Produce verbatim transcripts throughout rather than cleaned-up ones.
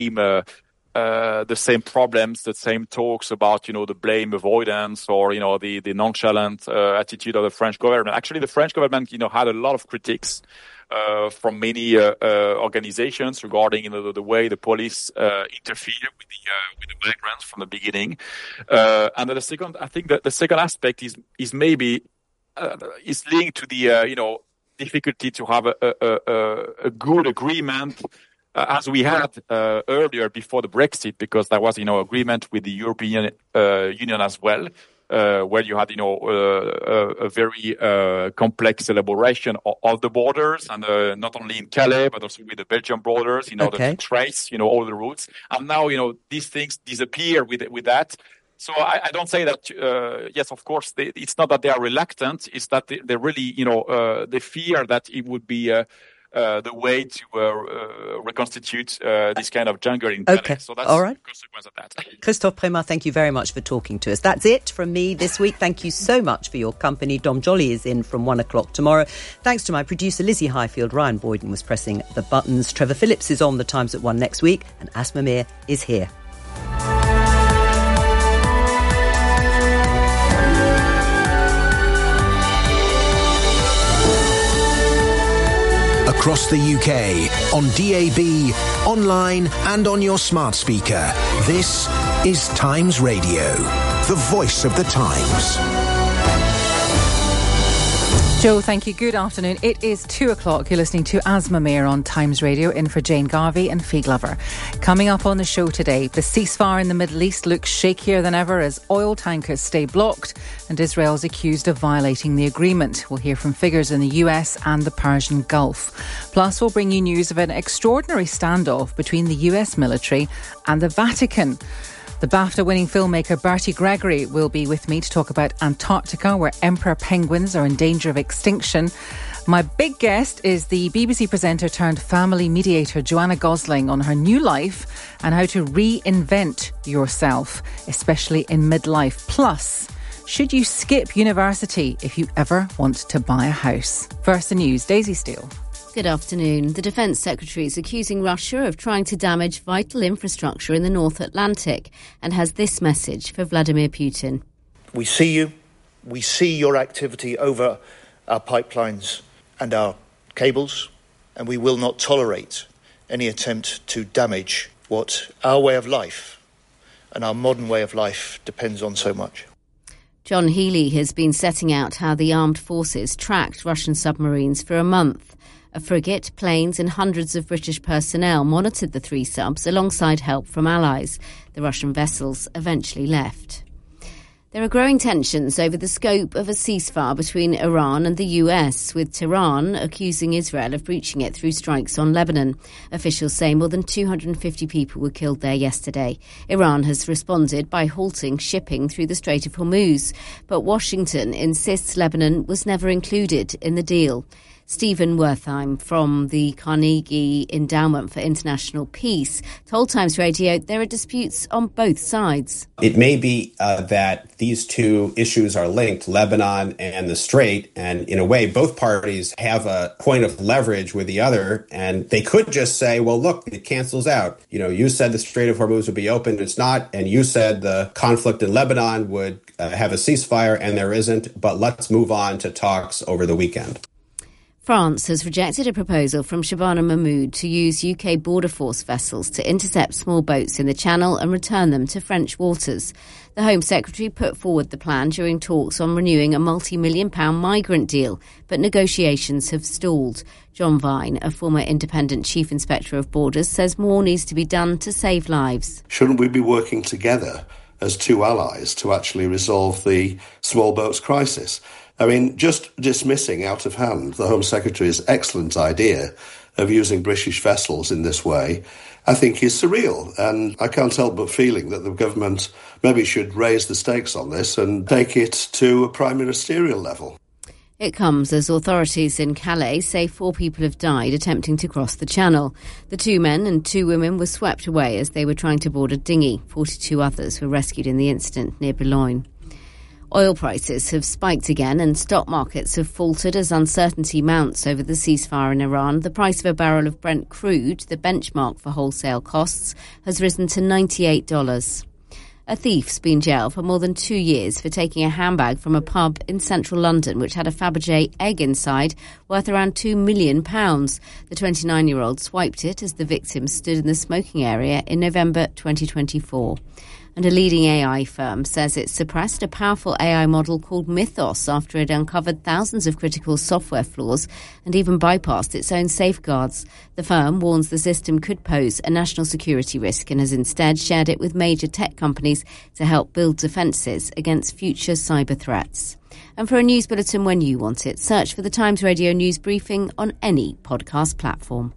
uh, uh, the same problems, the same talks about, you know, the blame avoidance or, you know, the, the nonchalant uh, attitude of the French government. Actually, the French government, you know, had a lot of critiques uh, from many uh, uh, organizations regarding, you know, the, the way the police uh, interfere with the uh, with the migrants from the beginning. Uh, and then the second, I think that the second aspect is is maybe uh, is linked to the uh, you know difficulty to have a a, a, a good agreement. Uh, as we had uh, earlier before the Brexit, because there was, you know, agreement with the European uh, Union as well, uh, where you had, you know, uh, a, a very uh, complex elaboration of, of the borders, and uh, not only in Calais, but also with the Belgian borders, in order okay. to trace, you know, all the routes. And now, you know, these things disappear with with that. So I, I don't say that, uh, yes, of course, they, it's not that they are reluctant, it's that they, they really, you know, uh, they fear that it would be uh, Uh, the way to uh, uh, reconstitute uh, this kind of jungle in Calais. Okay, So that's all right. the consequence of that. Christophe Prémat, thank you very much for talking to us. That's it from me this week. Thank you so much for your company. Dom Jolly is in from one o'clock tomorrow. Thanks to my producer, Lizzie Highfield. Ryan Boyden was pressing the buttons. Trevor Phillips is on The Times at one next week. And Asma Mir is here. Across the U K, on D A B, online and on your smart speaker. This is Times Radio, the voice of the Times. Joe, thank you. Good afternoon. It is two o'clock. You're listening to Asma Mir on Times Radio, in for Jane Garvey and Fee Glover. Coming up on the show today, the ceasefire in the Middle East looks shakier than ever as oil tankers stay blocked and Israel's accused of violating the agreement. We'll hear from figures in the U S and the Persian Gulf. Plus, we'll bring you news of an extraordinary standoff between the U S military and the Vatican. The BAFTA-winning filmmaker Bertie Gregory will be with me to talk about Antarctica, where emperor penguins are in danger of extinction. My big guest is the B B C presenter turned family mediator Joanna Gosling on her new life and how to reinvent yourself, especially in midlife. Plus, should you skip university if you ever want to buy a house? First, the news. Daisy Steele. Good afternoon. The Defence Secretary is accusing Russia of trying to damage vital infrastructure in the North Atlantic and has this message for Vladimir Putin. We see you. We see your activity over our pipelines and our cables, and we will not tolerate any attempt to damage what our way of life and our modern way of life depends on so much. John Healey has been setting out how the armed forces tracked Russian submarines for a month. A frigate, planes and hundreds of British personnel monitored the three subs alongside help from allies. The Russian vessels eventually left. There are growing tensions over the scope of a ceasefire between Iran and the U S, with Tehran accusing Israel of breaching it through strikes on Lebanon. Officials say more than two hundred fifty people were killed there yesterday. Iran has responded by halting shipping through the Strait of Hormuz, but Washington insists Lebanon was never included in the deal. Stephen Wertheim from the Carnegie Endowment for International Peace told Times Radio there are disputes on both sides. It may be uh, that these two issues are linked, Lebanon and the Strait, and in a way both parties have a point of leverage with the other, and they could just say, well, look, it cancels out. You know, you said the Strait of Hormuz would be open, it's not, and you said the conflict in Lebanon would uh, have a ceasefire, and there isn't, but let's move on to talks over the weekend. France has rejected a proposal from Shabana Mahmoud to use U K border force vessels to intercept small boats in the Channel and return them to French waters. The Home Secretary put forward the plan during talks on renewing a multi-million pound migrant deal, but negotiations have stalled. John Vine, a former independent Chief Inspector of Borders, says more needs to be done to save lives. Shouldn't we be working together as two allies to actually resolve the small boats crisis? I mean, just dismissing out of hand the Home Secretary's excellent idea of using British vessels in this way, I think is surreal. And I can't help but feeling that the government maybe should raise the stakes on this and take it to a prime ministerial level. It comes as authorities in Calais say four people have died attempting to cross the Channel. The two men and two women were swept away as they were trying to board a dinghy. forty-two others were rescued in the incident near Boulogne. Oil prices have spiked again and stock markets have faltered as uncertainty mounts over the ceasefire in Iran. The price of a barrel of Brent crude, the benchmark for wholesale costs, has risen to ninety-eight dollars. A thief's been jailed for more than two years for taking a handbag from a pub in central London which had a Fabergé egg inside worth around two million pounds. The twenty-nine-year-old swiped it as the victim stood in the smoking area in November twenty twenty-four. And a leading A I firm says it suppressed a powerful A I model called Mythos after it uncovered thousands of critical software flaws and even bypassed its own safeguards. The firm warns the system could pose a national security risk and has instead shared it with major tech companies to help build defences against future cyber threats. And for a news bulletin when you want it, search for the Times Radio News Briefing on any podcast platform.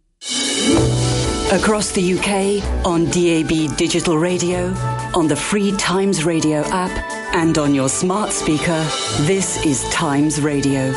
Across the U K, on D A B digital radio, on the free Times Radio app, and on your smart speaker, this is Times Radio.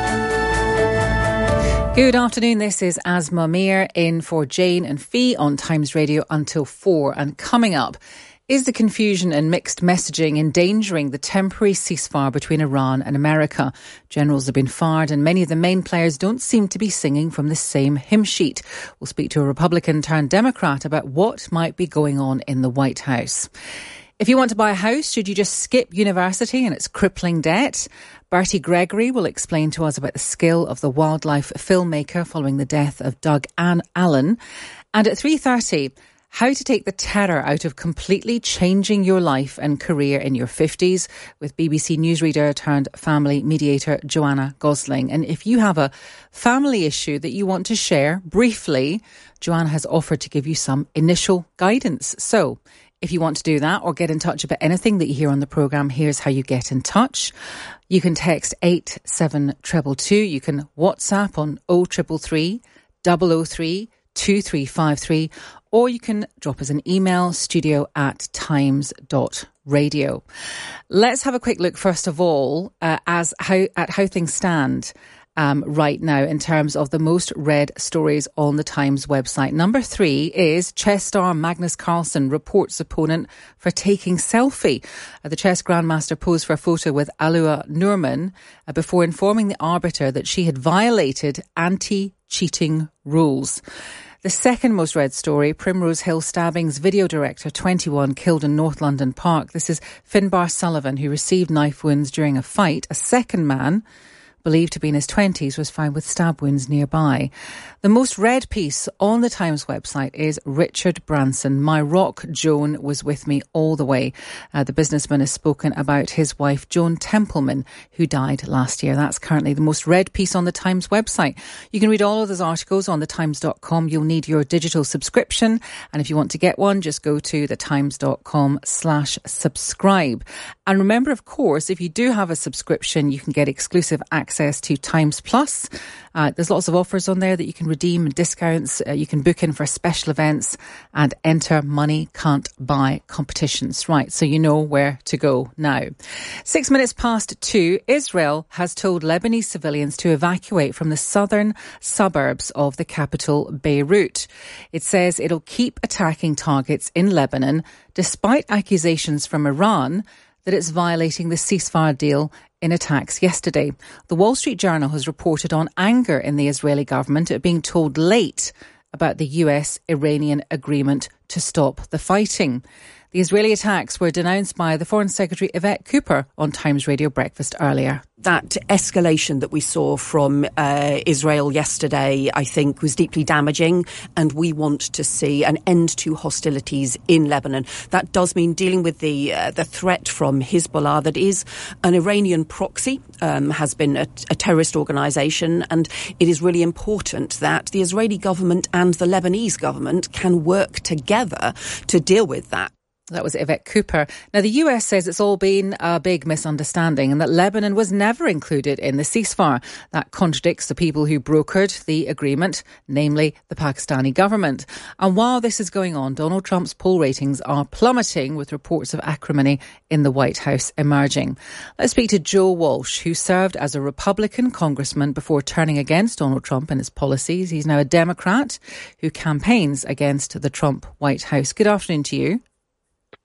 Good afternoon, this is Asma Mir in for Jane and Fee on Times Radio until four. And coming up, is the confusion and mixed messaging endangering the temporary ceasefire between Iran and America? Generals have been fired and many of the main players don't seem to be singing from the same hymn sheet. We'll speak to a Republican turned Democrat about what might be going on in the White House. If you want to buy a house, should you just skip university and its crippling debt? Bertie Gregory will explain to us about the skill of the wildlife filmmaker following the death of Doug Ann Allen. And at three thirty, how to take the terror out of completely changing your life and career in your fifties with B B C newsreader turned family mediator Joanna Gosling. And if you have a family issue that you want to share briefly, Joanna has offered to give you some initial guidance. So if you want to do that or get in touch about anything that you hear on the programme, here's how you get in touch. You can text eight seven two two two. You can WhatsApp on oh three three three, double oh three, two three five three, or you can drop us an email, studio at times dot radio. Let's have a quick look, first of all, uh, as how at how things stand um, right now in terms of the most read stories on the Times website. Number three is chess star Magnus Carlsen reports opponent for taking selfie. Uh, the chess grandmaster posed for a photo with Alua Nurman uh, before informing the arbiter that she had violated anti-cheating rules. The second most read story, Primrose Hill stabbings, video director twenty-one killed in North London Park. This is Finbar Sullivan, who received knife wounds during a fight. A second man, believed to be in his twenties, was found with stab wounds nearby. The most read piece on the Times website is Richard Branson. My rock, Joan, was with me all the way. Uh, the businessman has spoken about his wife, Joan Templeman, who died last year. That's currently the most read piece on the Times website. You can read all of those articles on the times dot com. You'll need your digital subscription. And if you want to get one, just go to the times dot com slash subscribe. And remember, of course, if you do have a subscription, you can get exclusive access to Times Plus. Uh, there's lots of offers on there that you can redeem, discounts. Uh, you can book in for special events and enter money can't buy competitions. Right, so you know where to go now. Six minutes past two, Israel has told Lebanese civilians to evacuate from the southern suburbs of the capital, Beirut. It says it'll keep attacking targets in Lebanon despite accusations from Iran that it's violating the ceasefire deal in attacks yesterday. The Wall Street Journal has reported on anger in the Israeli government at being told late about the U S-Iranian agreement to stop the fighting. The Israeli attacks were denounced by the Foreign Secretary Yvette Cooper on Times Radio Breakfast earlier. That escalation that we saw from uh, Israel yesterday, I think, was deeply damaging, and we want to see an end to hostilities in Lebanon. That does mean dealing with the uh, the threat from Hezbollah, that is an Iranian proxy, um, has been a, a terrorist organisation, and it is really important that the Israeli government and the Lebanese government can work together to deal with that. That was Yvette Cooper. Now, the U S says it's all been a big misunderstanding and that Lebanon was never included in the ceasefire. That contradicts the people who brokered the agreement, namely the Pakistani government. And while this is going on, Donald Trump's poll ratings are plummeting, with reports of acrimony in the White House emerging. Let's speak to Joe Walsh, who served as a Republican congressman before turning against Donald Trump and his policies. He's now a Democrat who campaigns against the Trump White House. Good afternoon to you.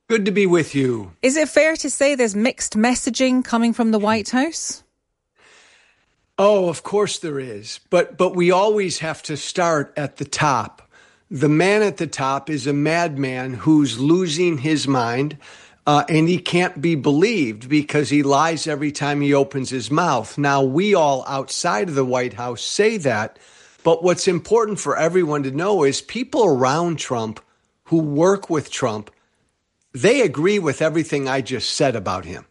Good to be with you. Is it fair to say there's mixed messaging coming from the White House? Oh, of course there is. But but we always have to start at the top. The man at the top is a madman who's losing his mind, uh, and he can't be believed because he lies every time he opens his mouth. Now, we all outside of the White House say that, but what's important for everyone to know is people around Trump who work with Trump, they agree with everything I just said about him.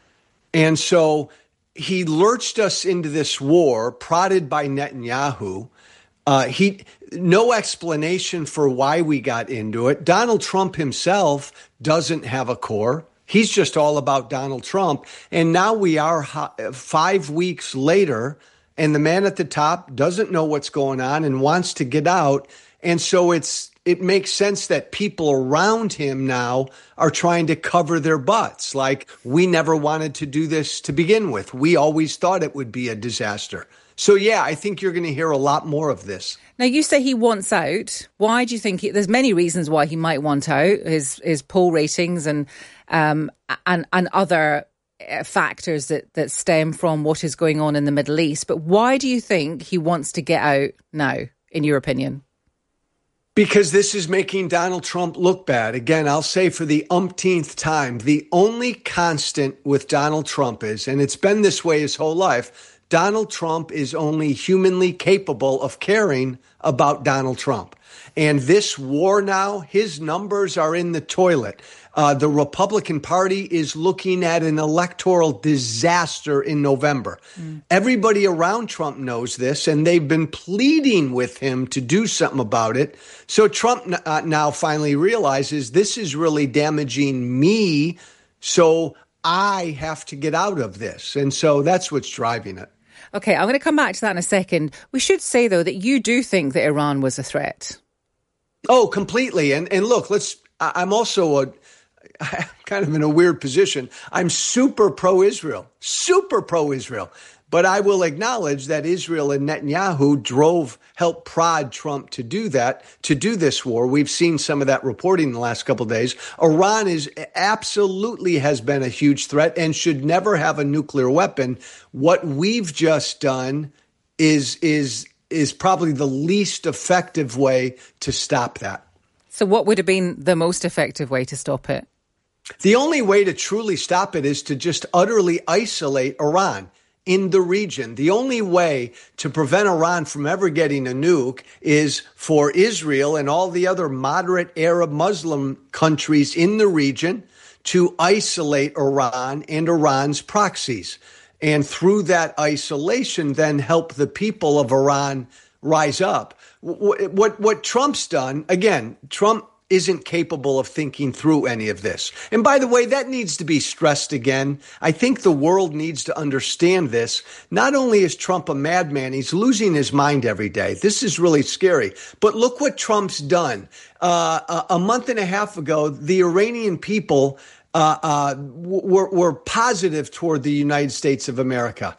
And so he lurched us into this war, prodded by Netanyahu. Uh, he no explanation for why we got into it. Donald Trump himself doesn't have a core. He's just all about Donald Trump. And now we are five weeks later, and the man at the top doesn't know what's going on and wants to get out. And so it's it makes sense that people around him now are trying to cover their butts. Like, we never wanted to do this to begin with. We always thought it would be a disaster. So, yeah, I think you're going to hear a lot more of this. Now, you say he wants out. Why do you think he, there's many reasons why he might want out, his his poll ratings and um, and and other factors that, that stem from what is going on in the Middle East. But why do you think he wants to get out now, in your opinion? Because this is making Donald Trump look bad. Again, I'll say for the umpteenth time, the only constant with Donald Trump is, and it's been this way his whole life, Donald Trump is only humanly capable of caring about Donald Trump. And this war now, his numbers are in the toilet. Uh, the Republican Party is looking at an electoral disaster in November. Mm. Everybody around Trump knows this, and they've been pleading with him to do something about it. So Trump n- uh, now finally realizes this is really damaging me, so I have to get out of this. And so that's what's driving it. Okay, I'm going to come back to that in a second. We should say, though, that you do think that Iran was a threat. Oh, completely. And and look, let's. I'm also a kind of in a weird position. I'm super pro-Israel, super pro-Israel. But I will acknowledge that Israel and Netanyahu drove, helped prod Trump to do that, to do this war. We've seen some of that reporting in the last couple of days. Iran is absolutely has been a huge threat and should never have a nuclear weapon. What we've just done is is is probably the least effective way to stop that. So what would have been the most effective way to stop it? The only way to truly stop it is to just utterly isolate Iran in the region. The only way to prevent Iran from ever getting a nuke is for Israel and all the other moderate Arab Muslim countries in the region to isolate Iran and Iran's proxies. And through that isolation, then help the people of Iran rise up. What, what, what Trump's done, again, Trump isn't capable of thinking through any of this. And by the way, that needs to be stressed again. I think the world needs to understand this. Not only is Trump a madman, he's losing his mind every day. This is really scary. But look what Trump's done. Uh, a, a month and a half ago, the Iranian people Uh, uh, were, were positive toward the United States of America.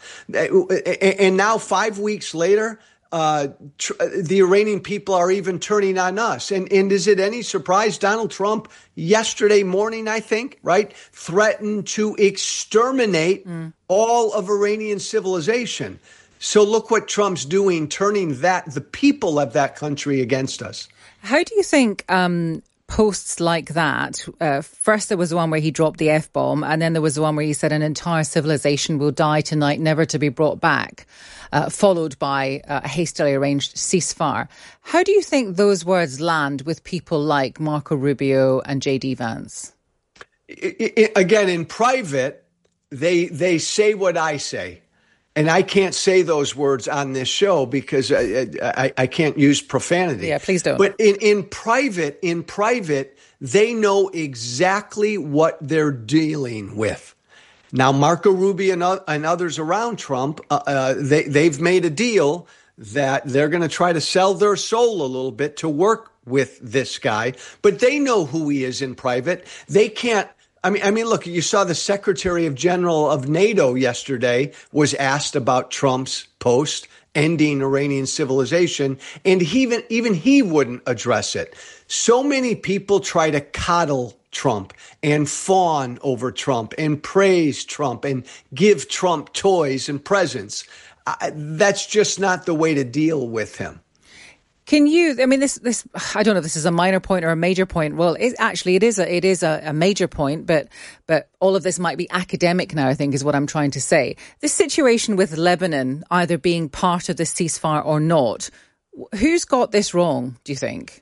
And now five weeks later, uh, tr- the Iranian people are even turning on us. And, and is it any surprise Donald Trump yesterday morning, I think, right, threatened to exterminate mm. all of Iranian civilization? So look what Trump's doing, turning that, the people of that country against us. How do you think um posts like that, uh, first there was the one where he dropped the F-bomb, and then there was the one where he said an entire civilization will die tonight, never to be brought back, uh, followed by uh, a hastily arranged ceasefire. How do you think those words land with people like Marco Rubio and J D Vance? It, it, again, in private, they they say what I say. And I can't say those words on this show because I, I, I can't use profanity. Yeah, please don't. But in, in private, in private, they know exactly what they're dealing with. Now, Marco Rubio and, and others around Trump, uh, uh, they, they've made a deal that they're going to try to sell their soul a little bit to work with this guy. But they know who he is in private. They can't. I mean, I mean, look, you saw the Secretary of General of NATO yesterday was asked about Trump's post ending Iranian civilization, and he even even he wouldn't address it. So many people try to coddle Trump and fawn over Trump and praise Trump and give Trump toys and presents. Uh, that's just not the way to deal with him. Can you, I mean, this, this, I don't know if this is a minor point or a major point. Well, it, actually, it is a, it is a, a major point, but, but all of this might be academic now, I think is what I'm trying to say. This situation with Lebanon either being part of the ceasefire or not, who's got this wrong, do you think?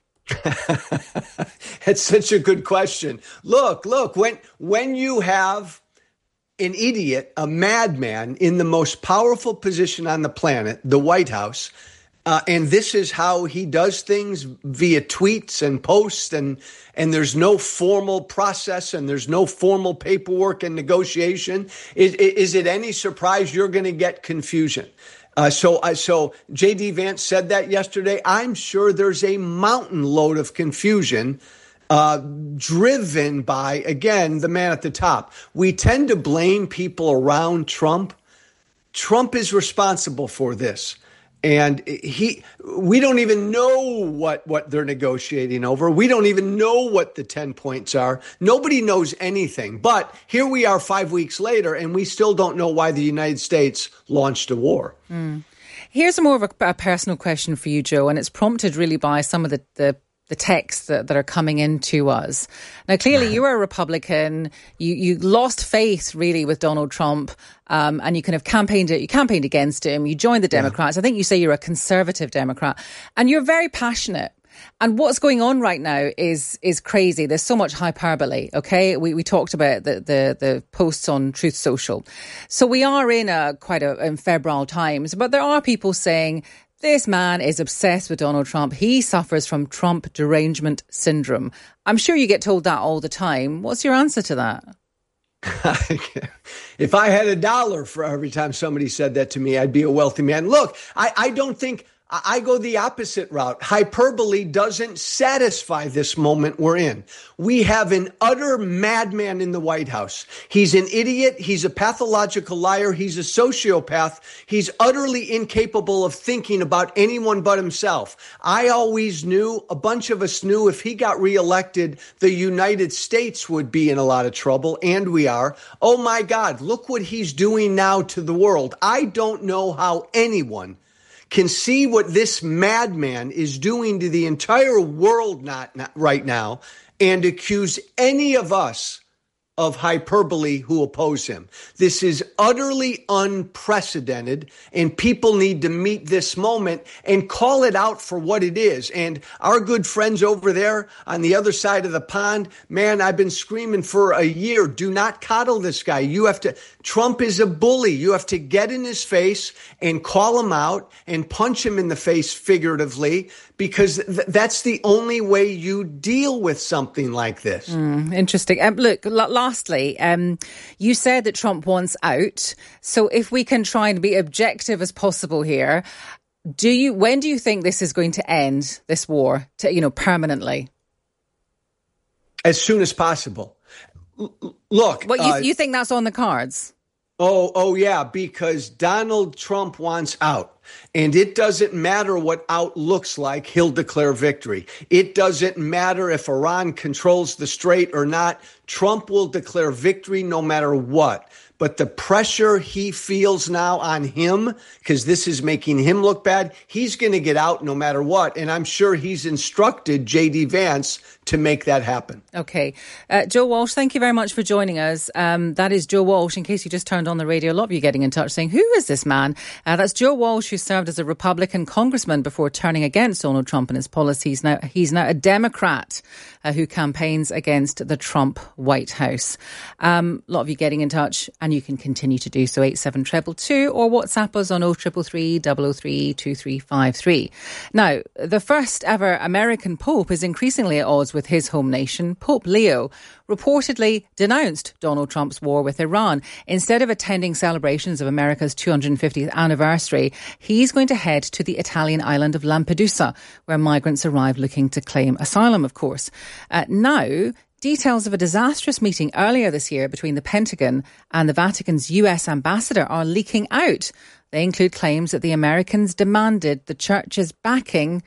It's such a good question. Look, look, when, when you have an idiot, a madman in the most powerful position on the planet, the White House, Uh, and this is how he does things via tweets and posts, and and there's no formal process and there's no formal paperwork and negotiation. Is, is it any surprise you're going to get confusion? Uh, so, uh, so J D Vance said that yesterday. I'm sure there's a mountain load of confusion uh, driven by, again, the man at the top. We tend to blame people around Trump. Trump is responsible for this. And he, we don't even know what, what they're negotiating over. We don't even know what the ten points are. Nobody knows anything. But here we are five weeks later, and we still don't know why the United States launched a war. Mm. Here's more of a, a personal question for you, Joe, and it's prompted really by some of the, the the texts that, that are coming into us. Now, clearly, you were a Republican. You you lost faith, really, with Donald Trump, um, and you kind of campaigned it. You campaigned against him. You joined the Democrats. Yeah. I think you say you're a conservative Democrat, and you're very passionate. And what's going on right now is is crazy. There's so much hyperbole. Okay, we we talked about the the, the posts on Truth Social, so we are in a quite a in febrile times. But there are people saying, this man is obsessed with Donald Trump. He suffers from Trump derangement syndrome. I'm sure you get told that all the time. What's your answer to that? If I had a dollar for every time somebody said that to me, I'd be a wealthy man. Look, I, I don't think... I go the opposite route. Hyperbole doesn't satisfy this moment we're in. We have an utter madman in the White House. He's an idiot. He's a pathological liar. He's a sociopath. He's utterly incapable of thinking about anyone but himself. I always knew, a bunch of us knew, if he got reelected, the United States would be in a lot of trouble, and we are. Oh my God, look what he's doing now to the world. I don't know how anyone can see what this madman is doing to the entire world not, not right now and accuse any of us of hyperbole who oppose him. This is utterly unprecedented, and people need to meet this moment and call it out for what it is. And our good friends over there on the other side of the pond, man, I've been screaming for a year, do not coddle this guy. You have to, Trump is a bully. You have to get in his face and call him out and punch him in the face figuratively, because th- that's the only way you deal with something like this. Mm, interesting. Um, look, l- lastly, um, you said that Trump wants out. So if we can try and be objective as possible here, do you? When do you think this is going to end, this war, to, you know, permanently? As soon as possible. L- look. Well, you, uh, you think that's on the cards? Oh, oh yeah, because Donald Trump wants out. And it doesn't matter what out looks like, he'll declare victory. It doesn't matter if Iran controls the strait or not. Trump will declare victory no matter what. But the pressure he feels now on him, because this is making him look bad, he's going to get out no matter what. And I'm sure he's instructed J D Vance to make that happen. Okay. Uh, Joe Walsh, thank you very much for joining us. Um, that is Joe Walsh. In case you just turned on the radio, a lot of you getting in touch saying, who is this man? Uh, that's Joe Walsh, who served as a Republican congressman before turning against Donald Trump and his policies. Now he's now a Democrat uh, who campaigns against the Trump White House. Um, a lot of you getting in touch, and you can continue to do so. eight seven two two two or WhatsApp us on oh three three three, double oh three, two three five three. Now, the first ever American Pope is increasingly at odds with his home nation. Pope Leo reportedly denounced Donald Trump's war with Iran. Instead of attending celebrations of America's two hundred fiftieth anniversary, he's going to head to the Italian island of Lampedusa, where migrants arrive looking to claim asylum, of course. Uh, now, details of a disastrous meeting earlier this year between the Pentagon and the Vatican's U S ambassador are leaking out. They include claims that the Americans demanded the church's backing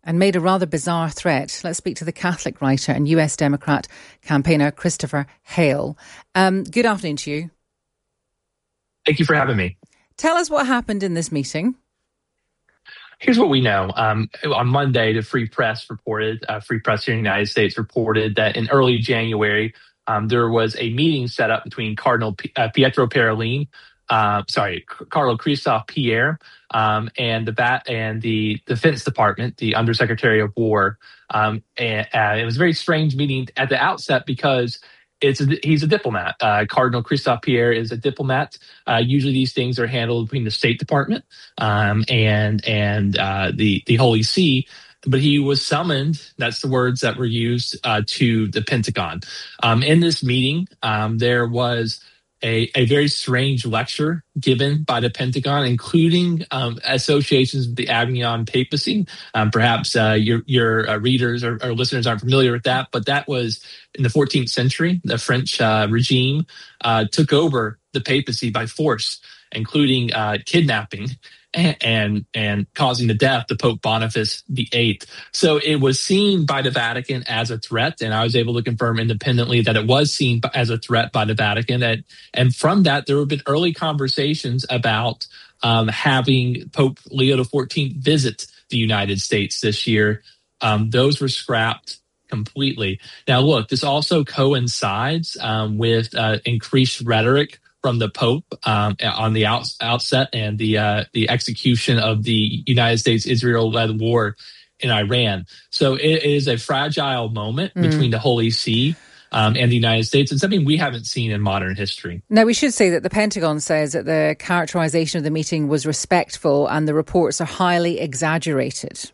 and made a rather bizarre threat. Let's speak to the Catholic writer and U S Democrat campaigner Christopher Hale. Um, good afternoon to you. Thank you for having me. Tell us what happened in this meeting. Here's what we know. Um, on Monday, the Free Press reported, uh, Free Press here in the United States reported that in early January, um, there was a meeting set up between Cardinal P- uh, Pietro Parolin, uh, sorry, Cardinal Christophe Pierre, um, and the bat and the Defense Department, the Undersecretary of War. Um, and uh, it was a very strange meeting at the outset because It's a, he's a diplomat. Uh, Cardinal Christophe Pierre is a diplomat. Uh, usually these things are handled between the State Department um, and and uh, the, the Holy See. But he was summoned, that's the words that were used, uh, to the Pentagon. Um, in this meeting, um, there was a, a very strange lecture given by the Pentagon, including um, associations with the Avignon Papacy. Um, perhaps uh, your your uh, readers or, or listeners aren't familiar with that, but that was in the fourteenth century. The French uh, regime uh, took over the papacy by force, including uh, kidnapping and, and and causing the death of Pope Boniface the Eighth. So it was seen by the Vatican as a threat, and I was able to confirm independently that it was seen as a threat by the Vatican. And, and from that, there have been early conversations about um, having Pope Leo the fourteenth visit the United States this year. Um, those were scrapped completely. Now, look, this also coincides um, with uh, increased rhetoric from the Pope um, on the out, outset and the uh, the execution of the United States-Israel-led war in Iran. So it is a fragile moment mm. between the Holy See um, and the United States. It's something we haven't seen in modern history. Now, we should say that the Pentagon says that the characterization of the meeting was respectful and the reports are highly exaggerated.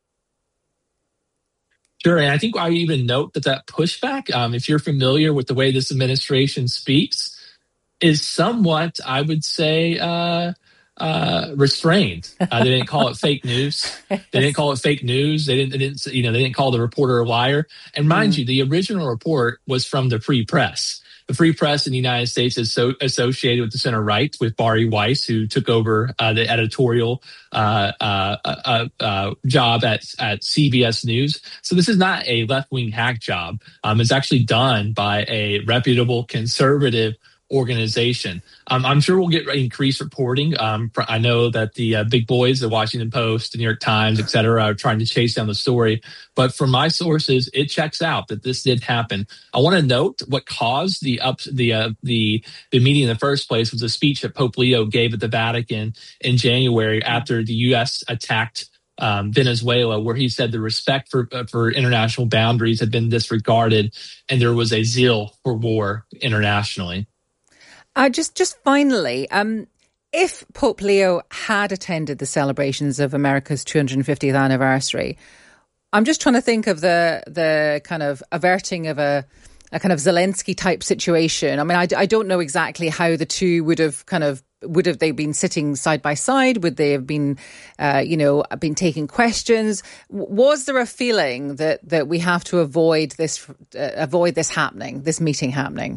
Sure, and I think I even note that that pushback, um, if you're familiar with the way this administration speaks, is somewhat, I would say, uh, uh, restrained. Uh, they didn't call it fake news. They didn't call it fake news. They didn't, they didn't, you know, they didn't call the reporter a liar. And mind mm. you, the original report was from the Free Press. The Free Press in the United States is so associated with the center right, with Bari Weiss, who took over uh, the editorial uh, uh, uh, uh, job at at C B S News. So this is not a left-wing hack job. Um, it's actually done by a reputable conservative organization. Um, I'm sure we'll get increased reporting. Um, I know that the uh, big boys, the Washington Post, the New York Times, et cetera, are trying to chase down the story. But from my sources, it checks out that this did happen. I want to note what caused the up the uh, the the meeting in the first place was a speech that Pope Leo gave at the Vatican in January after the U S attacked Um, Venezuela, where he said the respect for uh, for international boundaries had been disregarded, and there was a zeal for war internationally. Uh, just, just finally, um, if Pope Leo had attended the celebrations of America's two hundred fiftieth anniversary, I'm just trying to think of the the kind of averting of a, a kind of Zelensky type situation. I mean, I, I don't know exactly how the two would have kind of would have they been sitting side by side? Would they have been, uh, you know, been taking questions? Was there a feeling that that we have to avoid this uh, avoid this happening, this meeting happening?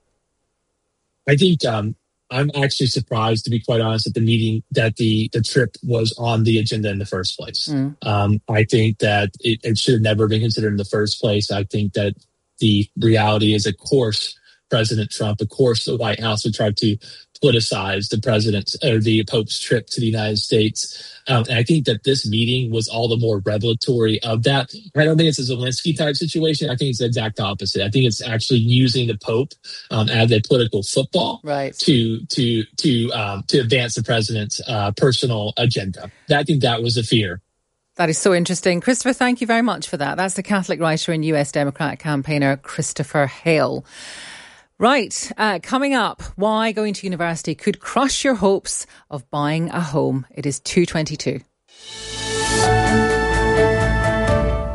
I think um, I'm actually surprised, to be quite honest, at the meeting that the, the trip was on the agenda in the first place. Mm. Um, I think that it, it should have never been considered in the first place. I think that the reality is, of course, President Trump, of course, the White House would try to politicize the president's or the Pope's trip to the United States. Um, and I think that this meeting was all the more revelatory of that. I don't think it's a Zelensky type situation. I think it's the exact opposite. I think it's actually using the Pope um, as a political football right. to to to um, to advance the president's uh, personal agenda. I think that was the fear. That is so interesting. Christopher, thank you very much for that. That's the Catholic writer and U S Democrat campaigner Christopher Hale. Right, uh, coming up, why going to university could crush your hopes of buying a home. It is two twenty-two.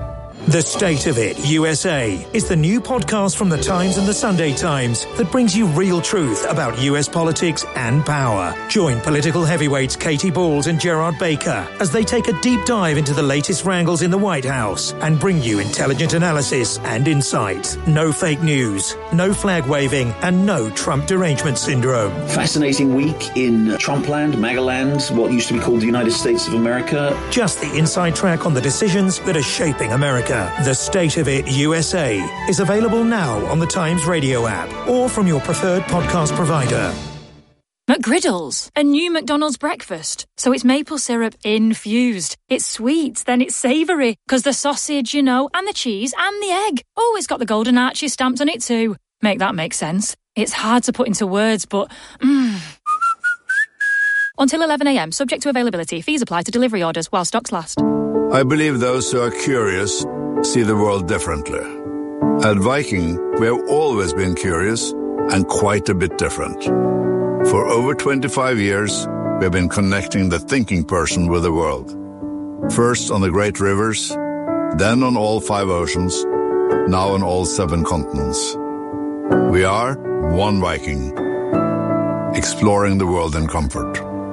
The State of It U S A is the new podcast from The Times and The Sunday Times that brings you real truth about U S politics and power. Join political heavyweights Katie Balls and Gerard Baker as they take a deep dive into the latest wrangles in the White House and bring you intelligent analysis and insight. No fake news, no flag waving, and no Trump derangement syndrome. Fascinating week in Trumpland, Magaland, what used to be called the United States of America. Just the inside track on the decisions that are shaping America. The State of It U S A is available now on the Times Radio app or from your preferred podcast provider. McGriddles, a new McDonald's breakfast. So it's maple syrup infused. It's sweet, then it's savoury. Because the sausage, you know, and the cheese and the egg. Oh, it's got the golden arches stamped on it too. Make that make sense. It's hard to put into words, but mmm. Until eleven a.m, subject to availability. Fees apply to delivery orders while stocks last. I believe those who are curious see the world differently. At Viking, we have always been curious and quite a bit different. For over twenty-five years, we have been connecting the thinking person with the world. First on the great rivers, then on all five oceans, now on all seven continents. We are one Viking, exploring the world in comfort.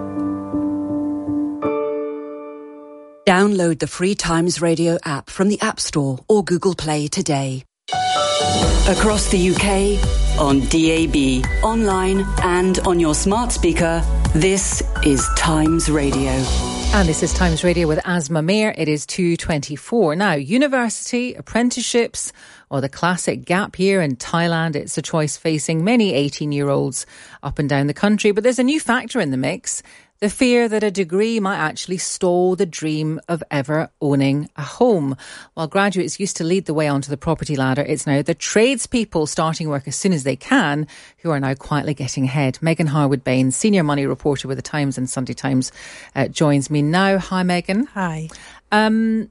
Download the free Times Radio app from the App Store or Google Play today. Across the U K, on D A B, online and on your smart speaker, this is Times Radio. And this is Times Radio with Asma Mir. It is two twenty-four. Now, university, apprenticeships, or the classic gap year in Thailand, it's a choice facing many eighteen-year-olds up and down the country. But there's a new factor in the mix. The fear that a degree might actually stall the dream of ever owning a home. While graduates used to lead the way onto the property ladder, it's now the tradespeople starting work as soon as they can who are now quietly getting ahead. Megan Harwood-Bain, senior money reporter with the Times and Sunday Times, uh, joins me now. Hi, Megan. Hi. Um,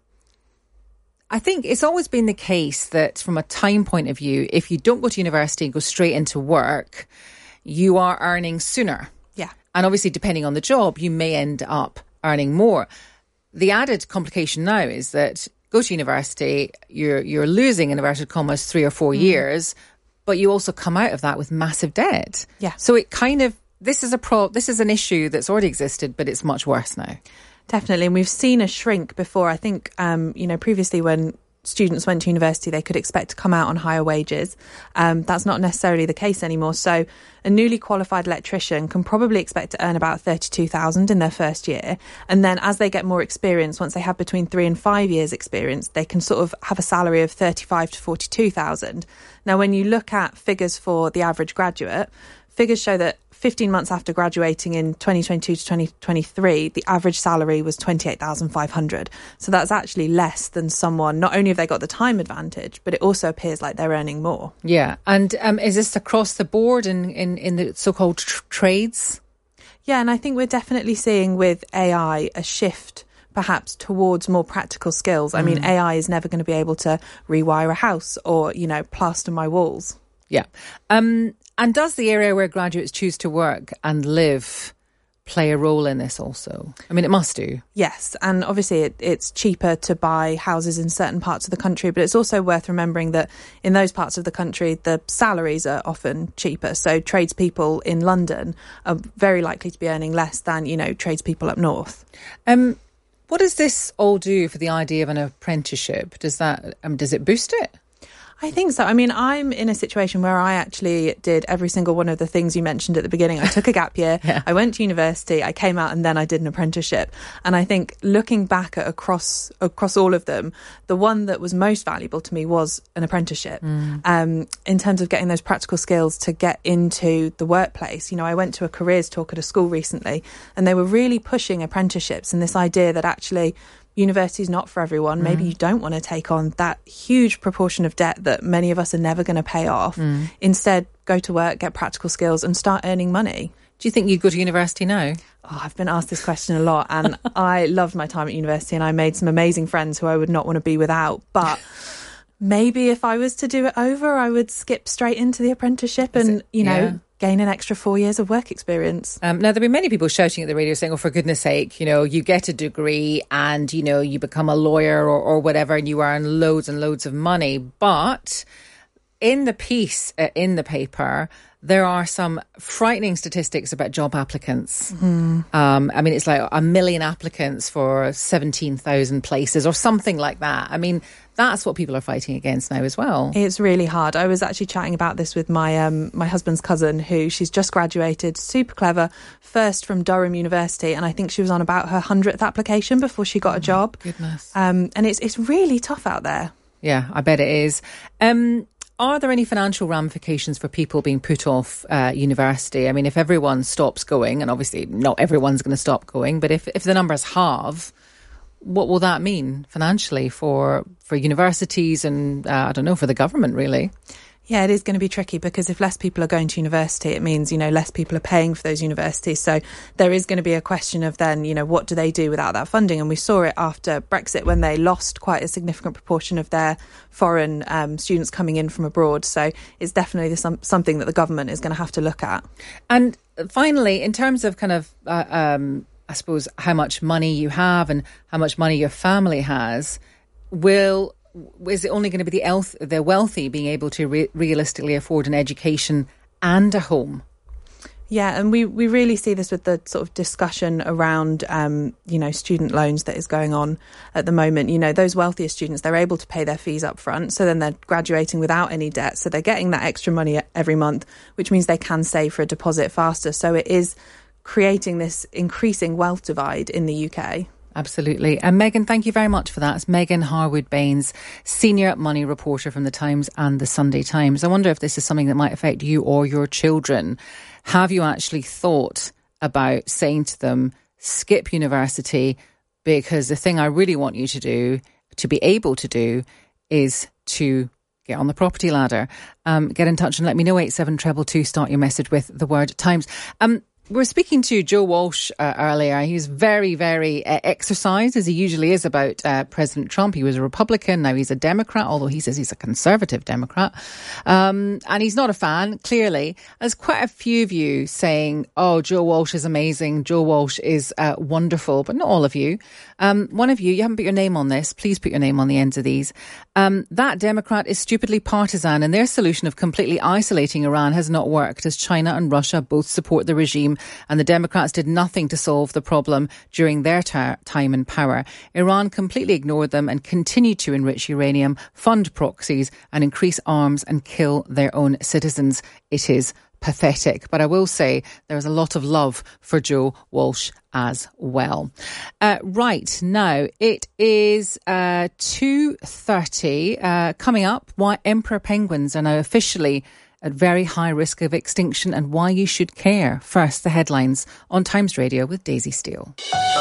I think it's always been the case that from a time point of view, if you don't go to university and go straight into work, you are earning sooner. Yeah. And obviously, depending on the job, you may end up earning more. The added complication now is that go to university, you're you're losing, in inverted commas, three or four mm. years, but you also come out of that with massive debt. Yeah. So it kind of, this is a pro, this is an issue that's already existed, but it's much worse now. Definitely. And we've seen a shrink before. I think, um, you know, previously when students went to university, they could expect to come out on higher wages. Um, that's not necessarily the case anymore. So a newly qualified electrician can probably expect to earn about thirty-two thousand in their first year. And then as they get more experience, once they have between three and five years experience, they can sort of have a salary of thirty-five to forty-two thousand. Now, when you look at figures for the average graduate, figures show that fifteen months after graduating in twenty twenty-two to twenty twenty-three, the average salary was twenty-eight thousand five hundred. So that's actually less than someone, not only have they got the time advantage, but it also appears like they're earning more. Yeah. And um, is this across the board in, in, in the so-called tr- trades? Yeah, and I think we're definitely seeing with A I a shift perhaps towards more practical skills. I mm. mean, A I is never going to be able to rewire a house or, you know, plaster my walls. Yeah. Um, and does the area where graduates choose to work and live play a role in this also? I mean, it must do. Yes, and obviously it, it's cheaper to buy houses in certain parts of the country, but it's also worth remembering that in those parts of the country, the salaries are often cheaper. So tradespeople in London are very likely to be earning less than, you know, tradespeople up north. Um, what does this all do for the idea of an apprenticeship? Does that um, does it boost it? I think so. I mean, I'm in a situation where I actually did every single one of the things you mentioned at the beginning. I took a gap year, yeah. I went to university, I came out, and then I did an apprenticeship. And I think looking back at across across all of them, the one that was most valuable to me was an apprenticeship. Mm. Um, in terms of getting those practical skills to get into the workplace. You know, I went to a careers talk at a school recently, and they were really pushing apprenticeships and this idea that actually university is not for everyone. Mm. Maybe you don't want to take on that huge proportion of debt that many of us are never going to pay off. Mm. Instead, go to work, get practical skills and start earning money. Do you think you'd go to university now? Oh, I've been asked this question a lot, and I loved my time at university and I made some amazing friends who I would not want to be without. But maybe if I was to do it over, I would skip straight into the apprenticip and, you know, yeah. gain an extra four years of work experience. Um, now, there'll be many people shouting at the radio saying, oh, for goodness sake, you know, you get a degree and, you know, you become a lawyer or, or whatever and you earn loads and loads of money. But in the piece, uh, in the paper, there are some frightening statistics about job applicants. Mm. Um, I mean, it's like a million applicants for seventeen thousand places or something like that. I mean, that's what people are fighting against now as well. It's really hard. I was actually chatting about this with my um, my husband's cousin, who she's just graduated, super clever, first from Durham University, and I think she was on about her hundredth application before she got oh a job. Goodness. Um, and it's it's really tough out there. Yeah, I bet it is. Um, Are there any financial ramifications for people being put off uh, university? I mean, if everyone stops going, and obviously not everyone's going to stop going, but if, if the numbers halve, what will that mean financially for for universities and, uh, I don't know, for the government, really? Yeah, it is going to be tricky because if less people are going to university, it means, you know, less people are paying for those universities. So there is going to be a question of then, you know, what do they do without that funding? And we saw it after Brexit when they lost quite a significant proportion of their foreign um, students coming in from abroad. So it's definitely some, something that the government is going to have to look at. And finally, in terms of kind of, uh, um, I suppose, how much money you have and how much money your family has, will... is it only going to be the, elth, the wealthy being able to re- realistically afford an education and a home? Yeah, and we, we really see this with the sort of discussion around, um, you know, student loans that is going on at the moment. You know, those wealthier students, they're able to pay their fees up front, so then they're graduating without any debt. So they're getting that extra money every month, which means they can save for a deposit faster. So it is creating this increasing wealth divide in the U K. Absolutely. And Megan, thank you very much for that. It's Megan Harwood-Baines, senior money reporter from The Times and The Sunday Times. I wonder if this is something that might affect you or your children. Have you actually thought about saying to them, skip university, because the thing I really want you to do, to be able to do, is to get on the property ladder? Um, get in touch and let me know. eight seven two two, start your message with the word Times. Um, We were speaking to Joe Walsh uh, earlier. He was very, very uh, exercised, as he usually is, about uh, President Trump. He was a Republican. Now he's a Democrat, although he says he's a conservative Democrat. Um, and he's not a fan, clearly. There's quite a few of you saying, oh, Joe Walsh is amazing. Joe Walsh is uh, wonderful, but not all of you. Um, one of you, you haven't put your name on this. Please put your name on the ends of these. Um, that Democrat is stupidly partisan, and their solution of completely isolating Iran has not worked, as China and Russia both support the regime, and the Democrats did nothing to solve the problem during their ter- time in power. Iran completely ignored them and continued to enrich uranium, fund proxies, and increase arms and kill their own citizens. It is pathetic. But I will say there's a lot of love for Joe Walsh as well. Uh, right, now it is uh, two thirty. Uh, coming up, why emperor penguins are now officially at very high risk of extinction and why you should care. First, the headlines on Times Radio with Daisy Steele.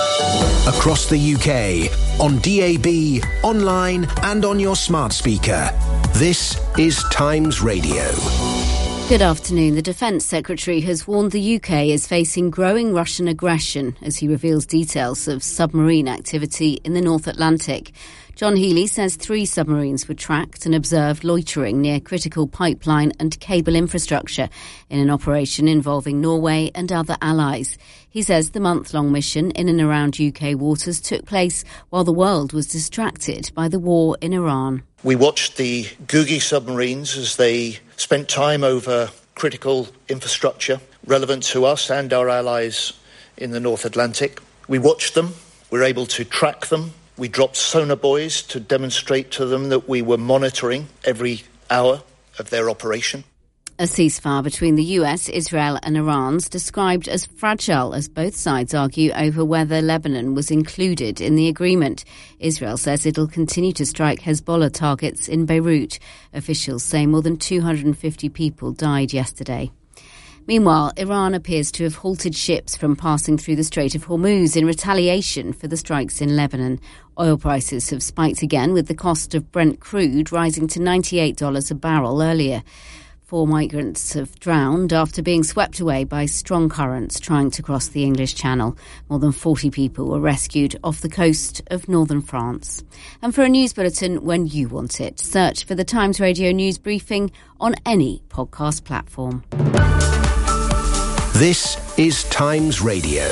Across the U K, on D A B, online and on your smart speaker. This is Times Radio. Good afternoon. The Defence Secretary has warned the U K is facing growing Russian aggression as he reveals details of submarine activity in the North Atlantic. John Healey says three submarines were tracked and observed loitering near critical pipeline and cable infrastructure in an operation involving Norway and other allies. He says the month-long mission in and around U K waters took place while the world was distracted by the war in Iran. We watched the Googie submarines as they spent time over critical infrastructure relevant to us and our allies in the North Atlantic. We watched them. We were able to track them. We dropped sonar buoys to demonstrate to them that we were monitoring every hour of their operation. A ceasefire between the U S, Israel and Iran's described as fragile as both sides argue over whether Lebanon was included in the agreement. Israel says it'll continue to strike Hezbollah targets in Beirut. Officials say more than two hundred fifty people died yesterday. Meanwhile, Iran appears to have halted ships from passing through the Strait of Hormuz in retaliation for the strikes in Lebanon. Oil prices have spiked again, with the cost of Brent crude rising to ninety-eight dollars a barrel earlier. Four migrants have drowned after being swept away by strong currents trying to cross the English Channel. More than forty people were rescued off the coast of northern France. And for a news bulletin when you want it, search for the Times Radio News Briefing on any podcast platform. This is Times Radio.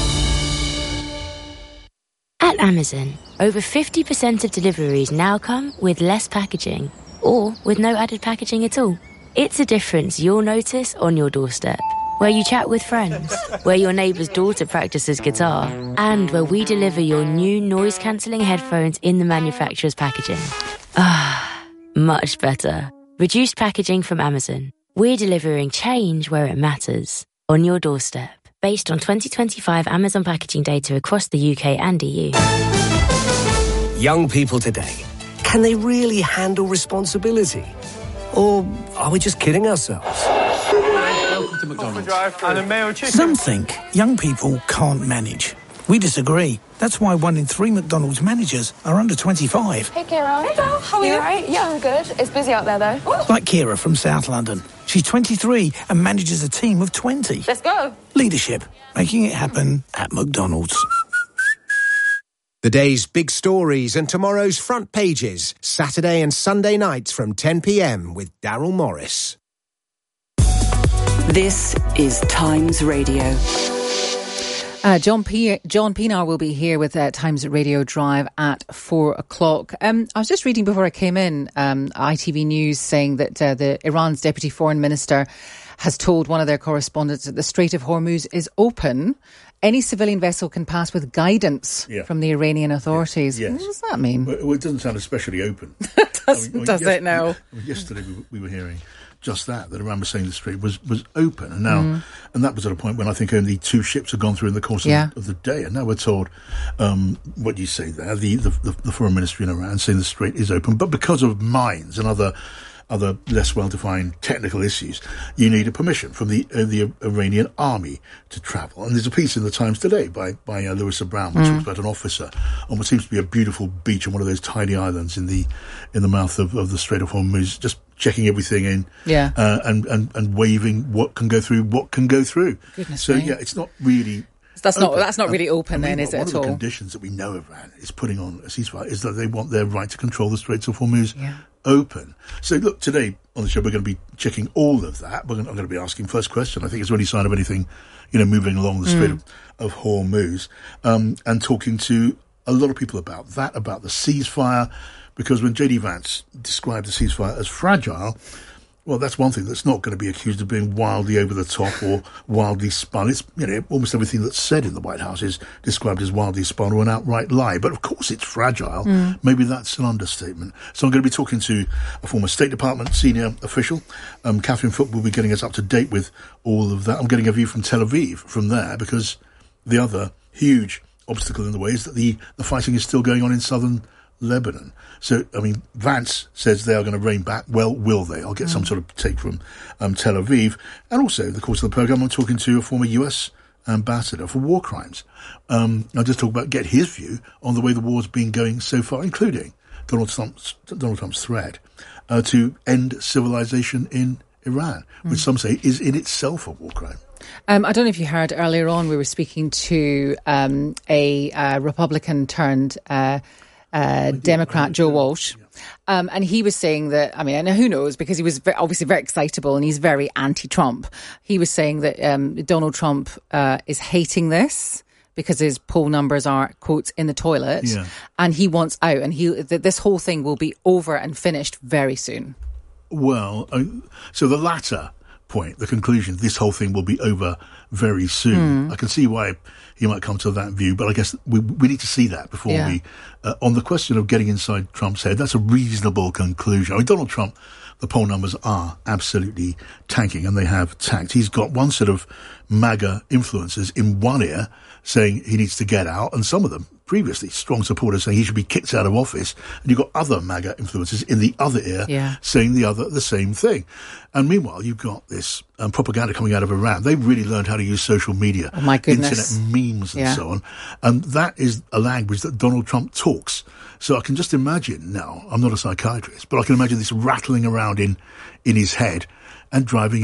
At Amazon, over fifty percent of deliveries now come with less packaging, or with no added packaging at all. It's a difference you'll notice on your doorstep, where you chat with friends, where your neighbour's daughter practices guitar, and where we deliver your new noise-cancelling headphones in the manufacturer's packaging. Ah, much better. Reduced packaging from Amazon. We're delivering change where it matters, on your doorstep. Based on twenty twenty-five Amazon packaging data across the U K and E U. Young people today, can they really handle responsibility? Or are we just kidding ourselves? Welcome to McDonald's. And a mayo chicken. Some think young people can't manage. We disagree. That's why one in three McDonald's managers are under twenty-five. Hey, Kira. Hey, Belle. How are you? You all right? Yeah, I'm good. It's busy out there, though. Like Kira from South London. She's twenty-three and manages a team of twenty. Let's go. Leadership. Making it happen at McDonald's. The day's big stories and tomorrow's front pages, Saturday and Sunday nights from ten p.m. with Daryl Morris. This is Times Radio. Uh, John P- John Pienaar will be here with uh, Times Radio Drive at four o'clock. Um, I was just reading before I came in, um, I T V News saying that uh, the Iran's Deputy Foreign Minister has told one of their correspondents that the Strait of Hormuz is open. Any civilian vessel can pass with guidance yeah. from the Iranian authorities. Yes. What does that mean? Well, it doesn't sound especially open. does I mean, does yes, it now? I mean, yesterday we were, we were hearing just that, that Iran was saying the strait was, was open. And now, mm. and that was at a point when I think only two ships had gone through in the course of, yeah. the, of the day. And now we're told, um, what you say there, the, the, the, the foreign ministry in Iran saying the strait is open. But because of mines and other other less well-defined technical issues, you need a permission from the uh, the Iranian army to travel. And there's a piece in the Times today by by uh, Lewis Brown, which mm. talks about an officer on what seems to be a beautiful beach on one of those tiny islands in the in the mouth of, of the Strait of Hormuz, just checking everything in, yeah, uh, and, and and waving what can go through, what can go through. Goodness so me. yeah, it's not really. That's open. not that's not really open, and, then, mean, is it one at all? all? One of the conditions that we know Iran is putting on a ceasefire is that they want their right to control the Straits of Hormuz yeah. open. So look, today on the show we're going to be checking all of that. We're going, I'm going to be asking first question. I think it's any sign of anything, you know, moving along the Strait mm. of, of Hormuz, um, and talking to a lot of people about that, about the ceasefire, because when J D Vance described the ceasefire as fragile, well, that's one thing that's not going to be accused of being wildly over the top or wildly spun. It's, you know, almost everything that's said in the White House is described as wildly spun or an outright lie. But of course it's fragile. Mm. Maybe that's an understatement. So I'm going to be talking to a former State Department senior official. Um, Catherine Foote will be getting us up to date with all of that. I'm getting a view from Tel Aviv from there, because the other huge obstacle in the way is that the, the fighting is still going on in southern Lebanon. So, I mean, Vance says they are going to rein back. Well, will they? I'll get mm. some sort of take from um, Tel Aviv. And also, in the course of the programme, I'm talking to a former U S ambassador for war crimes. Um, I'll just talk about, get his view on the way the war's been going so far, including Donald Trump's, Donald Trump's threat uh, to end civilization in Iran, mm. which some say is in itself a war crime. Um, I don't know if you heard earlier on, we were speaking to um, a uh, Republican turned uh, uh, Democrat, Joe Walsh. Um, and he was saying that, I mean, and who knows, because he was very, obviously very excitable and he's very anti-Trump. He was saying that um, Donald Trump uh, is hating this because his poll numbers are, quotes, in the toilet. Yeah. And he wants out, and he that this whole thing will be over and finished very soon. Well, uh, so the latter point, the conclusion, this whole thing will be over very soon. Mm. I can see why he might come to that view, but I guess we we need to see that before yeah. we... Uh, on the question of getting inside Trump's head, that's a reasonable conclusion. I mean, Donald Trump, the poll numbers are absolutely tanking, and they have tanked. He's got one set of MAGA influencers in one ear saying he needs to get out, and some of them, previously strong supporters, saying he should be kicked out of office, and you've got other MAGA influencers in the other ear yeah. saying the other the same thing. And meanwhile, you've got this um, propaganda coming out of Iran. They've really learned how to use social media, oh my goodness. internet memes and yeah. so on. And that is a language that Donald Trump talks. So I can just imagine now, I'm not a psychiatrist, but I can imagine this rattling around in, in his head and driving him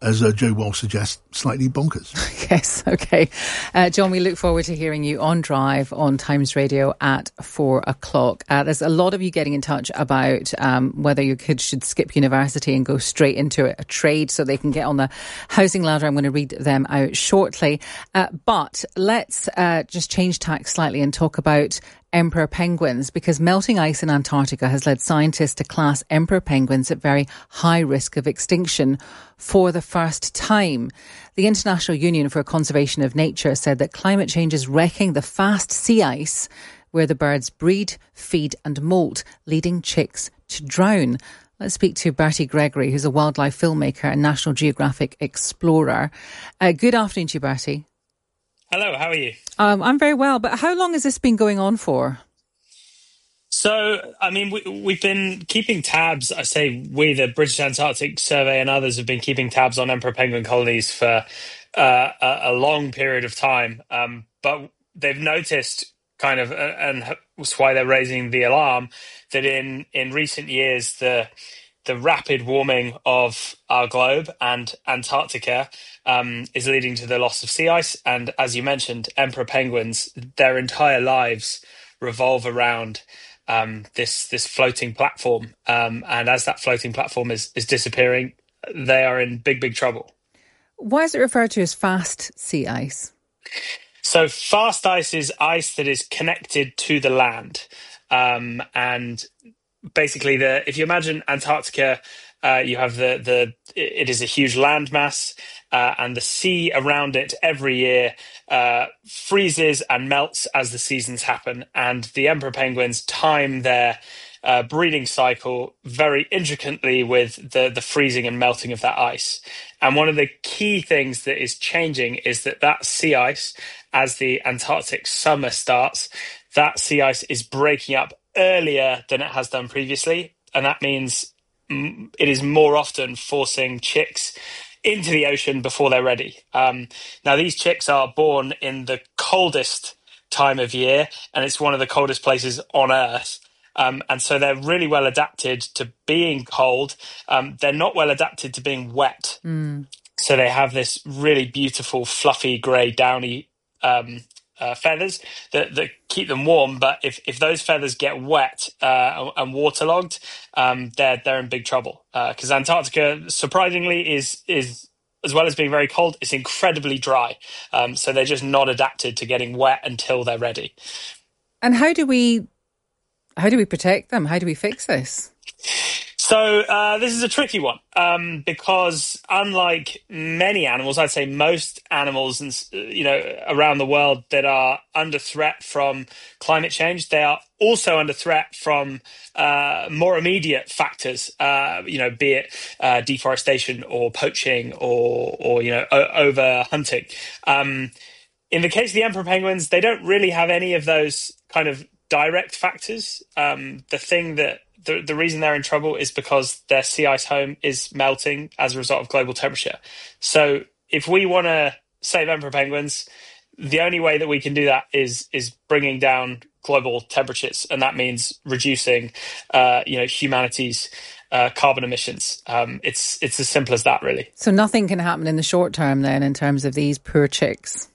as uh, Joe Walsh suggests, slightly bonkers. Yes, OK. Uh, John, we look forward to hearing you on Drive on Times Radio at four o'clock. Uh, there's a lot of you getting in touch about um, whether your kids should skip university and go straight into a, a trade so they can get on the housing ladder. I'm going to read them out shortly. Uh, but let's uh, just change tack slightly and talk about emperor penguins, because melting ice in Antarctica has led scientists to class emperor penguins at very high risk of extinction for the first time. The International Union for Conservation of Nature said that climate change is wrecking the fast sea ice where the birds breed, feed and molt, leading chicks to drown. Let's speak to Bertie Gregory, who's a wildlife filmmaker and National Geographic explorer. Uh, good afternoon to you, Bertie. Hello, how are you? Um, I'm very well, but how long has this been going on for? So, I mean, we, we've been keeping tabs. I say we, the British Antarctic Survey and others have been keeping tabs on emperor penguin colonies for uh, a, a long period of time. Um, but they've noticed kind of, uh, and that's why they're raising the alarm, that in, in recent years, the the rapid warming of our globe and Antarctica um, is leading to the loss of sea ice. And as you mentioned, emperor penguins, their entire lives revolve around um, this this floating platform. Um, and as that floating platform is, is disappearing, they are in big, big trouble. Why is it referred to as fast sea ice? So fast ice is ice that is connected to the land. Um, and basically, the if you imagine Antarctica, uh, you have the the it is a huge landmass, uh, and the sea around it every year uh, freezes and melts as the seasons happen. And the emperor penguins time their uh, breeding cycle very intricately with the the freezing and melting of that ice. And one of the key things that is changing is that that sea ice, as the Antarctic summer starts, that sea ice is breaking up earlier than it has done previously, and that means it is more often forcing chicks into the ocean before they're ready. Um, now, these chicks are born in the coldest time of year, and it's one of the coldest places on Earth. Um, and so they're really well adapted to being cold. Um, they're not well adapted to being wet. Mm. So they have this really beautiful, fluffy, grey, downy um Uh, feathers that, that keep them warm, but if, if those feathers get wet uh, and waterlogged, um, they're they're in big trouble. Because uh, Antarctica, surprisingly, is is as well as being very cold, it's incredibly dry. Um, so they're just not adapted to getting wet until they're ready. And how do we how do we protect them? How do we fix this? So uh, this is a tricky one um, because unlike many animals, I'd say most animals, and you know, around the world that are under threat from climate change, they are also under threat from uh, more immediate factors. Uh, you know, be it uh, deforestation or poaching or or you know o- over hunting. Um, in the case of the emperor penguins, they don't really have any of those kind of direct factors. Um, the thing that The, the reason they're in trouble is because their sea ice home is melting as a result of global temperature. So if we want to save emperor penguins, the only way that we can do that is is bringing down global temperatures, and that means reducing, uh, you know, humanity's uh, carbon emissions. Um, it's it's as simple as that, really. So nothing can happen in the short term, then, in terms of these poor chicks.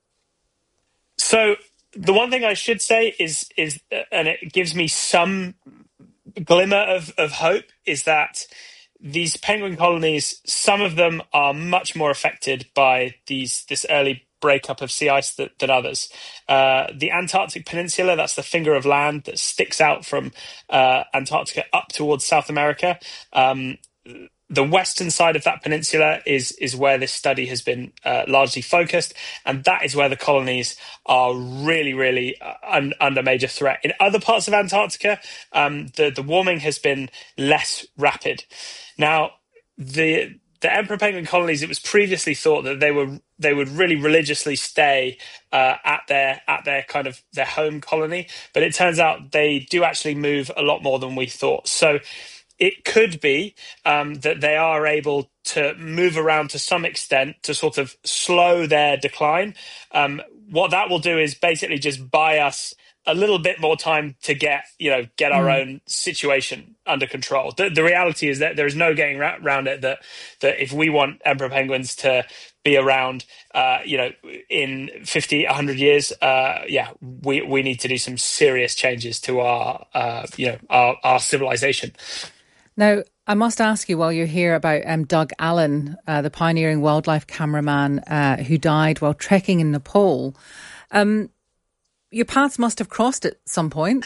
So the one thing I should say is is, and it gives me some glimmer of, of hope, is that these penguin colonies, some of them are much more affected by these this early breakup of sea ice that, than others. Uh, the Antarctic Peninsula, that's the finger of land that sticks out from uh, Antarctica up towards South America. Um, the western side of that peninsula is is where this study has been uh, largely focused, and that is where the colonies are really, really un- under major threat. In other parts of Antarctica, um, the, the warming has been less rapid. Now, the the emperor penguin colonies, it was previously thought that they were they would really religiously stay uh, at their at their kind of their home colony, but it turns out they do actually move a lot more than we thought. So it could be um, that they are able to move around to some extent to sort of slow their decline. Um, what that will do is basically just buy us a little bit more time to get, you know, get our mm. own situation under control. The, the reality is that there is no getting ra- around it that, that if we want emperor penguins to be around, uh, you know, in fifty, one hundred years, uh, yeah, we, we need to do some serious changes to our, uh, you know, our, our civilization. Now, I must ask you while you're here about um, Doug Allen, uh, the pioneering wildlife cameraman uh, who died while trekking in Nepal. Um, your paths must have crossed at some point.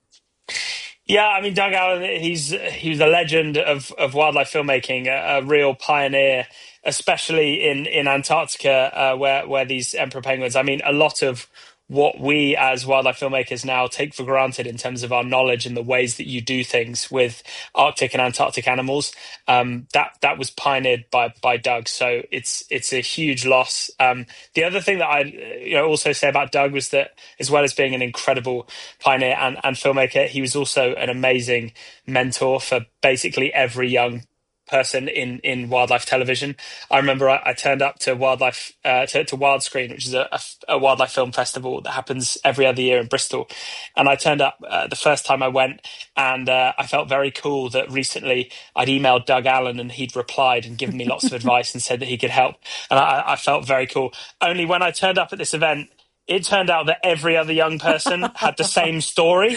Yeah, I mean, Doug Allen, he's he was a legend of, of wildlife filmmaking, a, a real pioneer, especially in, in Antarctica, uh, where, where these emperor penguins, I mean, a lot of what we as wildlife filmmakers now take for granted in terms of our knowledge and the ways that you do things with Arctic and Antarctic animals, um, that that was pioneered by by Doug. So it's it's a huge loss. Um, the other thing that I you know also say about Doug was that, as well as being an incredible pioneer and, and filmmaker, he was also an amazing mentor for basically every young person in, in wildlife television. I remember I, I turned up to wildlife uh, to, to Wildscreen, which is a, a, a wildlife film festival that happens every other year in Bristol. And I turned up uh, the first time I went, and uh, I felt very cool that recently I'd emailed Doug Allen and he'd replied and given me lots of advice and said that he could help. And I, I felt very cool. Only when I turned up at this event, it turned out that every other young person had the same story.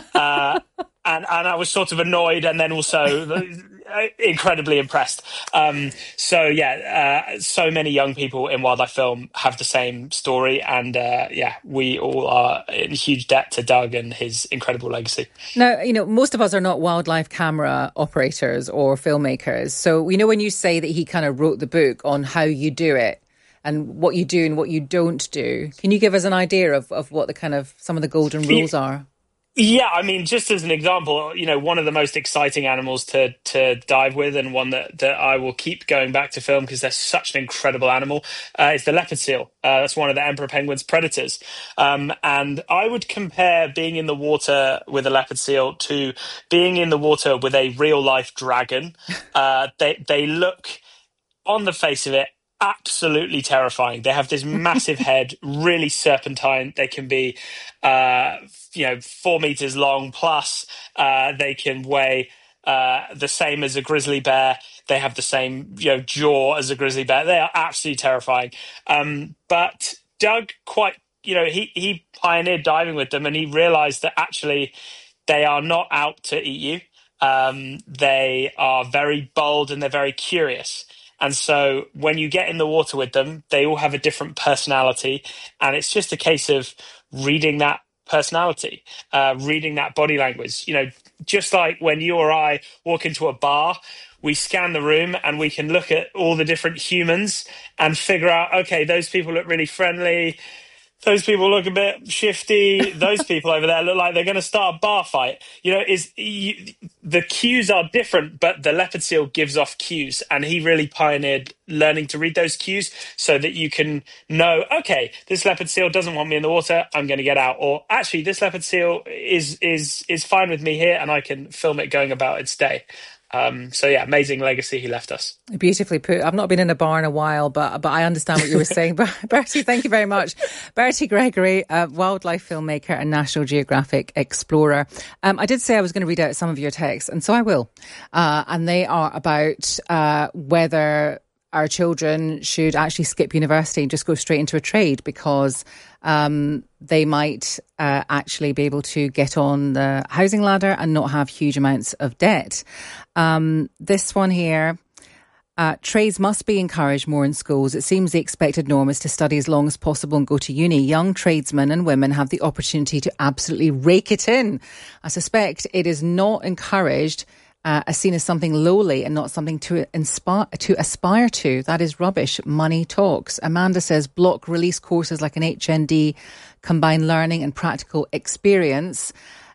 Uh, and, and I was sort of annoyed and then also incredibly impressed. Um, so, yeah, uh, so many young people in wildlife film have the same story. And, uh, yeah, we all are in huge debt to Doug and his incredible legacy. Now, you know, most of us are not wildlife camera operators or filmmakers. So, you know, when you say that he kind of wrote the book on how you do it, and what you do and what you don't do. Can you give us an idea of, of what the kind of some of the golden rules are? Yeah, I mean, just as an example, you know, one of the most exciting animals to to dive with, and one that, that I will keep going back to film because they're such an incredible animal, uh, is the leopard seal. Uh, that's one of the emperor penguin's predators. Um, and I would compare being in the water with a leopard seal to being in the water with a real life dragon. Uh, they they look, on the face of it, absolutely terrifying. They have this massive head, really serpentine. They can be, uh, you know, four meters long plus. Uh, they can weigh uh, the same as a grizzly bear. They have the same, you know, jaw as a grizzly bear. They are absolutely terrifying. Um, but Doug quite, you know, he, he pioneered diving with them, and he realized that actually they are not out to eat you. Um, they are very bold and they're very curious. And so when you get in the water with them, they all have a different personality. And it's just a case of reading that personality, uh, reading that body language. You know, just like when you or I walk into a bar, we scan the room and we can look at all the different humans and figure out, okay, those people look really friendly. Those people look a bit shifty. Those people over there look like they're going to start a bar fight. You know, is you, the cues are different, but the leopard seal gives off cues, and he really pioneered learning to read those cues so that you can know, okay, this leopard seal doesn't want me in the water, I'm going to get out, or actually, this leopard seal is is is fine with me here, and I can film it going about its day. Um, so yeah, amazing legacy he left us. Beautifully put. I've not been in a bar in a while, but but I understand what you were saying. But Bertie, thank you very much. Bertie Gregory, a wildlife filmmaker and National Geographic explorer. Um, I did say I was going to read out some of your texts, and so I will. Uh, and they are about uh, whether our children should actually skip university and just go straight into a trade because um, they might uh, actually be able to get on the housing ladder and not have huge amounts of debt. Um, this one here, uh, trades must be encouraged more in schools. It seems the expected norm is to study as long as possible and go to uni. Young tradesmen and women have the opportunity to absolutely rake it in. I suspect it is not encouraged Uh, as seen as something lowly and not something to inspire, to aspire to. That is rubbish. Money talks. Amanda says block release courses like an H N D, combine learning and practical experience.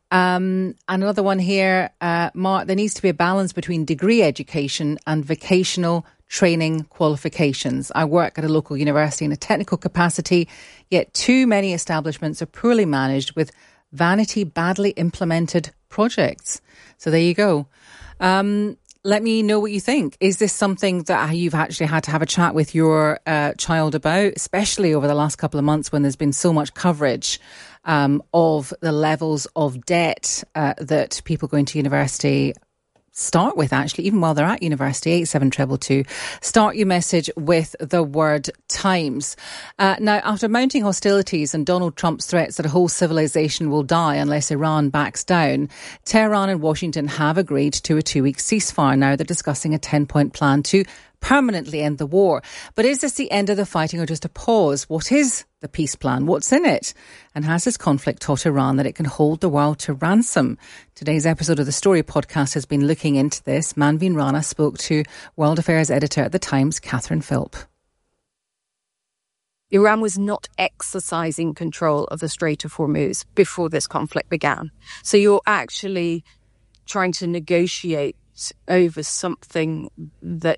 Um, another one here, uh, Mark, there needs to be a balance between degree education and vocational training qualifications. I work at a local university in a technical capacity, yet too many establishments are poorly managed with vanity, badly implemented projects. So there you go. Um, let me know what you think. Is this something that you've actually had to have a chat with your uh, child about, especially over the last couple of months when there's been so much coverage um, of the levels of debt uh, that people going to university start with, actually, even while they're at university. Eight seven two two two. Start your message with the word Times. Uh, now, after mounting hostilities and Donald Trump's threats that a whole civilization will die unless Iran backs down, Tehran and Washington have agreed to a two-week ceasefire. Now they're discussing a ten-point plan to permanently end the war. But is this the end of the fighting or just a pause? What is the peace plan? What's in it? And has this conflict taught Iran that it can hold the world to ransom? Today's episode of the Story podcast has been looking into this. Manveen Rana spoke to World Affairs editor at The Times, Catherine Philp. Iran was not exercising control of the Strait of Hormuz before this conflict began. So you're actually trying to negotiate over something that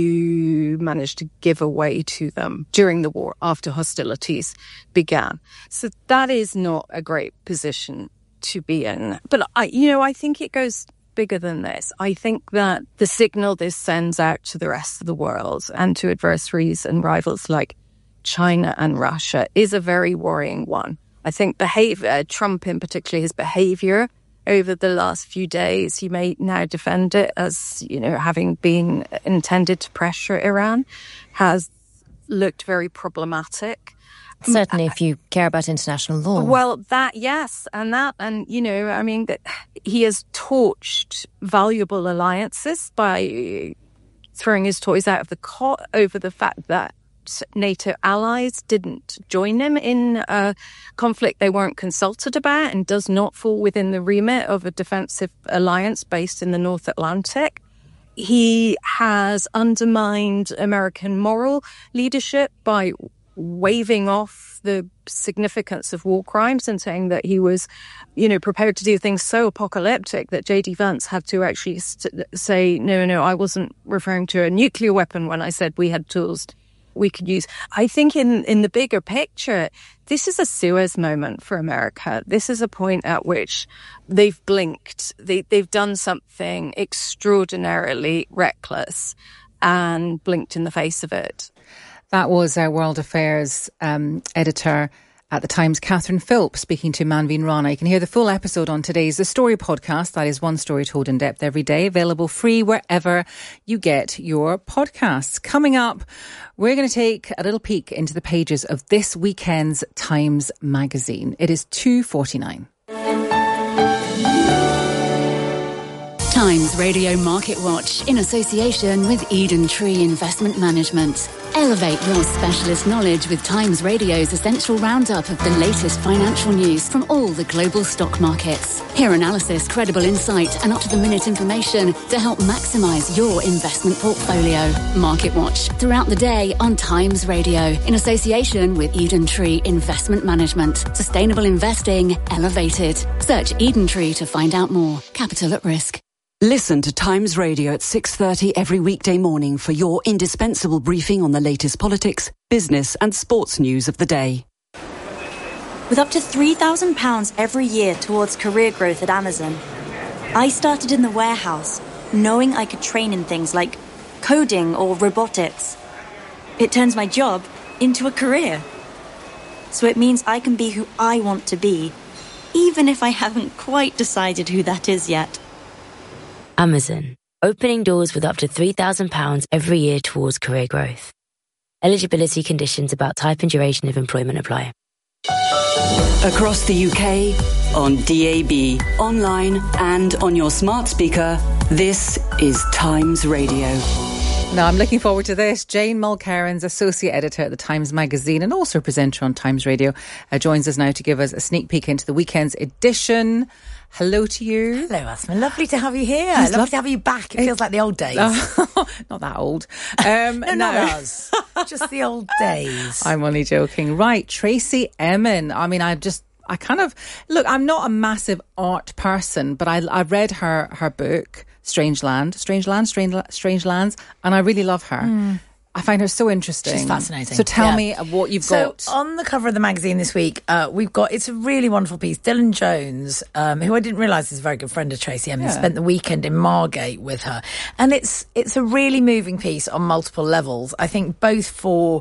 you managed to give away to them during the war after hostilities began. So that is not a great position to be in. But I, you know, I think it goes bigger than this. I think that the signal this sends out to the rest of the world and to adversaries and rivals like China and Russia is a very worrying one. I think behavior, Trump in particular, his behavior over the last few days, he may now defend it as, you know, having been intended to pressure Iran, has looked very problematic. Certainly, if you care about international law. Well, that, yes, and that, and, you know, I mean, he has torched valuable alliances by throwing his toys out of the cot over the fact that NATO allies didn't join him in a conflict they weren't consulted about and does not fall within the remit of a defensive alliance based in the North Atlantic. He has undermined American moral leadership by waving off the significance of war crimes and saying that he was, you know, prepared to do things so apocalyptic that J D Vance had to actually st- say, no, no, I wasn't referring to a nuclear weapon when I said we had tools we could use. I think in, in the bigger picture, this is a Suez moment for America. This is a point at which they've blinked. They, they've done something extraordinarily reckless and blinked in the face of it. That was our World Affairs um, editor at The Times, Catherine Philp, speaking to Manveen Rana. You can hear the full episode on today's The Story podcast. That is one story told in depth every day, available free wherever you get your podcasts. Coming up, we're going to take a little peek into the pages of this weekend's Times magazine. It is two forty-nine. Times Radio Market Watch in association with Eden Tree Investment Management. Elevate your specialist knowledge with Times Radio's essential roundup of the latest financial news from all the global stock markets. Hear analysis, credible insight and up-to-the-minute information to help maximise your investment portfolio. Market Watch throughout the day on Times Radio in association with Eden Tree Investment Management. Sustainable investing elevated. Search Eden Tree to find out more. Capital at risk. Listen to Times Radio at six thirty every weekday morning for your indispensable briefing on the latest politics, business and sports news of the day. With up to three thousand pounds every year towards career growth at Amazon, I started in the warehouse, knowing I could train in things like coding or robotics. It turns my job into a career. So it means I can be who I want to be, even if I haven't quite decided who that is yet. Amazon, opening doors with up to three thousand pounds every year towards career growth. Eligibility conditions about type and duration of employment apply. Across the U K, on D A B, online and on your smart speaker, this is Times Radio. Now, I'm looking forward to this. Jane Mulcairns, Associate Editor at The Times Magazine and also presenter on Times Radio, uh, joins us now to give us a sneak peek into the weekend's edition. Hello to you. Hello, Asma. Lovely to have you here. It's Lovely love- to have you back. It feels like the old days. Uh, not that old. Um, no, not us. Just the old days. I'm only joking. Right, Tracey Emin. I mean, I just... I kind of... Look, I'm not a massive art person, but I, I read her, her book, Strange Land, Strange Land, Strange, Strange Lands, and I really love her. Mm. I find her so interesting. She's fascinating. So tell yeah. me what you've so got. On the cover of the magazine this week, uh, we've got, it's a really wonderful piece. Dylan Jones, um, who I didn't realise is a very good friend of Tracey Emin, yeah. spent the weekend in Margate with her. And it's it's a really moving piece on multiple levels. I think both for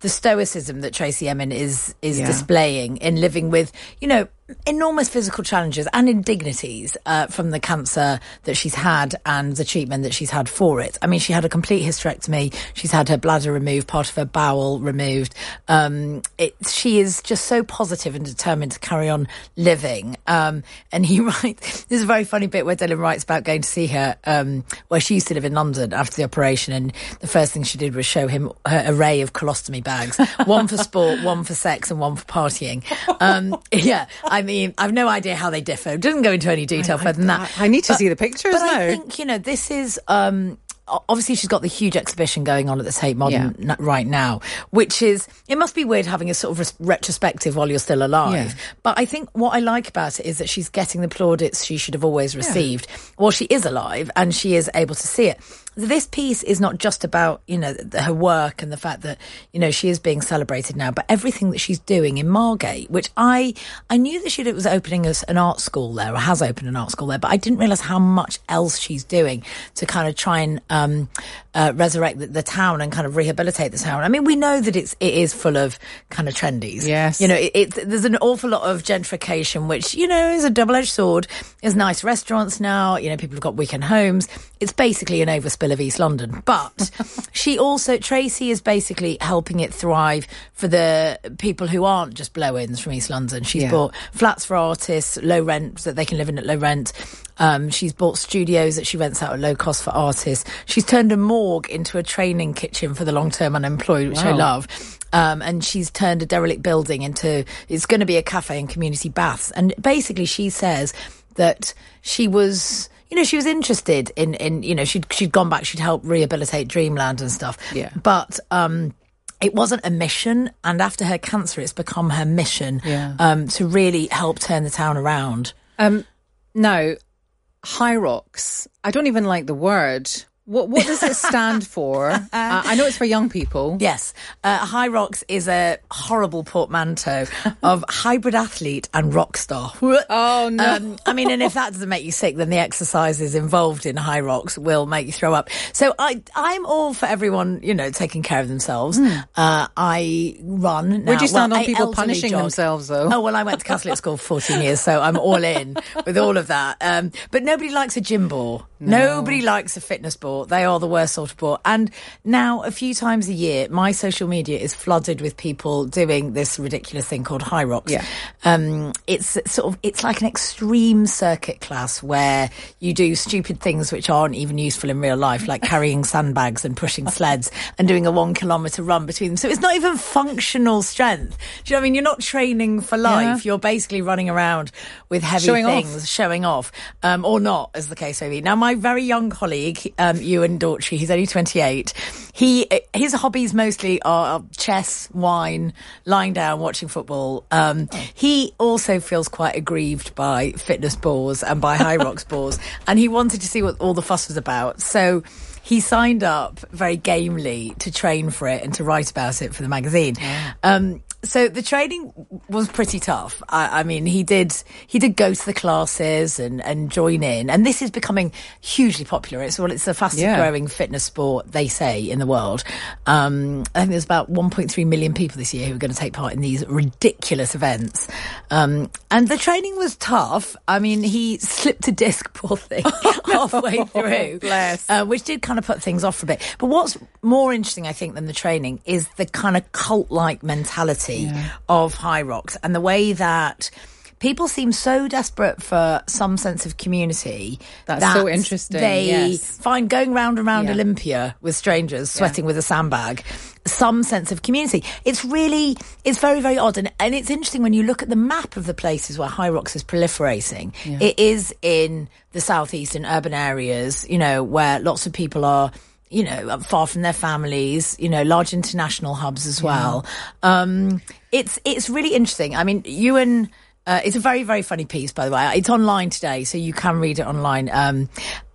the stoicism that Tracey Emin is is Yeah. displaying in living with, you know, enormous physical challenges and indignities uh, from the cancer that she's had and the treatment that she's had for it. I mean, she had a complete hysterectomy. She's had her bladder removed, part of her bowel removed. Um, it, she is just so positive and determined to carry on living. Um, and he writes, there's a very funny bit where Dylan writes about going to see her, um, where she used to live in London after the operation. And the first thing she did was show him her array of colostomy bags, one for sport, one for sex and one for partying. Um, yeah, I mean, I've no idea how they differ. It doesn't go into any detail I, further than that. I, I need to But- see the pictures But now. I think, you know, this is... Um, obviously, she's got the huge exhibition going on at the Tate Modern Yeah. n- right now, which is... It must be weird having a sort of res- retrospective while you're still alive. Yeah. But I think what I like about it is that she's getting the plaudits she should have always received while she is alive and she is able to see it. This piece is not just about, you know, the, her work and the fact that, you know, she is being celebrated now, but everything that she's doing in Margate, which I I knew that she was opening as an art school there, or has opened an art school there, but I didn't realise how much else she's doing to kind of try and um, uh, resurrect the, the town and kind of rehabilitate the town. I mean, we know that it's it is full of kind of trendies. Yes. You know, it, it's there's an awful lot of gentrification, which, you know, is a double-edged sword. There's nice restaurants now, you know, people have got weekend homes. It's basically an overspill of East London. But she also, Tracey is basically helping it thrive for the people who aren't just blow-ins from East London. She's Yeah. bought flats for artists, low rent, so that they can live in at low rent. Um, she's bought studios that she rents out at low cost for artists. She's turned a morgue into a training kitchen for the long-term unemployed, which I Wow. love. Um, and she's turned a derelict building into, it's going to be a cafe and community baths. And basically she says that she was... You know, she was interested in, in you know, she'd she'd gone back, she'd helped rehabilitate Dreamland and stuff. Yeah. But um, it wasn't a mission. And after her cancer, it's become her mission Yeah. um, to really help turn the town around. Um, now, High Rocks, I don't even like the word. What what does it stand for? uh, I know it's for young people. Yes. Uh, High Rocks is a horrible portmanteau of hybrid athlete and rock star. Oh, no. Um, I mean, and if that doesn't make you sick, then the exercises involved in High Rocks will make you throw up. So I, I'm all for everyone, you know, taking care of themselves. Mm. Uh, I run now. Where'd you stand well, on I people elderly punishing jog. themselves, though? Oh, well, I went to Catholic school for fourteen years, so I'm all in with all of that. Um, but nobody likes a gym ball. No. Nobody likes a fitness ball. They are the worst sort of ball. And now, a few times a year, my social media is flooded with people doing this ridiculous thing called High Rocks. Yeah. Um, it's sort of, it's like an extreme circuit class where you do stupid things which aren't even useful in real life, like carrying sandbags and pushing sleds and doing a one kilometre run between them. So it's not even functional strength. Do you know what I mean? You're not training for life. Yeah. You're basically running around with heavy Showing things, off. showing off, um, or not, as the case may be. Now, my very young colleague, um, Ewan Daughtry, he's only twenty-eight. He his hobbies mostly are chess, wine, lying down, watching football. Um, he also feels quite aggrieved by fitness balls and by High Rocks balls, and he wanted to see what all the fuss was about. So he signed up very gamely to train for it and to write about it for the magazine. Yeah. Um, so the training was pretty tough. I, I mean, he did he did go to the classes and, and join in, and this is becoming hugely popular. It's well, it's the fastest Yeah. growing fitness sport, they say, in the world. Um, I think there's about one point three million people this year who are going to take part in these ridiculous events. Um, and the training was tough. I mean, he slipped a disc, poor thing, halfway through, Bless. uh, which did kind of put things off for a bit. But what's more interesting, I think, than the training is the kind of cult-like mentality Yeah. of High Rocks and the way that people seem so desperate for some sense of community. That's that so interesting, They yes. find going round and round Yeah. Olympia with strangers, sweating with a sandbag, some sense of community. It's really, it's very, very odd. And, and it's interesting when you look at the map of the places where High Rocks is proliferating. Yeah. It is in the southeast, in urban areas, you know, where lots of people are, you know, far from their families, you know, large international hubs as well. Um, it's, it's really interesting. I mean, Ewan Uh, it's a very, very funny piece, by the way. It's online today, so you can read it online. Um,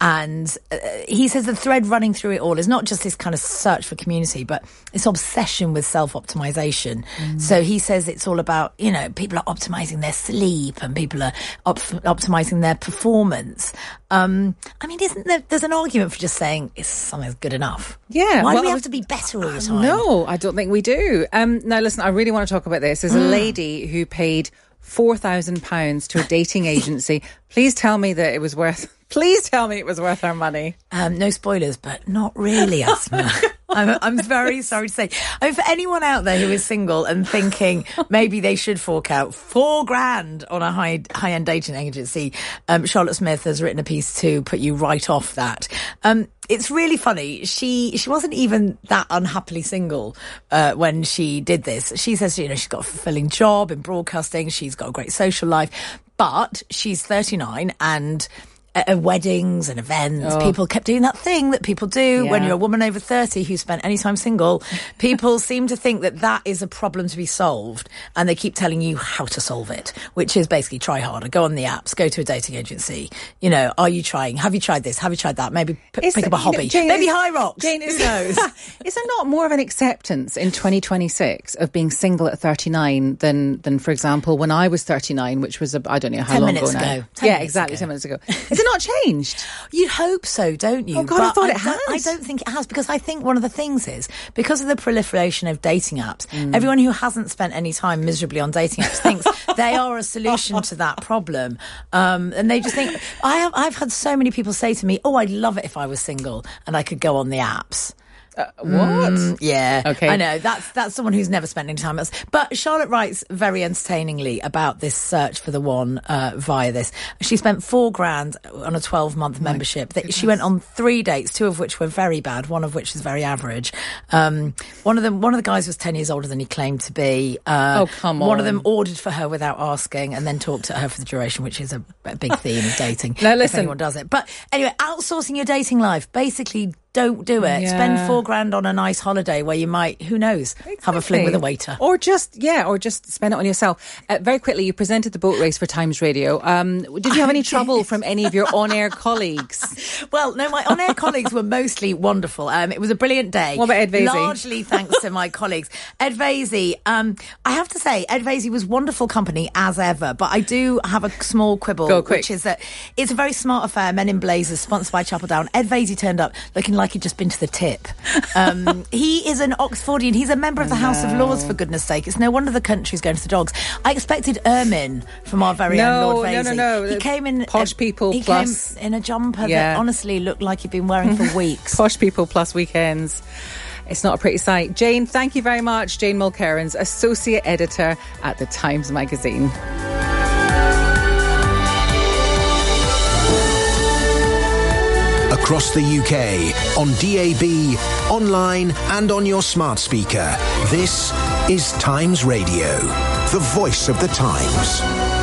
and uh, he says the thread running through it all is not just this kind of search for community, but this obsession with self-optimization. Mm. So he says it's all about, you know, people are optimizing their sleep and people are op- optimizing their performance. Um, I mean, isn't there, there's an argument for just saying it's something's good enough. Yeah. Why well, do we have to be better all the time? No, I don't think we do. Um, now, listen, I really want to talk about this. There's a Mm. lady who paid four thousand pounds to a dating agency. Please tell me that it was worth... Please tell me it was worth our money. Um, no spoilers, but not really, Asma. I'm, I'm very sorry to say. I mean, for anyone out there who is single and thinking maybe they should fork out four grand on a high high end dating agency, um, Charlotte Smith has written a piece to put you right off that. Um, it's really funny. She she wasn't even that unhappily single uh, when she did this. She says, you know, she's got a fulfilling job in broadcasting. She's got a great social life, but she's thirty-nine and at weddings and events, Oh. people kept doing that thing that people do Yeah. when you're a woman over thirty who spent any time single. People seem to think that that is a problem to be solved, and they keep telling you how to solve it, which is basically try harder, go on the apps, go to a dating agency. You know, are you trying? Have you tried this? Have you tried that? Maybe p- Is pick it- up a you know, hobby. Jane, Maybe is- high rocks. Jane, Who is, knows? is there not more of an acceptance in twenty twenty-six of being single at thirty-nine than, than for example, when I was thirty-nine, which was, a, I don't know how Ten long minutes ago now. ago. Ten yeah, minutes exactly, ago. ten minutes ago. Has it not changed? You'd hope so, don't you? Oh, God, I But thought it don't- has. I don't think it has, because I think one of the things is, because of the proliferation of dating apps, Mm. everyone who hasn't spent any time miserably on dating apps thinks they are a solution to that problem. Um, and they just think, I have, I've had so many people say to me, oh, I'd love it if I was single and I could go on the apps. Uh, what? Mm, yeah. Okay. I know. That's that's someone who's never spent any time else. But Charlotte writes very entertainingly about this search for the one uh, via this. She spent four grand on a twelve-month membership. That she went on three dates, two of which were very bad, one of which is very average. Um, one of them, one of the guys was ten years older than he claimed to be. Uh, Oh, come One of on. them ordered for her without asking and then talked to her for the duration, which is a, a big theme of dating. Now, if listen. anyone does it. But anyway, outsourcing your dating life. Basically, don't do it. Yeah. Spend four grand on a nice holiday where you might, who knows, have a fling with a waiter. Or just, yeah, or just spend it on yourself. Uh, very quickly, you presented the boat race for Times Radio. Um, did you have any trouble from any of your on-air colleagues? Well, no, my on-air colleagues were mostly wonderful. Um, it was a brilliant day. What about Ed Vaizey? Largely thanks to my colleagues. Ed Vaizey, um, I have to say, Ed Vaizey was wonderful company as ever, but I do have a small quibble, Go, quick. which is that it's a very smart affair, Men in Blazers, sponsored by Chapel Down. Ed Vaizey turned up looking like he'd just been to the tip. Um, he is an Oxfordian. He's a member of the House of Lords, for goodness sake. It's no wonder the country's going to the dogs. I expected Ermine from our very No, own Lord no, Vaizey. no, no. He came in... Posh uh, people he plus- came in a jumper Yeah. that honestly looked like he'd been wearing for weeks. Posh people plus weekends. It's not a pretty sight. Jane, thank you very much. Jane Mulcairns, Associate Editor at The Times Magazine. Across the U K, on D A B, online and on your smart speaker. This is Times Radio, the voice of the times.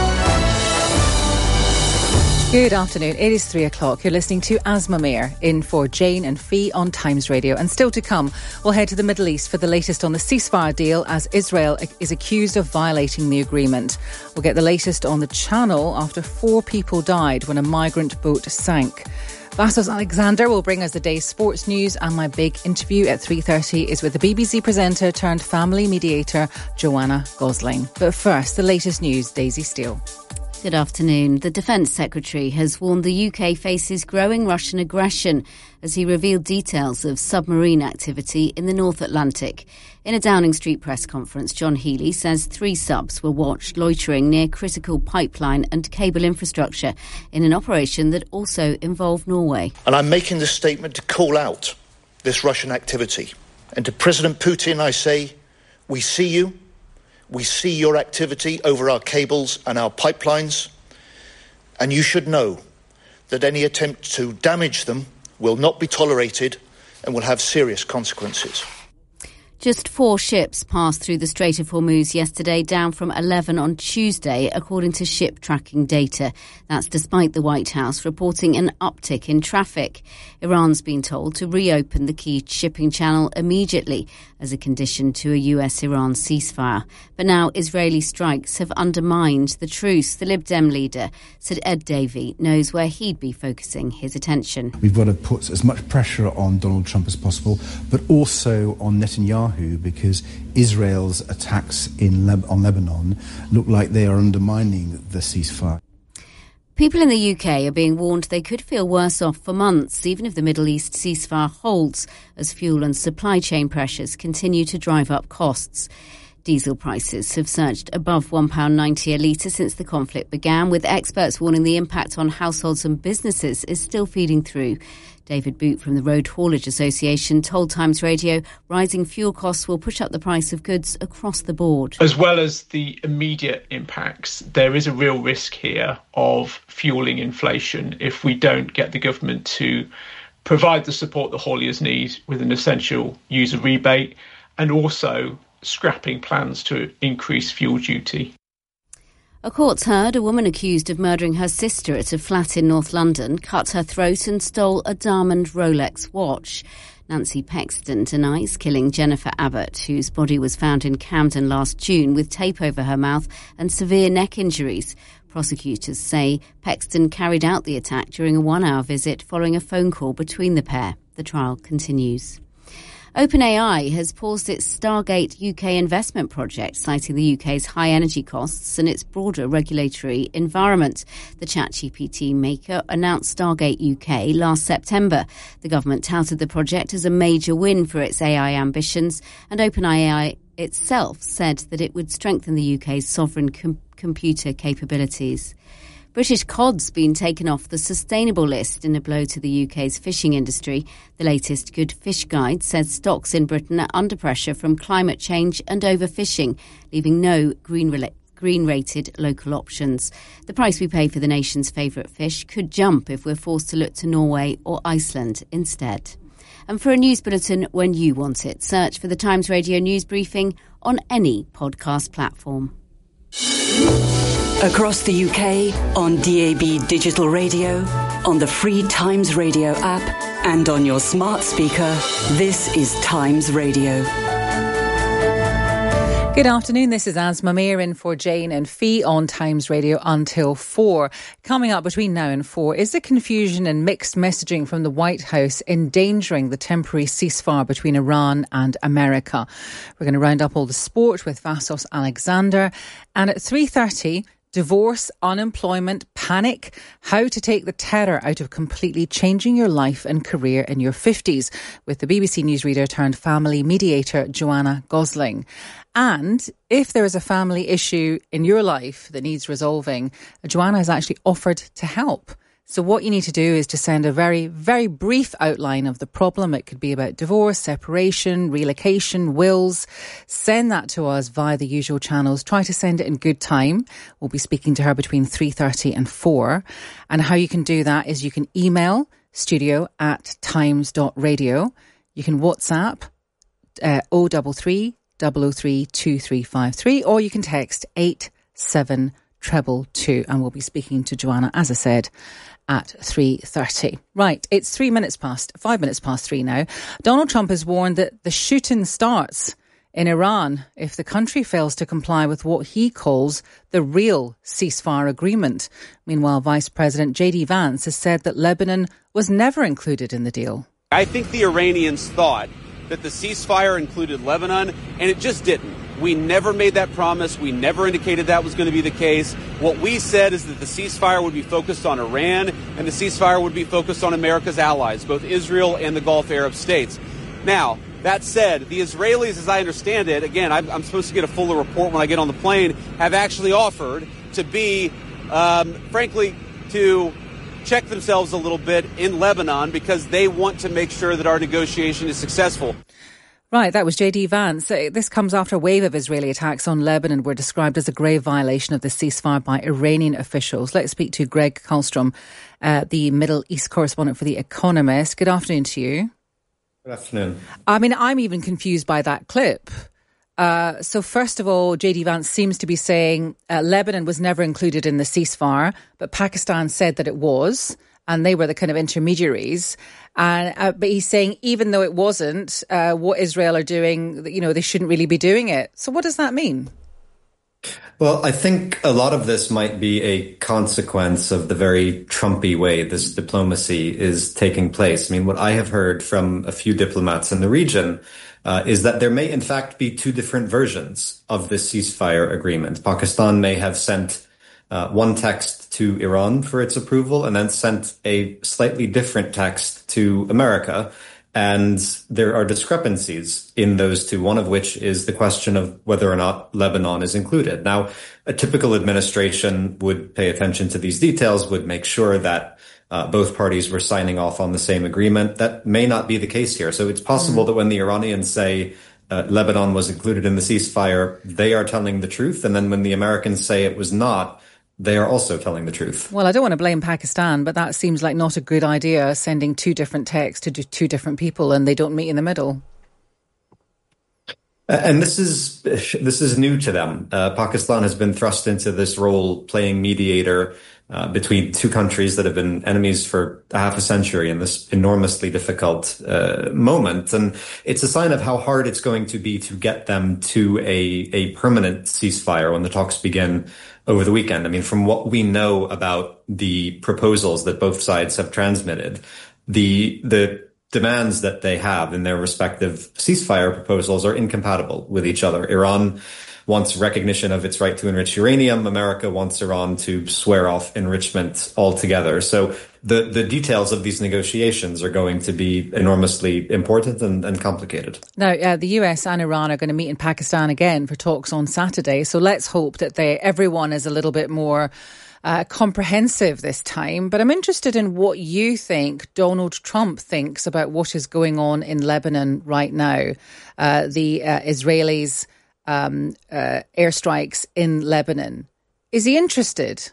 Good afternoon. It is three o'clock. You're listening to Asma Mir in for Jane and Fee on Times Radio. And still to come, we'll head to the Middle East for the latest on the ceasefire deal as Israel is accused of violating the agreement. We'll get the latest on the Channel after four people died when a migrant boat sank. Vassos Alexander will bring us the day's sports news, and my big interview at three thirty is with the B B C presenter turned family mediator Joanna Gosling. But first, the latest news, Daisy Steele. Good afternoon. The Defence Secretary has warned the U K faces growing Russian aggression as he revealed details of submarine activity in the North Atlantic. In a Downing Street press conference, John Healey says three subs were watched loitering near critical pipeline and cable infrastructure in an operation that also involved Norway. And I'm making this statement to call out this Russian activity. And to President Putin, I say, we see you. We see your activity over our cables and our pipelines, and you should know that any attempt to damage them will not be tolerated and will have serious consequences. Just four ships passed through the Strait of Hormuz yesterday, down from eleven on Tuesday, according to ship tracking data. That's despite the White House reporting an uptick in traffic. Iran's been told to reopen the key shipping channel immediately as a condition to a U S-Iran ceasefire. But now Israeli strikes have undermined the truce. The Lib Dem leader said Ed Davey knows where he'd be focusing his attention. We've got to put as much pressure on Donald Trump as possible, but also on Netanyahu, because Israel's attacks in Leb- on Lebanon look like they are undermining the ceasefire. People in the U K are being warned they could feel worse off for months, even if the Middle East ceasefire holds, as fuel and supply chain pressures continue to drive up costs. Diesel prices have surged above one pound ninety a litre since the conflict began, with experts warning the impact on households and businesses is still feeding through. David Boot from the Road Haulage Association told Times Radio rising fuel costs will push up the price of goods across the board. As well as the immediate impacts, there is a real risk here of fuelling inflation if we don't get the government to provide the support that hauliers need with an essential user rebate, and also scrapping plans to increase fuel duty. A court's heard a woman accused of murdering her sister at a flat in North London cut her throat and stole a diamond Rolex watch. Nancy Pexton denies killing Jennifer Abbott, whose body was found in Camden last June with tape over her mouth and severe neck injuries. Prosecutors say Pexton carried out the attack during a one-hour visit following a phone call between the pair. The trial continues. OpenAI has paused its Stargate U K investment project, citing the U K's high energy costs and its broader regulatory environment. The ChatGPT maker announced Stargate U K last September. The government touted the project as a major win for its A I ambitions, and OpenAI itself said that it would strengthen the U K's sovereign com- computer capabilities. British cod's been taken off the sustainable list in a blow to the U K's fishing industry. The latest Good Fish Guide says stocks in Britain are under pressure from climate change and overfishing, leaving no green rela- green-rated local options. The price we pay for the nation's favourite fish could jump if we're forced to look to Norway or Iceland instead. And for a news bulletin when you want it, search for the Times Radio News Briefing on any podcast platform. Across the U K, on D A B digital radio, on the free Times Radio app, and on your smart speaker, this is Times Radio. Good afternoon, this is Asma Mir in for Jane and Fee on Times Radio until four. Coming up between now and four is the confusion and mixed messaging from the White House endangering the temporary ceasefire between Iran and America. We're going to round up all the sport with Vassos Alexander, and at three thirty, divorce, unemployment, panic, how to take the terror out of completely changing your life and career in your fifties with the B B C newsreader turned family mediator Joanna Gosling. And if there is a family issue in your life that needs resolving, Joanna has actually offered to help. So what you need to do is to send a very, very brief outline of the problem. It could be about divorce, separation, relocation, wills. Send that to us via the usual channels. Try to send it in good time. We'll be speaking to her between three thirty and four. And how you can do that is you can email studio at times dot radio. You can WhatsApp uh, oh three three, double oh three, two three five three, or you can text eight seven treble two, and we'll be speaking to Joanna, as I said, at three thirty. Right, it's three minutes past, five minutes past three now. Donald Trump has warned that the shooting starts in Iran if the country fails to comply with what he calls the real ceasefire agreement. Meanwhile, Vice President J D Vance has said that Lebanon was never included in the deal. I think the Iranians thought that the ceasefire included Lebanon, and it just didn't. We never made that promise. We never indicated that was going to be the case. What we said is that the ceasefire would be focused on Iran, and the ceasefire would be focused on America's allies, both Israel and the Gulf Arab states. Now, that said, the Israelis, as I understand it, again, I'm, I'm supposed to get a fuller report when I get on the plane, have actually offered to be, um, frankly, to check themselves a little bit in Lebanon because they want to make sure that our negotiation is successful. Right, that was J D Vance. This comes after a wave of Israeli attacks on Lebanon were described as a grave violation of the ceasefire by Iranian officials. Let's speak to Greg Karlstrom, uh, the Middle East correspondent for The Economist. Good afternoon to you. Good afternoon. I mean, I'm even confused by that clip. Uh, so first of all, J D Vance seems to be saying uh, Lebanon was never included in the ceasefire, but Pakistan said that it was, and they were the kind of intermediaries. And uh, but he's saying even though it wasn't, uh, what Israel are doing, you know, they shouldn't really be doing it. So what does that mean? Well, I think a lot of this might be a consequence of the very Trumpy way this diplomacy is taking place. I mean, what I have heard from a few diplomats in the region Uh, is that there may in fact be two different versions of this ceasefire agreement. Pakistan may have sent uh, one text to Iran for its approval and then sent a slightly different text to America. And there are discrepancies in those two, one of which is the question of whether or not Lebanon is included. Now, a typical administration would pay attention to these details, would make sure that Uh, both parties were signing off on the same agreement. That may not be the case here. So it's possible mm. that when the Iranians say uh, Lebanon was included in the ceasefire, they are telling the truth. And then when the Americans say it was not, they are also telling the truth. Well, I don't want to blame Pakistan, but that seems like not a good idea, sending two different texts to two different people and they don't meet in the middle. And this is this is new to them. Uh, Pakistan has been thrust into this role playing mediator uh, between two countries that have been enemies for a half a century in this enormously difficult uh, moment. And it's a sign of how hard it's going to be to get them to a, a permanent ceasefire when the talks begin over the weekend. I mean, from what we know about the proposals that both sides have transmitted, the the demands that they have in their respective ceasefire proposals are incompatible with each other. Iran wants recognition of its right to enrich uranium. America wants Iran to swear off enrichment altogether. So the, the details of these negotiations are going to be enormously important and, and complicated. Now, uh, the U S and Iran are going to meet in Pakistan again for talks on Saturday. So let's hope that they everyone is a little bit more Uh, comprehensive this time. But I'm interested in what you think Donald Trump thinks about what is going on in Lebanon right now. Uh, the uh, Israelis' um, uh, airstrikes in Lebanon. Is he interested?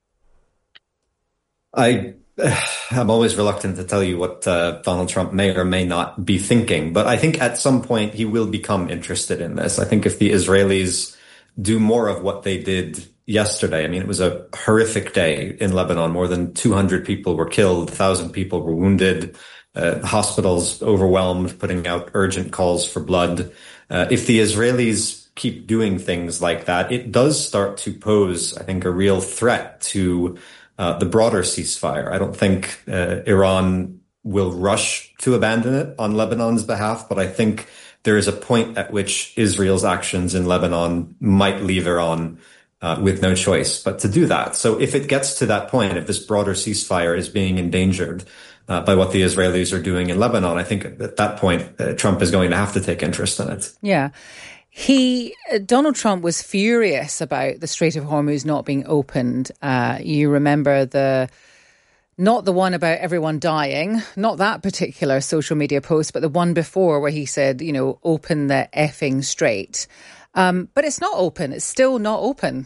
I, I'm always reluctant to tell you what uh, Donald Trump may or may not be thinking, but I think at some point he will become interested in this. I think if the Israelis do more of what they did yesterday. I mean, it was a horrific day in Lebanon. More than two hundred people were killed. one thousand people were wounded. Uh, hospitals overwhelmed, putting out urgent calls for blood. Uh, if the Israelis keep doing things like that, it does start to pose, I think, a real threat to uh, the broader ceasefire. I don't think uh, Iran will rush to abandon it on Lebanon's behalf, but I think there is a point at which Israel's actions in Lebanon might leave Iran Uh, with no choice but to do that. So if it gets to that point, if this broader ceasefire is being endangered uh, by what the Israelis are doing in Lebanon, I think at that point, uh, Trump is going to have to take interest in it. Yeah. He, uh, Donald Trump was furious about the Strait of Hormuz not being opened. Uh, you remember the, not the one about everyone dying, not that particular social media post, but the one before where he said, you know, open the effing strait. Um, but it's not open. It's still not open.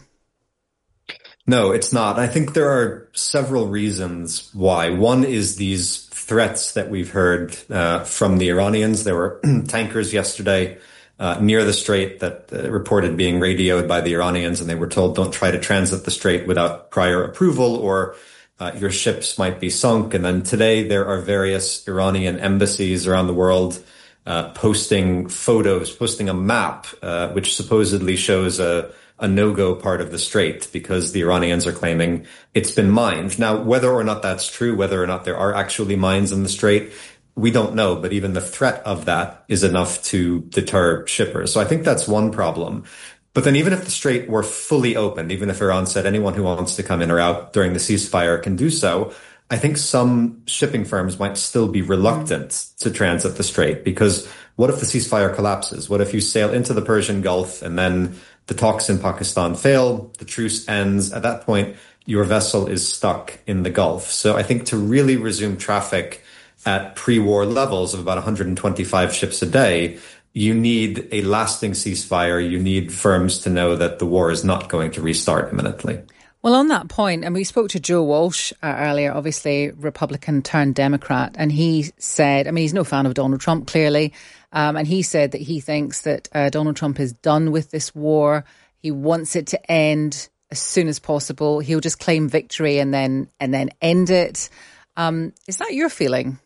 No, it's not. I think there are several reasons why. One is these threats that we've heard uh, from the Iranians. There were tankers yesterday uh, near the strait that uh, reported being radioed by the Iranians, and they were told, don't try to transit the strait without prior approval, or uh, your ships might be sunk. And then today there are various Iranian embassies around the world Uh, posting photos, posting a map, uh, which supposedly shows a, a no-go part of the strait because the Iranians are claiming it's been mined. Now, whether or not that's true, whether or not there are actually mines in the strait, we don't know. But even the threat of that is enough to deter shippers. So I think that's one problem. But then even if the strait were fully opened, even if Iran said anyone who wants to come in or out during the ceasefire can do so, I think some shipping firms might still be reluctant to transit the strait, because what if the ceasefire collapses? What if you sail into the Persian Gulf and then the talks in Pakistan fail, the truce ends? At that point, your vessel is stuck in the Gulf. So I think to really resume traffic at pre-war levels of about one hundred twenty-five ships a day, you need a lasting ceasefire. You need firms to know that the war is not going to restart imminently. Well, on that point, and we spoke to Joe Walsh uh, earlier, obviously Republican turned Democrat, and he said, I mean, he's no fan of Donald Trump, clearly, um, and he said that he thinks that uh, Donald Trump is done with this war. He wants it to end as soon as possible. He'll just claim victory and then and then end it. Um, is that your feeling?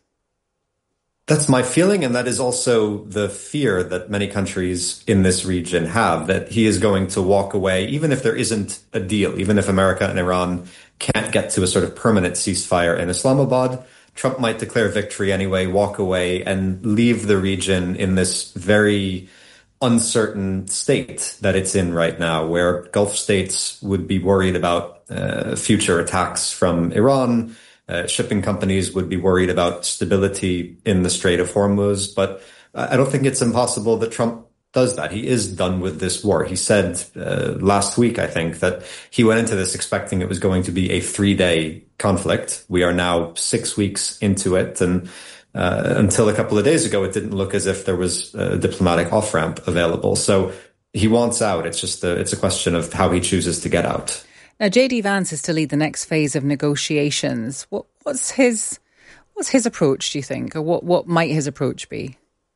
That's my feeling, and that is also the fear that many countries in this region have, that he is going to walk away, even if there isn't a deal, even if America and Iran can't get to a sort of permanent ceasefire in Islamabad. Trump might declare victory anyway, walk away, and leave the region in this very uncertain state that it's in right now, where Gulf states would be worried about uh, future attacks from Iran. Uh, shipping companies would be worried about stability in the Strait of Hormuz. But I don't think it's impossible that Trump does that. He is done with this war. He said uh, last week, I think, that he went into this expecting it was going to be a three-day conflict. We are now six weeks into it. And uh, until a couple of days ago, it didn't look as if there was a diplomatic off-ramp available. So he wants out. It's just a, it's a question of how he chooses to get out. Now, J D Vance is to lead the next phase of negotiations. What, what's his what's his approach, do you think? Or what, what might his approach be?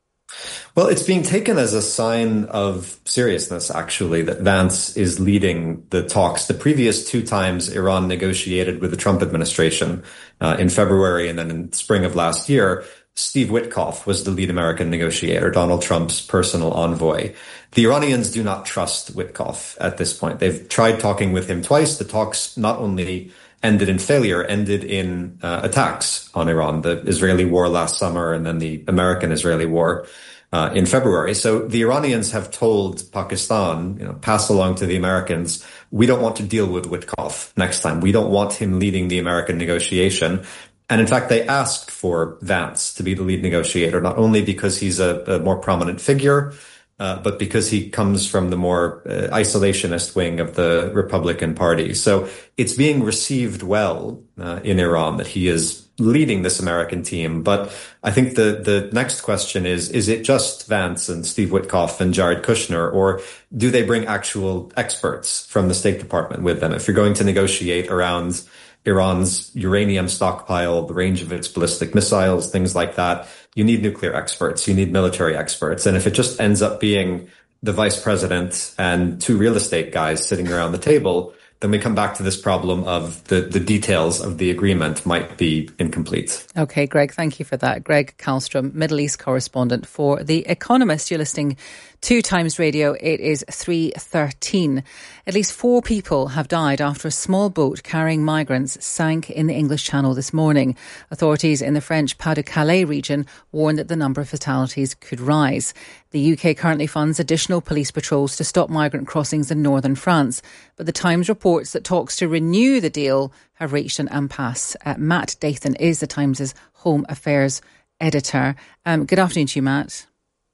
Well, it's being taken as a sign of seriousness, actually, that Vance is leading the talks. The previous two times Iran negotiated with the Trump administration, uh, in February and then in spring of last year, Steve Witkoff was the lead American negotiator, Donald Trump's personal envoy. The Iranians do not trust Witkoff at this point. They've tried talking with him twice. The talks not only ended in failure, ended in uh, attacks on Iran, the Israeli war last summer and then the American-Israeli war uh, in February. So the Iranians have told Pakistan, you know, pass along to the Americans, we don't want to deal with Witkoff next time. We don't want him leading the American negotiation. And in fact, they asked for Vance to be the lead negotiator, not only because he's a, a more prominent figure, uh, but because he comes from the more uh, isolationist wing of the Republican Party. So it's being received well uh, in Iran that he is leading this American team. But I think the, the next question is, is it just Vance and Steve Witkoff and Jared Kushner, or do they bring actual experts from the State Department with them? If you're going to negotiate around Iran's uranium stockpile, the range of its ballistic missiles, things like that, you need nuclear experts, you need military experts. And if it just ends up being the vice president and two real estate guys sitting around the table, then we come back to this problem of the, the details of the agreement might be incomplete. OK, Greg, thank you for that. Greg Kallstrom, Middle East correspondent for The Economist. You're listening to Times Radio. It is three thirteen. At least four people have died after a small boat carrying migrants sank in the English Channel this morning. Authorities in the French Pas-de-Calais region warned that the number of fatalities could rise. The U K currently funds additional police patrols to stop migrant crossings in northern France. But the Times reports that talks to renew the deal have reached an impasse. Uh, Matt Dathan is the Times' Home Affairs editor. Um, good afternoon to you, Matt.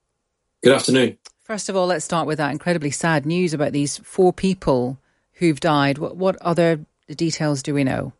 Good afternoon. First of all, let's start with that incredibly sad news about these four people who've died. What, what other details do we know?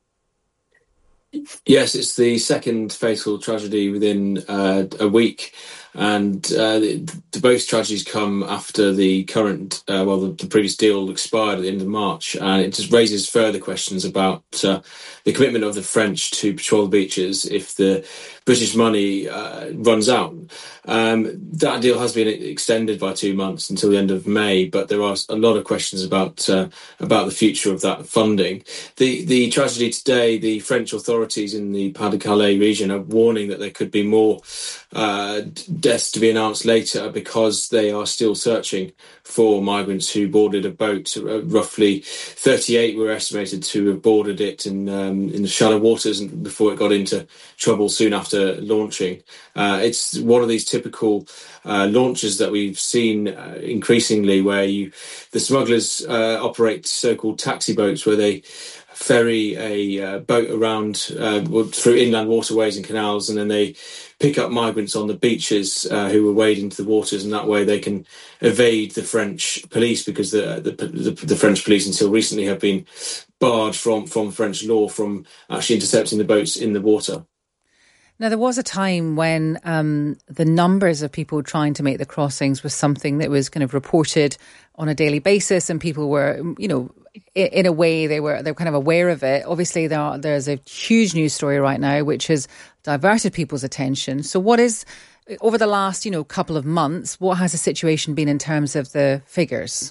Yes, it's the second fatal tragedy within uh, a week. And uh, the, the both tragedies come after the current, uh, well, the, the previous deal expired at the end of March. And it just raises further questions about uh, the commitment of the French to patrol the beaches if the British money uh, runs out. Um, that deal has been extended by two months until the end of May, but there are a lot of questions about uh, about the future of that funding. The the tragedy today, the French authorities in the Pas-de-Calais region are warning that there could be more uh, deaths to be announced later because they are still searching for migrants who boarded a boat. Uh, roughly thirty-eight were estimated to have boarded it in um, in the shallow waters and before it got into trouble soon after launching. Uh, it's one of these typical uh, launches that we've seen uh, increasingly, where you the smugglers uh, operate so-called taxi boats, where they ferry a uh, boat around uh, through inland waterways and canals, and then they pick up migrants on the beaches uh, who are wading into the waters, and that way they can evade the French police, because the the, the, the French police until recently have been barred from, from French law from actually intercepting the boats in the water. Now, there was a time when um, the numbers of people trying to make the crossings was something that was kind of reported on a daily basis, and people were, you know, in, in a way they were they were kind of aware of it. Obviously, there are, there's a huge news story right now which has diverted people's attention. So, what is over the last, you know, couple of months? What has the situation been in terms of the figures?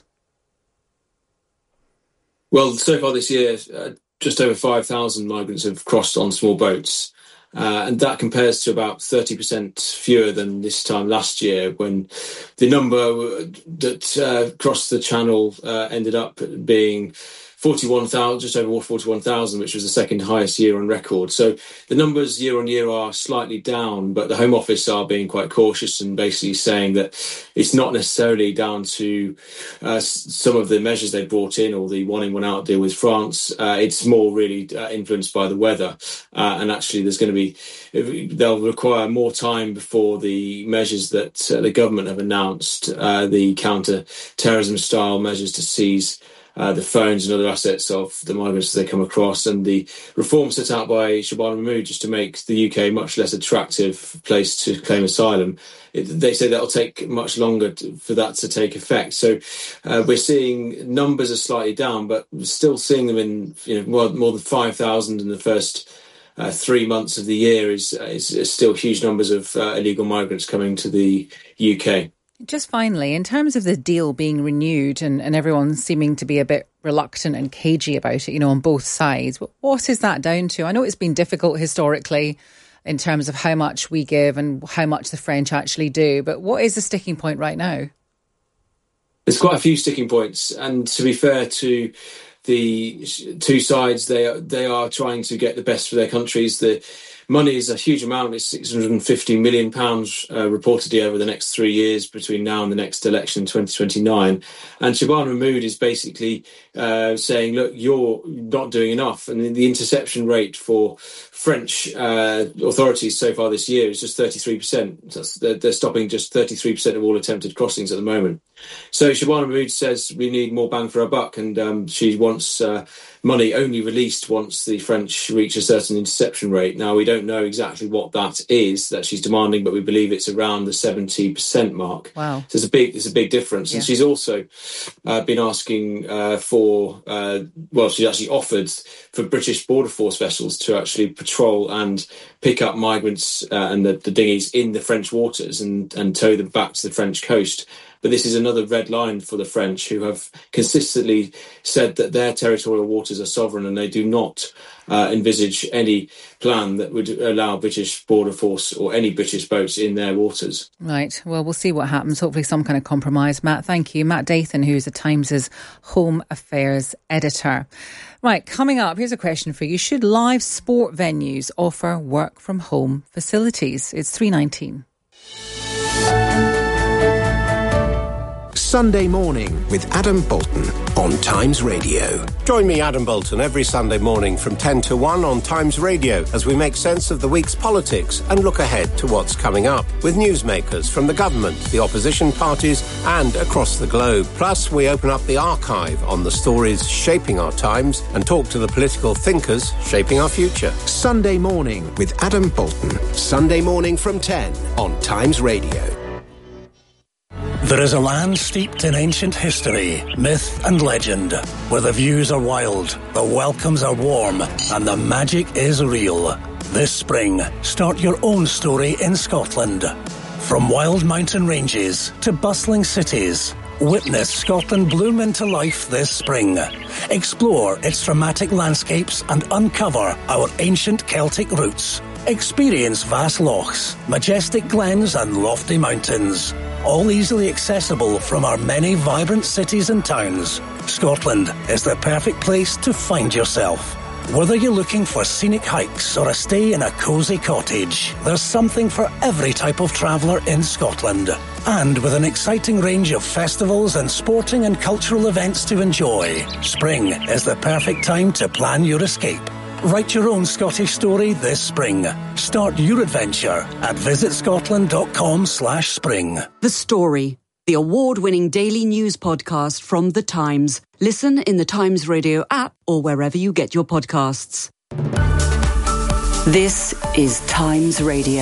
Well, so far this year, uh, just over five thousand migrants have crossed on small boats. Uh, and that compares to about thirty percent fewer than this time last year, when the number that uh, crossed the channel uh, ended up being forty-one thousand, just over forty-one thousand, which was the second highest year on record. So the numbers year on year are slightly down, but the Home Office are being quite cautious and basically saying that it's not necessarily down to uh, some of the measures they brought in or the one in, one out deal with France. Uh, it's more really uh, influenced by the weather. Uh, and actually there's going to be, they'll require more time before the measures that uh, the government have announced, uh, the counter-terrorism style measures to seize Uh, the phones and other assets of the migrants they come across, and the reform set out by Shabana Mahmood just to make the U K a much less attractive place to claim asylum. It, they say that'll take much longer to, for that to take effect. So uh, we're seeing numbers are slightly down, but we're still seeing them in, you know, more, more than five thousand in the first uh, three months of the year is, is, is still huge numbers of uh, illegal migrants coming to the U K. Just finally, in terms of the deal being renewed and, and everyone seeming to be a bit reluctant and cagey about it, you know, on both sides, what is that down to? I know it's been difficult historically in terms of how much we give and how much the French actually do, but what is the sticking point right now? There's quite a few sticking points, and to be fair to the two sides, they are, they are trying to get the best for their countries. The money is a huge amount. It's six hundred fifty million pounds uh, reportedly over the next three years between now and the next election in twenty twenty-nine. And Shabana Mahmood is basically uh, saying, look, you're not doing enough. And the interception rate for French uh, authorities so far this year is just thirty-three percent. That's, they're, they're stopping just thirty-three percent of all attempted crossings at the moment. So Shabana Mahmood says we need more bang for our buck, and um, she wants uh, money only released once the French reach a certain interception rate. Now, we don't know exactly what that is that she's demanding, but we believe it's around the seventy percent mark. Wow. So it's a big, it's a big difference. Yeah. And she's also uh, been asking uh, for, uh, well, she's actually offered for British Border Force vessels to actually patrol and pick up migrants uh, and the, the dinghies in the French waters and, and tow them back to the French coast. But this is another red line for the French, who have consistently said that their territorial waters are sovereign, and they do not uh, envisage any plan that would allow British Border Force or any British boats in their waters. Right. Well, we'll see what happens. Hopefully some kind of compromise. Matt, thank you. Matt Dathan, who's the Times' Home Affairs editor. Right, coming up, here's a question for you. Should live sport venues offer work-from-home facilities? It's three nineteen. Sunday Morning with Adam Bolton on Times Radio. Join me, Adam Bolton, every Sunday morning from ten to one on Times Radio as we make sense of the week's politics and look ahead to what's coming up with newsmakers from the government, the opposition parties and across the globe. Plus, we open up the archive on the stories shaping our times and talk to the political thinkers shaping our future. Sunday Morning with Adam Bolton. Sunday morning from ten on Times Radio. There is a land steeped in ancient history, myth and legend, where the views are wild, the welcomes are warm, and the magic is real. This spring, start your own story in Scotland. From wild mountain ranges to bustling cities, witness Scotland bloom into life this spring. Explore its dramatic landscapes and uncover our ancient Celtic roots. Experience vast lochs, majestic glens and lofty mountains, all easily accessible from our many vibrant cities and towns. Scotland is the perfect place to find yourself. Whether you're looking for scenic hikes or a stay in a cosy cottage, there's something for every type of traveller in Scotland. And with an exciting range of festivals and sporting and cultural events to enjoy, spring is the perfect time to plan your escape. Write your own Scottish story this spring. Start your adventure at visitscotland.com slash spring. The Story, the award-winning daily news podcast from The Times. Listen in the Times Radio app or wherever you get your podcasts. This is Times Radio.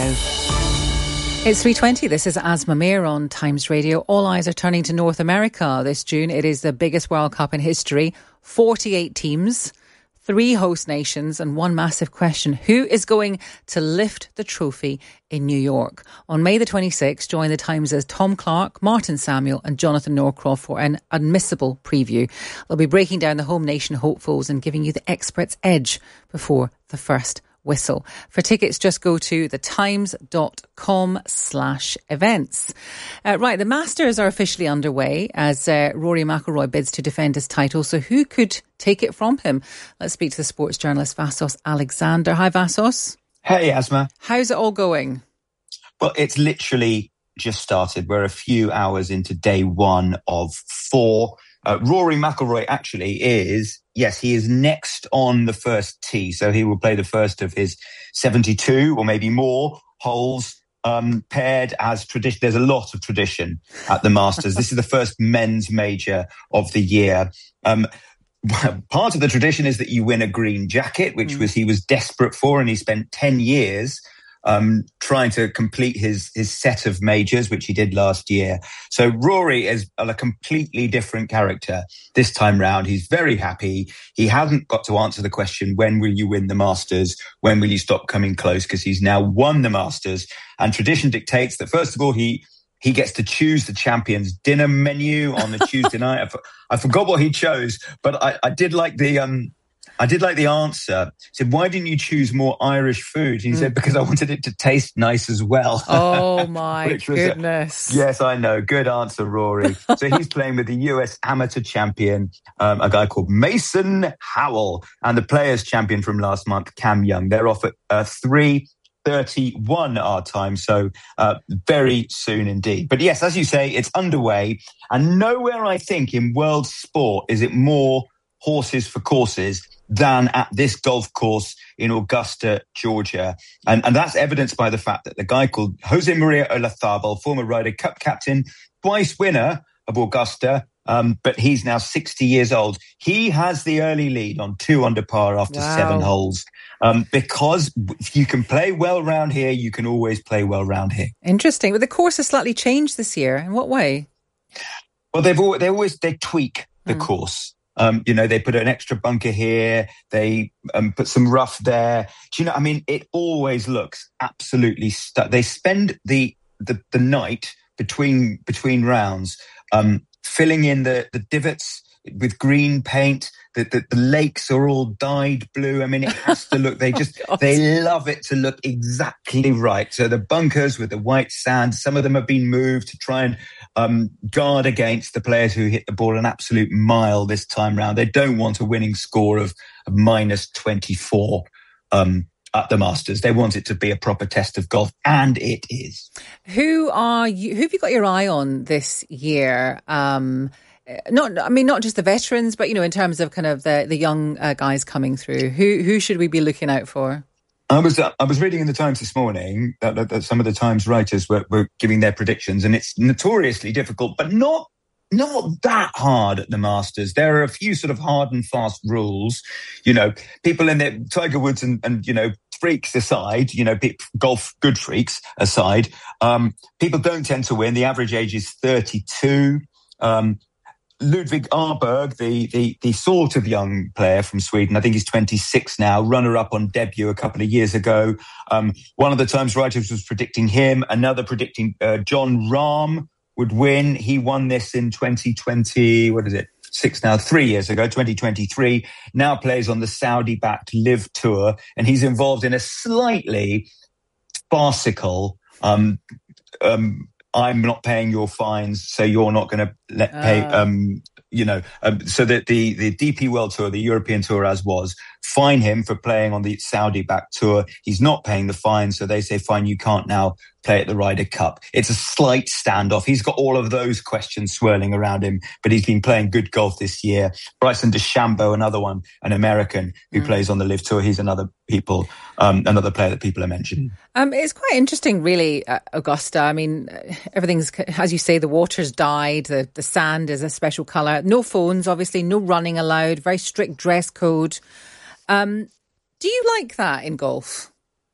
It's three twenty. This is Asma Mir on Times Radio. All eyes are turning to North America this June. It is the biggest World Cup in history. forty-eight teams, three host nations, and one massive question. Who is going to lift the trophy in New York? On May the twenty-sixth, join the Times' Tom Clark, Martin Samuel and Jonathan Norcroft for an admissible preview. They'll be breaking down the home nation hopefuls and giving you the expert's edge before the first whistle. For tickets, just go to thetimes.com slash events. Uh, right, the Masters are officially underway as uh, Rory McIlroy bids to defend his title. So who could take it from him? Let's speak to the sports journalist Vassos Alexander. Hi, Vassos. Hey, Asma. How's it all going? Well, it's literally just started. We're a few hours into day one of four. Uh, Rory McIlroy actually is, yes, he is next on the first tee. So he will play the first of his seventy-two or maybe more holes um, paired as tradition. There's a lot of tradition at the Masters. This is the first men's major of the year. Um, part of the tradition is that you win a green jacket, which mm. was he was desperate for, and he spent ten years Um, trying to complete his his set of majors, which he did last year. So Rory is a completely different character this time round. He's very happy. He hasn't got to answer the question, when will you win the Masters? When will you stop coming close? Because he's now won the Masters. And tradition dictates that, first of all, he he gets to choose the champion's dinner menu on the Tuesday night. I, I forgot what he chose, but I, I did like the... um. I did like the answer. He said, why didn't you choose more Irish food? He mm. said, because I wanted it to taste nice as well. Oh, my goodness. A, yes, I know. Good answer, Rory. So he's playing with the U S amateur champion, um, a guy called Mason Howell, and the players champion from last month, Cam Young. They're off at uh, three thirty-one our time, so uh, very soon indeed. But yes, as you say, it's underway. And nowhere, I think, in world sport is it more horses for courses than at this golf course in Augusta, Georgia. And, and that's evidenced by the fact that the guy called Jose Maria Olazabal, former Ryder Cup captain, twice winner of Augusta, um, but he's now sixty years old. He has the early lead on two under par after wow. seven holes. Um, because if you can play well round here, you can always play well round here. Interesting. But the course has slightly changed this year. In what way? Well, they've always, they always, they tweak the mm. course. Um, you know, they put an extra bunker here. They um, put some rough there. Do you know, I mean, it always looks absolutely stu- They spend the, the, the night between, between rounds, um, filling in the, the divots with green paint. The, the, the lakes are all dyed blue. I mean, it has to look, they just, oh, they love it to look exactly right. So the bunkers with the white sand, some of them have been moved to try and um, guard against the players who hit the ball an absolute mile this time round. They don't want a winning score of, of minus twenty-four um, at the Masters. They want it to be a proper test of golf, and it is. Who are you, who have you got your eye on this year? Um, Not, I mean, not just the veterans, but, you know, in terms of kind of the, the young uh, guys coming through, who who should we be looking out for? I was uh, I was reading in the Times this morning that, that, that some of the Times writers were, were giving their predictions, and it's notoriously difficult, but not not that hard at the Masters. There are a few sort of hard and fast rules. You know, people in their Tiger Woods and, and you know, freaks aside, you know, golf good freaks aside, um, people don't tend to win. The average age is thirty-two. Um, Ludwig Arberg, the, the the sort of young player from Sweden, I think he's twenty-six now, runner-up on debut a couple of years ago. Um, one of the Times writers was predicting him, another predicting uh, Jon Rahm would win. He won this in twenty twenty, what is it, six now, three years ago, twenty twenty-three, now plays on the Saudi-backed Live Tour, and he's involved in a slightly farcical um um I'm not paying your fines, so you're not going to let pay. Uh. Um, you know, um, so that the the D P World Tour, the European Tour, as was, fine him for playing on the Saudi-backed tour. He's not paying the fine, so they say, fine, you can't now play at the Ryder Cup. It's a slight standoff. He's got all of those questions swirling around him, but he's been playing good golf this year. Bryson DeChambeau, another one, an American who mm. plays on the Live Tour. He's another people, um, another player that people are mentioning. Um, it's quite interesting, really, uh, Augusta. I mean, everything's, as you say, the water's dyed, the, the sand is a special colour. No phones, obviously, no running allowed, very strict dress code. Um, do you like that in golf?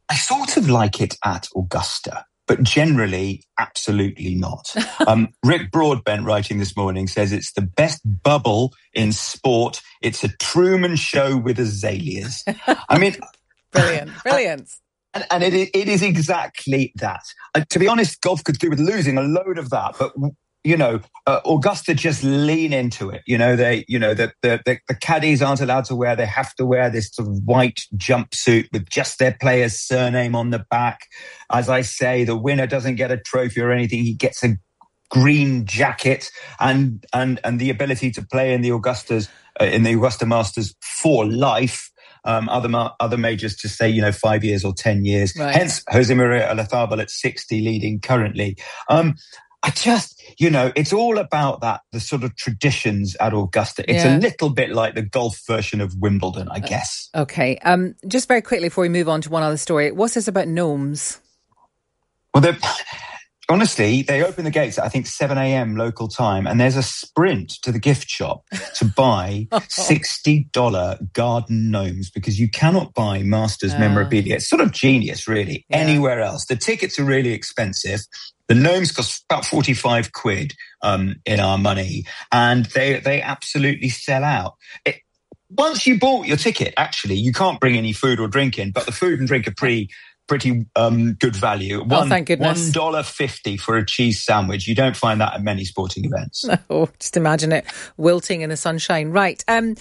I sort of like it at Augusta, but generally, absolutely not. Um, Rick Broadbent, writing this morning, says it's the best bubble in sport. It's a Truman Show with azaleas. I mean... Brilliant, brilliant. And, and it, it is exactly that. Uh, to be honest, golf could do with losing a load of that, but... You know, uh, Augusta just lean into it. You know, they, you know, the, the, the, the caddies aren't allowed to wear, they have to wear this sort of white jumpsuit with just their player's surname on the back. As I say, the winner doesn't get a trophy or anything. He gets a green jacket and, and, and the ability to play in the Augustas, uh, in the Augusta Masters for life. Um, other ma- other majors to say, you know, five years or ten years. Right. Hence, Jose Maria Olazabal at sixty leading currently. Um, I just, you know, it's all about that, the sort of traditions at Augusta. It's yeah. a little bit like the golf version of Wimbledon, I guess. Uh, okay. Um, just very quickly before we move on to one other story, what's this about gnomes? Well, honestly, they open the gates at, I think, seven a.m. local time, and there's a sprint to the gift shop to buy sixty dollars garden gnomes because you cannot buy Masters uh. memorabilia. It's sort of genius, really, yeah. anywhere else. The tickets are really expensive. The gnomes cost about forty-five quid um, in our money, and they they absolutely sell out. It, once you bought your ticket, actually, you can't bring any food or drink in, but the food and drink are pretty pretty um, good value. One, oh, thank goodness. one dollar fifty for a cheese sandwich. You don't find that at many sporting events. Oh, just imagine it wilting in the sunshine. Right. Um,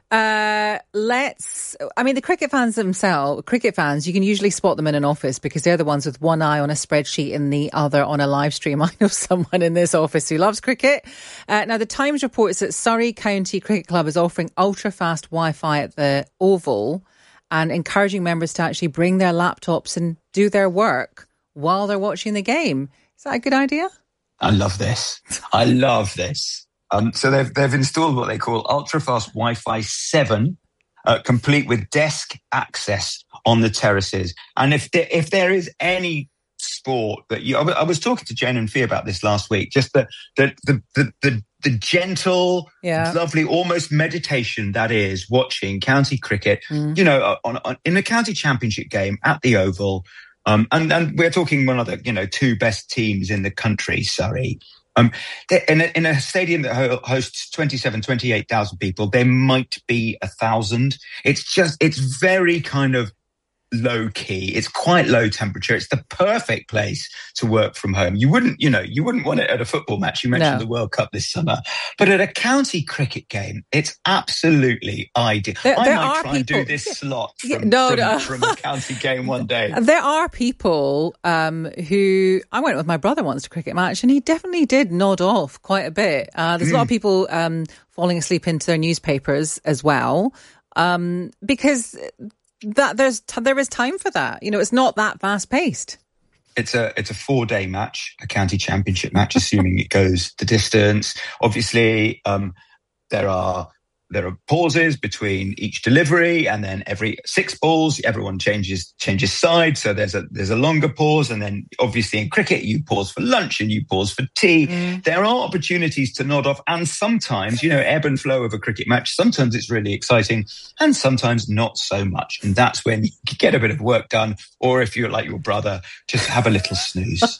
Uh, let's, I mean, the cricket fans themselves, cricket fans, you can usually spot them in an office because they're the ones with one eye on a spreadsheet and the other on a live stream. I know someone in this office who loves cricket. Uh, now, the Times reports that Surrey County Cricket Club is offering ultra-fast Wi-Fi at the Oval and encouraging members to actually bring their laptops and do their work while they're watching the game. Is that a good idea? I love this. I love this. Um, so they've they've installed what they call ultra-fast Wi-Fi seven, uh, complete with desk access on the terraces. And if there, if there is any sport that you, I, w- I was talking to Jane and Fee about this last week, just the the the the, the, the gentle, yeah. lovely, almost meditation that is watching county cricket. Mm. You know, on, on in a county championship game at the Oval, um, and and we're talking one of the you know two best teams in the country, Surrey. Um, in, a, in a stadium that hosts twenty-seven, twenty-eight thousand people, there might be a thousand. It's just, it's very kind of low key. It's quite low temperature. It's the perfect place to work from home. You wouldn't, you know, you wouldn't want it at a football match. You mentioned no. the World Cup this summer, but at a county cricket game, it's absolutely ideal. There, I there might are try people, and do this slot from, yeah, no, from, no. from a county game one day. There are people um, who, I went with my brother once to a cricket match and he definitely did nod off quite a bit. Uh, there's mm. a lot of people um, falling asleep into their newspapers as well um, because that there's there is time for that. You know, it's not that fast paced. It's a it's a four day match, a county championship match, assuming it goes the distance. Obviously, um, there are there are pauses between each delivery, and then every six balls, everyone changes changes sides. So there's a there's a longer pause, and then obviously in cricket, you pause for lunch and you pause for tea. Mm. There are opportunities to nod off, and sometimes, you know, ebb and flow of a cricket match. Sometimes it's really exciting, and sometimes not so much. And that's when you get a bit of work done, or if you're like your brother, just have a little snooze.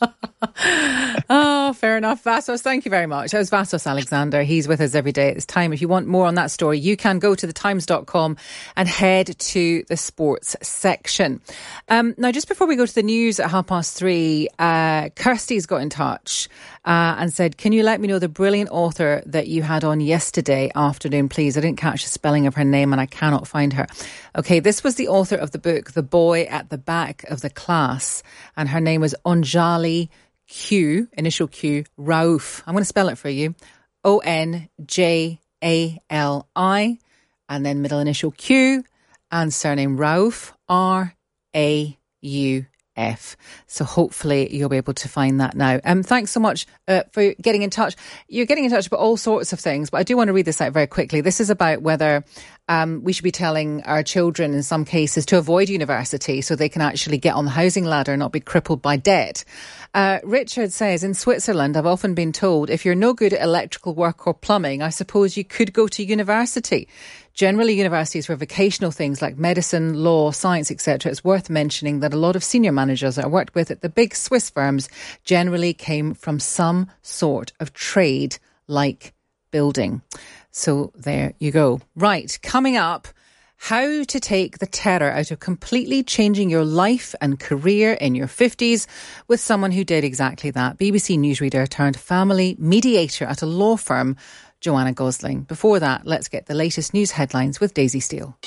Oh, fair enough. Vassos, thank you very much. That was Vassos Alexander. He's with us every day at this time. If you want more on that story, you can go to the times dot com and head to the sports section. Um, now, just before we go to the news at half past three, uh, Kirsty's got in touch uh, and said, can you let me know the brilliant author that you had on yesterday afternoon, please? I didn't catch the spelling of her name and I cannot find her. Okay, this was the author of the book, The Boy at the Back of the Class, and her name was Onjali Q, initial Q, Rauf. I'm going to spell it for you. O N J A L I, and then middle initial Q, and surname Rauf, R A U F. So hopefully you'll be able to find that now. Um, thanks so much uh, for getting in touch. You're getting in touch about all sorts of things, but I do want to read this out very quickly. This is about whether um, we should be telling our children in some cases to avoid university so they can actually get on the housing ladder and not be crippled by debt. Uh, Richard says, in Switzerland, I've often been told if you're no good at electrical work or plumbing, I suppose you could go to university. generally universities for vocational things like medicine, law, science, et cetera, it's worth mentioning that a lot of senior managers that I worked with at the big Swiss firms generally came from some sort of trade like building. So there you go. Right, coming up, how to take the terror out of completely changing your life and career in your fifties with someone who did exactly that. B B C newsreader turned family mediator at a law firm, Joanna Gosling. Before that, let's get the latest news headlines with Daisy Steele.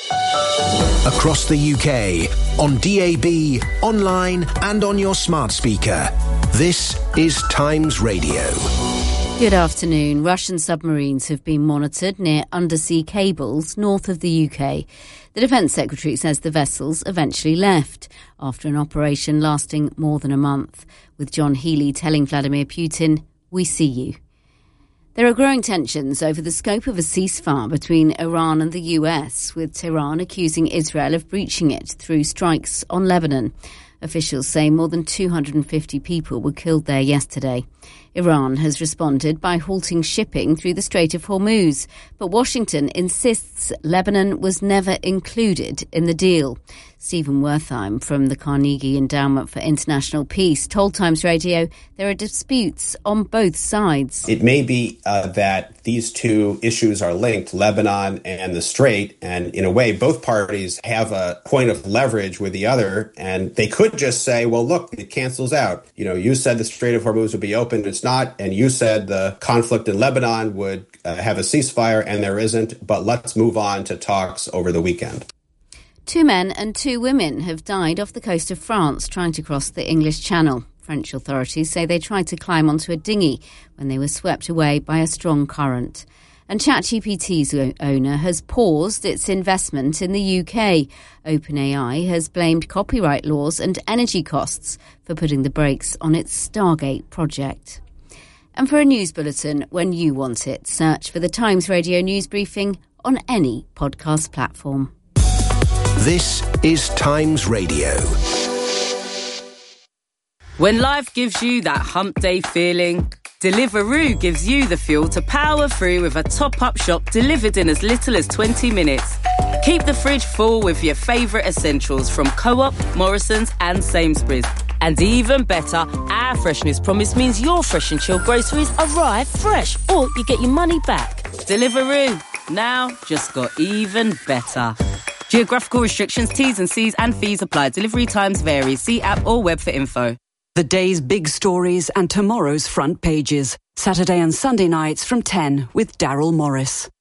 Across the U K, on D A B, online and on your smart speaker. This is Times Radio. Good afternoon. Russian submarines have been monitored near undersea cables north of the U K. The Defence Secretary says the vessels eventually left after an operation lasting more than a month, with John Healey telling Vladimir Putin, "We see you." There are growing tensions over the scope of a ceasefire between Iran and the U S, with Tehran accusing Israel of breaching it through strikes on Lebanon. Officials say more than two hundred fifty people were killed there yesterday. Iran has responded by halting shipping through the Strait of Hormuz, but Washington insists Lebanon was never included in the deal. Stephen Wertheim from the Carnegie Endowment for International Peace told Times Radio there are disputes on both sides. It may be uh, that these two issues are linked, Lebanon and the Strait, and in a way both parties have a point of leverage with the other, and they could just say, well, look, it cancels out. You know, you said the Strait of Hormuz would be open, it's not, and you said the conflict in Lebanon would uh, have a ceasefire, and there isn't, but let's move on to talks over the weekend. Two men and two women have died off the coast of France trying to cross the English Channel. French authorities say they tried to climb onto a dinghy when they were swept away by a strong current. And ChatGPT's owner has paused its investment in the U K. OpenAI has blamed copyright laws and energy costs for putting the brakes on its Stargate project. And for a news bulletin when you want it, search for the Times Radio News Briefing on any podcast platform. This is Times Radio. When life gives you that hump day feeling, Deliveroo gives you the fuel to power through with a top-up shop delivered in as little as twenty minutes. Keep the fridge full with your favourite essentials from Co-op, Morrison's and Sainsbury's. And even better, our freshness promise means your fresh and chilled groceries arrive fresh, or you get your money back. Deliveroo, now just got even better. Geographical restrictions, T's and C's and fees apply. Delivery times vary. See app or web for info. The day's big stories and tomorrow's front pages. Saturday and Sunday nights from ten with Daryl Morris.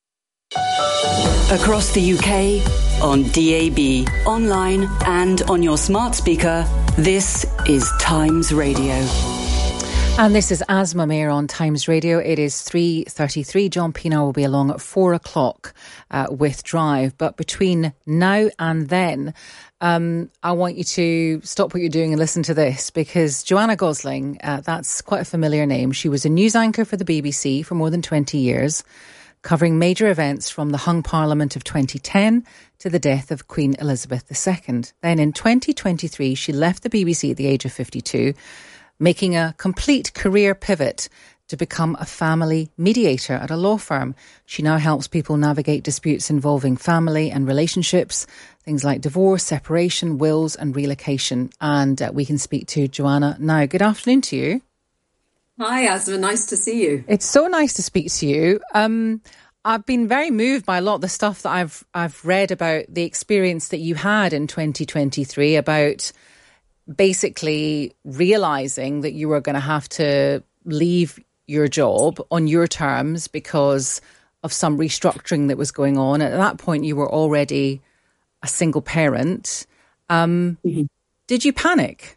Across the U K, on D A B, online and on your smart speaker, this is Times Radio. And this is Asma Mayer on Times Radio. It is three thirty-three. John Pienaar will be along at four o'clock uh, with Drive. But between now and then, um, I want you to stop what you're doing and listen to this, because Joanna Gosling, uh, that's quite a familiar name. She was a news anchor for the B B C for more than twenty years, covering major events from the hung Parliament of twenty ten to the death of Queen Elizabeth the Second. Then in twenty twenty-three, she left the B B C at the age of fifty-two, making a complete career pivot to become a family mediator at a law firm. She now helps people navigate disputes involving family and relationships, things like divorce, separation, wills and relocation. And uh, we can speak to Joanna now. Good afternoon to you. Hi, Asma. Nice to see you. It's so nice to speak to you. Um, I've been very moved by a lot of the stuff that I've I've read about the experience that you had in twenty twenty-three, about basically realising that you were going to have to leave your job on your terms because of some restructuring that was going on. At that point, you were already a single parent. Um, mm-hmm. Did you panic?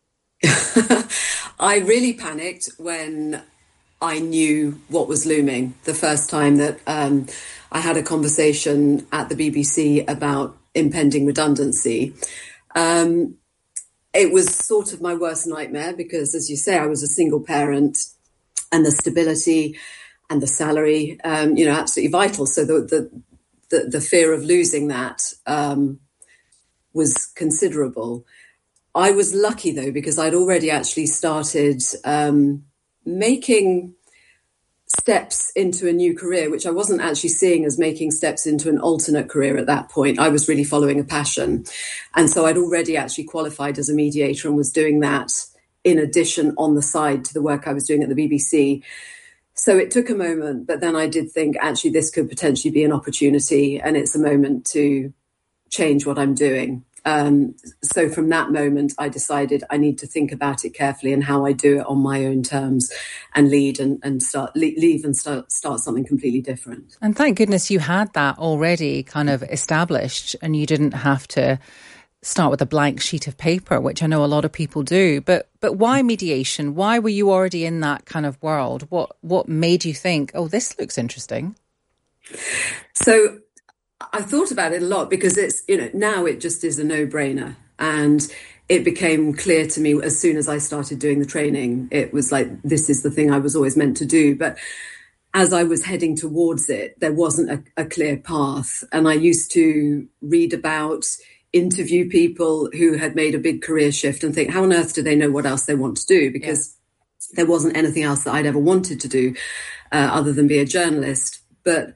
I really panicked when I knew what was looming. The first time that um, I had a conversation at the B B C about impending redundancy. Um, It was sort of my worst nightmare because, as you say, I was a single parent and the stability and the salary, um, you know, absolutely vital. So the the, the, the fear of losing that um, was considerable. I was lucky, though, because I'd already actually started um, making steps into a new career, which I wasn't actually seeing as making steps into an alternate career at that point. I was really following a passion. And so I'd already actually qualified as a mediator and was doing that in addition on the side to the work I was doing at the B B C. So it took a moment, but then I did think, actually, this could potentially be an opportunity, and it's a moment to change what I'm doing. Um, so from that moment, I decided I need to think about it carefully and how I do it on my own terms and lead and, and start leave and start, start something completely different. And thank goodness you had that already kind of established and you didn't have to start with a blank sheet of paper, which I know a lot of people do. But but why mediation? Why were you already in that kind of world? What what made you think, oh, this looks interesting? So I thought about it a lot because it's, you know, now it just is a no-brainer. And it became clear to me as soon as I started doing the training, it was like, this is the thing I was always meant to do. But as I was heading towards it, there wasn't a, a clear path. And I used to read about, interview people who had made a big career shift and think, how on earth do they know what else they want to do? Because yeah. there wasn't anything else that I'd ever wanted to do uh, other than be a journalist. But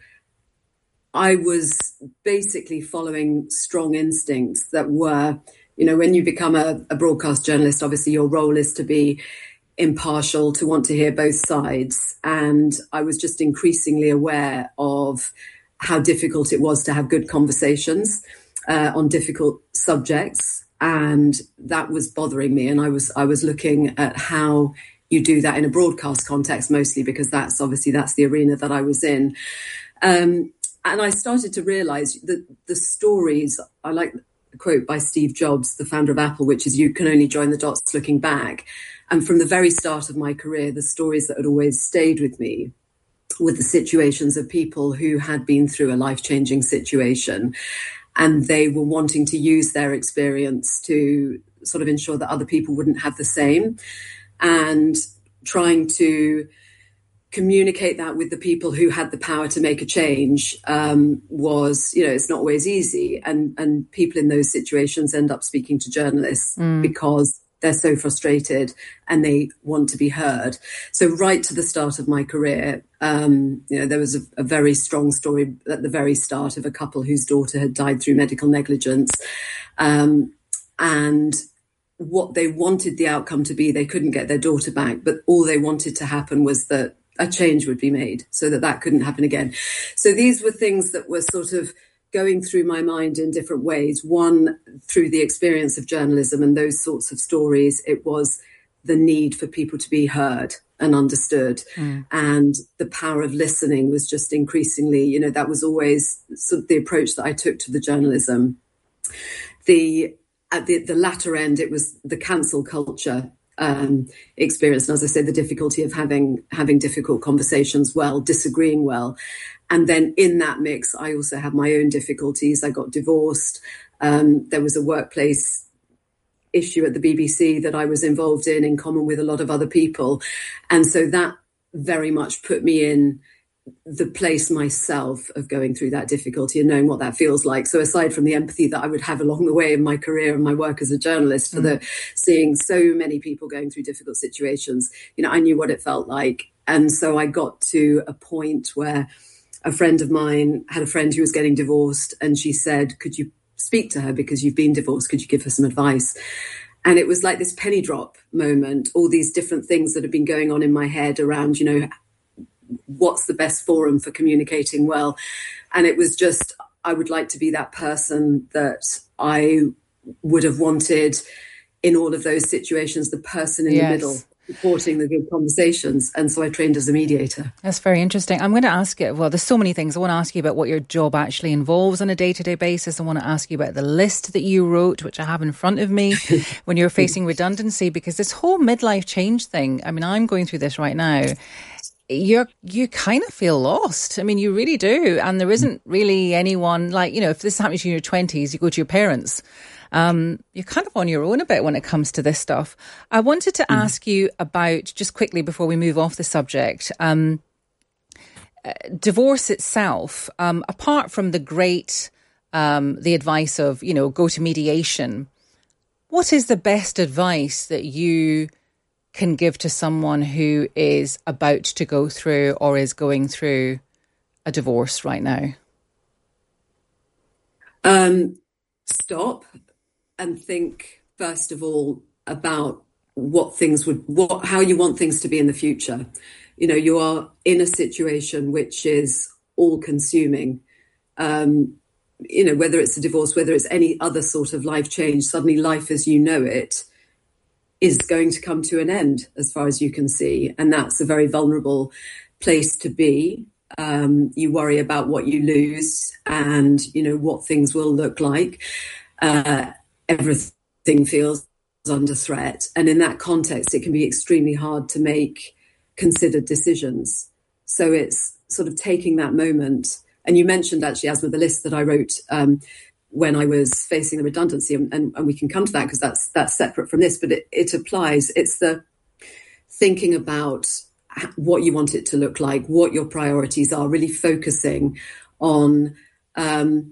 I was basically following strong instincts that were, you know, when you become a, a broadcast journalist, obviously your role is to be impartial, to want to hear both sides. And I was just increasingly aware of how difficult it was to have good conversations uh, on difficult subjects. And that was bothering me. And I was I was looking at how you do that in a broadcast context, mostly because that's obviously that's the arena that I was in. Um, And I started to realise that the stories, I like the quote by Steve Jobs, the founder of Apple, which is, you can only join the dots looking back. And from the very start of my career, the stories that had always stayed with me were the situations of people who had been through a life-changing situation. And they were wanting to use their experience to sort of ensure that other people wouldn't have the same. And trying to communicate that with the people who had the power to make a change um, was, you know, it's not always easy. And, and people in those situations end up speaking to journalists mm. because they're so frustrated and they want to be heard. So right to the start of my career, um, you know, there was a, a very strong story at the very start of a couple whose daughter had died through medical negligence. Um, and what they wanted the outcome to be, they couldn't get their daughter back, but all they wanted to happen was that a change would be made so that that couldn't happen again. So these were things that were sort of going through my mind in different ways. One, through the experience of journalism and those sorts of stories, it was the need for people to be heard and understood. Mm. And the power of listening was just increasingly, you know, that was always sort of the approach that I took to the journalism. The at the, the latter end, it was the cancel culture Um, experience. And as I said, the difficulty of having having difficult conversations well, disagreeing well. And then in that mix, I also had my own difficulties. I got divorced. Um, there was a workplace issue at the B B C that I was involved in, in common with a lot of other people. And so that very much put me in the place myself of going through that difficulty and knowing what that feels like. So aside from the empathy that I would have along the way in my career and my work as a journalist, for mm. the seeing so many people going through difficult situations, you know, I knew what it felt like. And so I got to a point where a friend of mine had a friend who was getting divorced, and she said, could you speak to her because you've been divorced? Could you give her some advice? And it was like this penny drop moment, all these different things that have been going on in my head around, you know, what's the best forum for communicating well. And it was just, I would like to be that person that I would have wanted in all of those situations, the person in yes. the middle, supporting the good conversations. And so I trained as a mediator. That's very interesting. I'm going to ask you, well, there's so many things. I want to ask you about what your job actually involves on a day-to-day basis. I want to ask you about the list that you wrote, which I have in front of me, when you're facing redundancy, because this whole midlife change thing, I mean, I'm going through this right now. You're, you kind of feel lost. I mean, you really do. And there isn't really anyone, like, you know, if this happens in your twenties, you go to your parents. Um, you're kind of on your own a bit when it comes to this stuff. I wanted to mm. ask you about, just quickly before we move off the subject, um, uh, divorce itself, um, apart from the great, um, the advice of, you know, go to mediation. What is the best advice that you can give to someone who is about to go through or is going through a divorce right now? Um, stop and think, first of all, about what things would, what, how you want things to be in the future. You know, you are in a situation which is all-consuming. Um, you know, whether it's a divorce, whether it's any other sort of life change, suddenly life as you know it is going to come to an end, as far as you can see. And that's a very vulnerable place to be. Um, you worry about what you lose and, you know, what things will look like. Uh, everything feels under threat. And in that context, it can be extremely hard to make considered decisions. So it's sort of taking that moment. And you mentioned, actually, Asma, the list that I wrote um, when I was facing the redundancy, and, and, and we can come to that because that's that's separate from this, but it, it applies. It's the thinking about what you want it to look like, what your priorities are, really focusing on um,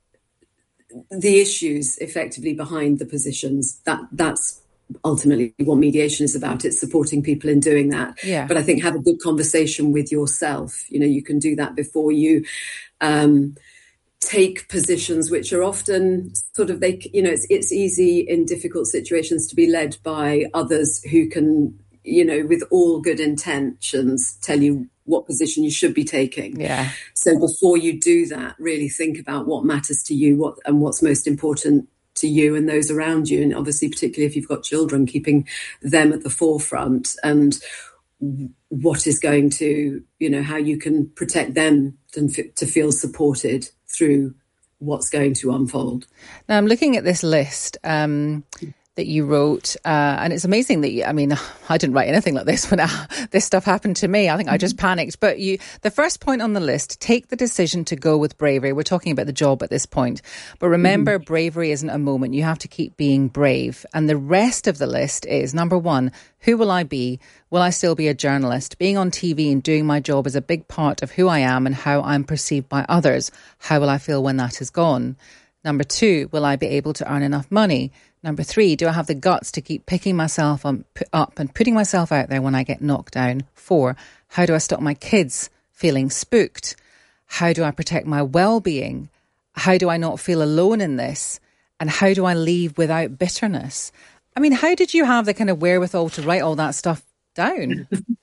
the issues effectively behind the positions. That that's ultimately what mediation is about. It's supporting people in doing that. Yeah. But I think have a good conversation with yourself. You know, you can do that before you um, take positions which are often sort of, they, you know, it's, it's easy in difficult situations to be led by others who can, you know, with all good intentions, tell you what position you should be taking. Yeah. So before you do that, really think about what matters to you, what and what's most important to you and those around you. And obviously, particularly if you've got children, keeping them at the forefront and what is going to, you know, how you can protect them and f- to feel supported through what's going to unfold. Now, I'm looking at this list um, that you wrote, uh, and it's amazing that you, I mean, I didn't write anything like this when I, this stuff happened to me. I think I just panicked. But you, the first point on the list, take the decision to go with bravery. We're talking about the job at this point. But remember, mm-hmm. bravery isn't a moment. You have to keep being brave. And the rest of the list is, number one, who will I be? Will I still be a journalist? Being on T V and doing my job is a big part of who I am and how I'm perceived by others. How will I feel when that is gone? Number two, will I be able to earn enough money? Number three, do I have the guts to keep picking myself up and putting myself out there when I get knocked down? Four, how do I stop my kids feeling spooked? How do I protect my well-being? How do I not feel alone in this? And how do I leave without bitterness? I mean, how did you have the kind of wherewithal to write all that stuff down?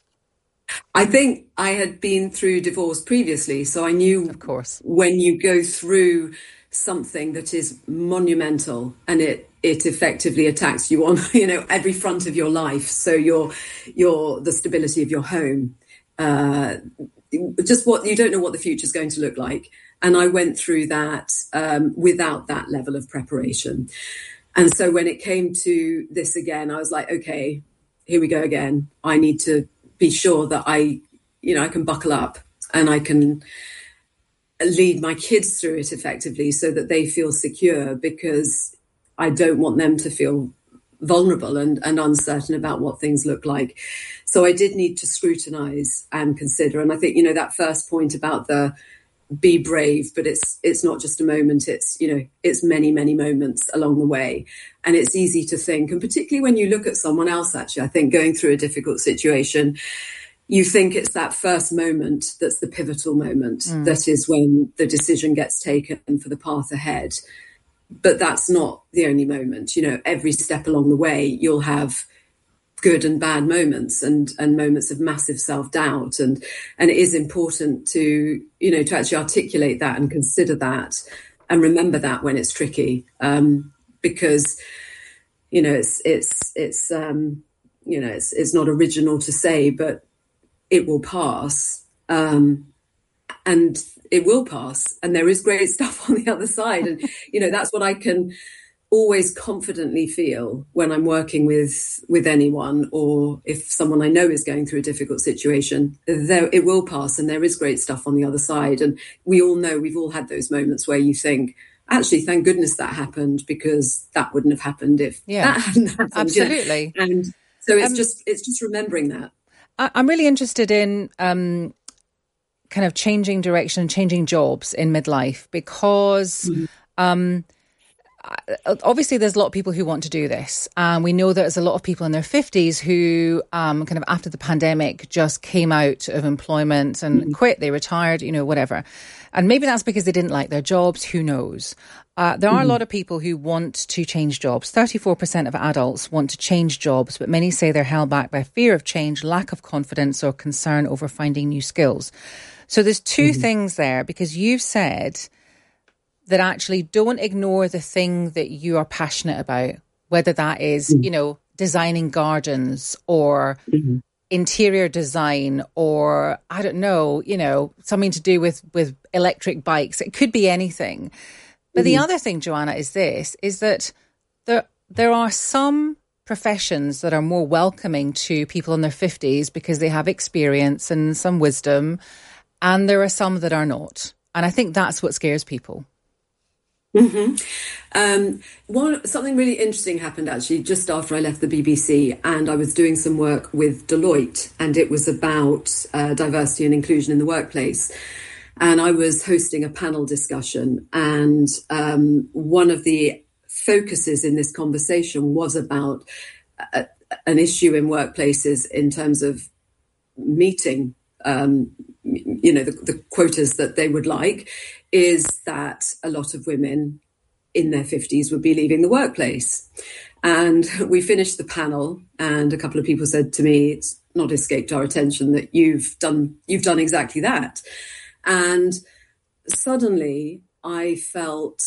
I think I had been through divorce previously, so I knew, of course, when you go through something that is monumental and it it effectively attacks you on, you know, every front of your life. So your your the stability of your home, uh, just what you don't know what the future is going to look like. And I went through that um, without that level of preparation. And so when it came to this again, I was like, okay, here we go again. I need to be sure that I, you know, I can buckle up and I can lead my kids through it effectively so that they feel secure, because I don't want them to feel vulnerable and, and uncertain about what things look like. So I did need to scrutinize and consider. And I think, you know, that first point about the be brave, but it's it's not just a moment, it's, you know, it's many, many moments along the way. And it's easy to think, and particularly when you look at someone else, actually, I think going through a difficult situation, you think it's that first moment that's the pivotal moment. Mm. That is when the decision gets taken for the path ahead. But that's not the only moment. You know, every step along the way, you'll have good and bad moments and, and moments of massive self-doubt. And, and it is important to, you know, to actually articulate that and consider that and remember that when it's tricky. Um, because, you know, it's, it's, it's, um, you know, it's, it's not original to say, but it will pass, um, and it will pass, and there is great stuff on the other side. And, you know, that's what I can always confidently feel when I'm working with, with anyone, or if someone I know is going through a difficult situation, there, it will pass, and there is great stuff on the other side. And we all know, we've all had those moments where you think, actually, thank goodness that happened, because that wouldn't have happened if yeah, that hadn't happened. Absolutely. You know? And so it's um, just, it's just remembering that. I'm really interested in um, kind of changing direction and changing jobs in midlife, because mm-hmm. um, obviously there's a lot of people who want to do this. And we know that there's a lot of people in their fifties who um, kind of after the pandemic just came out of employment and mm-hmm. quit. They retired, you know, whatever. And maybe that's because they didn't like their jobs. Who knows? Uh, there are mm-hmm. a lot of people who want to change jobs. thirty-four percent of adults want to change jobs, but many say they're held back by fear of change, lack of confidence, or concern over finding new skills. So there's two mm-hmm. things there, because you've said that actually don't ignore the thing that you are passionate about, whether that is, mm-hmm. you know, designing gardens or mm-hmm. interior design or, I don't know, you know, something to do with, with electric bikes. It could be anything. But mm-hmm. the other thing, Joanna, is this, is that there there are some professions that are more welcoming to people in their fifties because they have experience and some wisdom, and there are some that are not. And I think that's what scares people. Mm-hmm. Um, one, something really interesting happened actually just after I left the B B C, and I was doing some work with Deloitte, and it was about uh, diversity and inclusion in the workplace. And I was hosting a panel discussion, and um, one of the focuses in this conversation was about a, an issue in workplaces in terms of meeting, um, you know, the, the quotas that they would like, is that a lot of women in their fifties would be leaving the workplace. And we finished the panel, and a couple of people said to me, it's not escaped our attention that you've done you've done exactly that. And suddenly I felt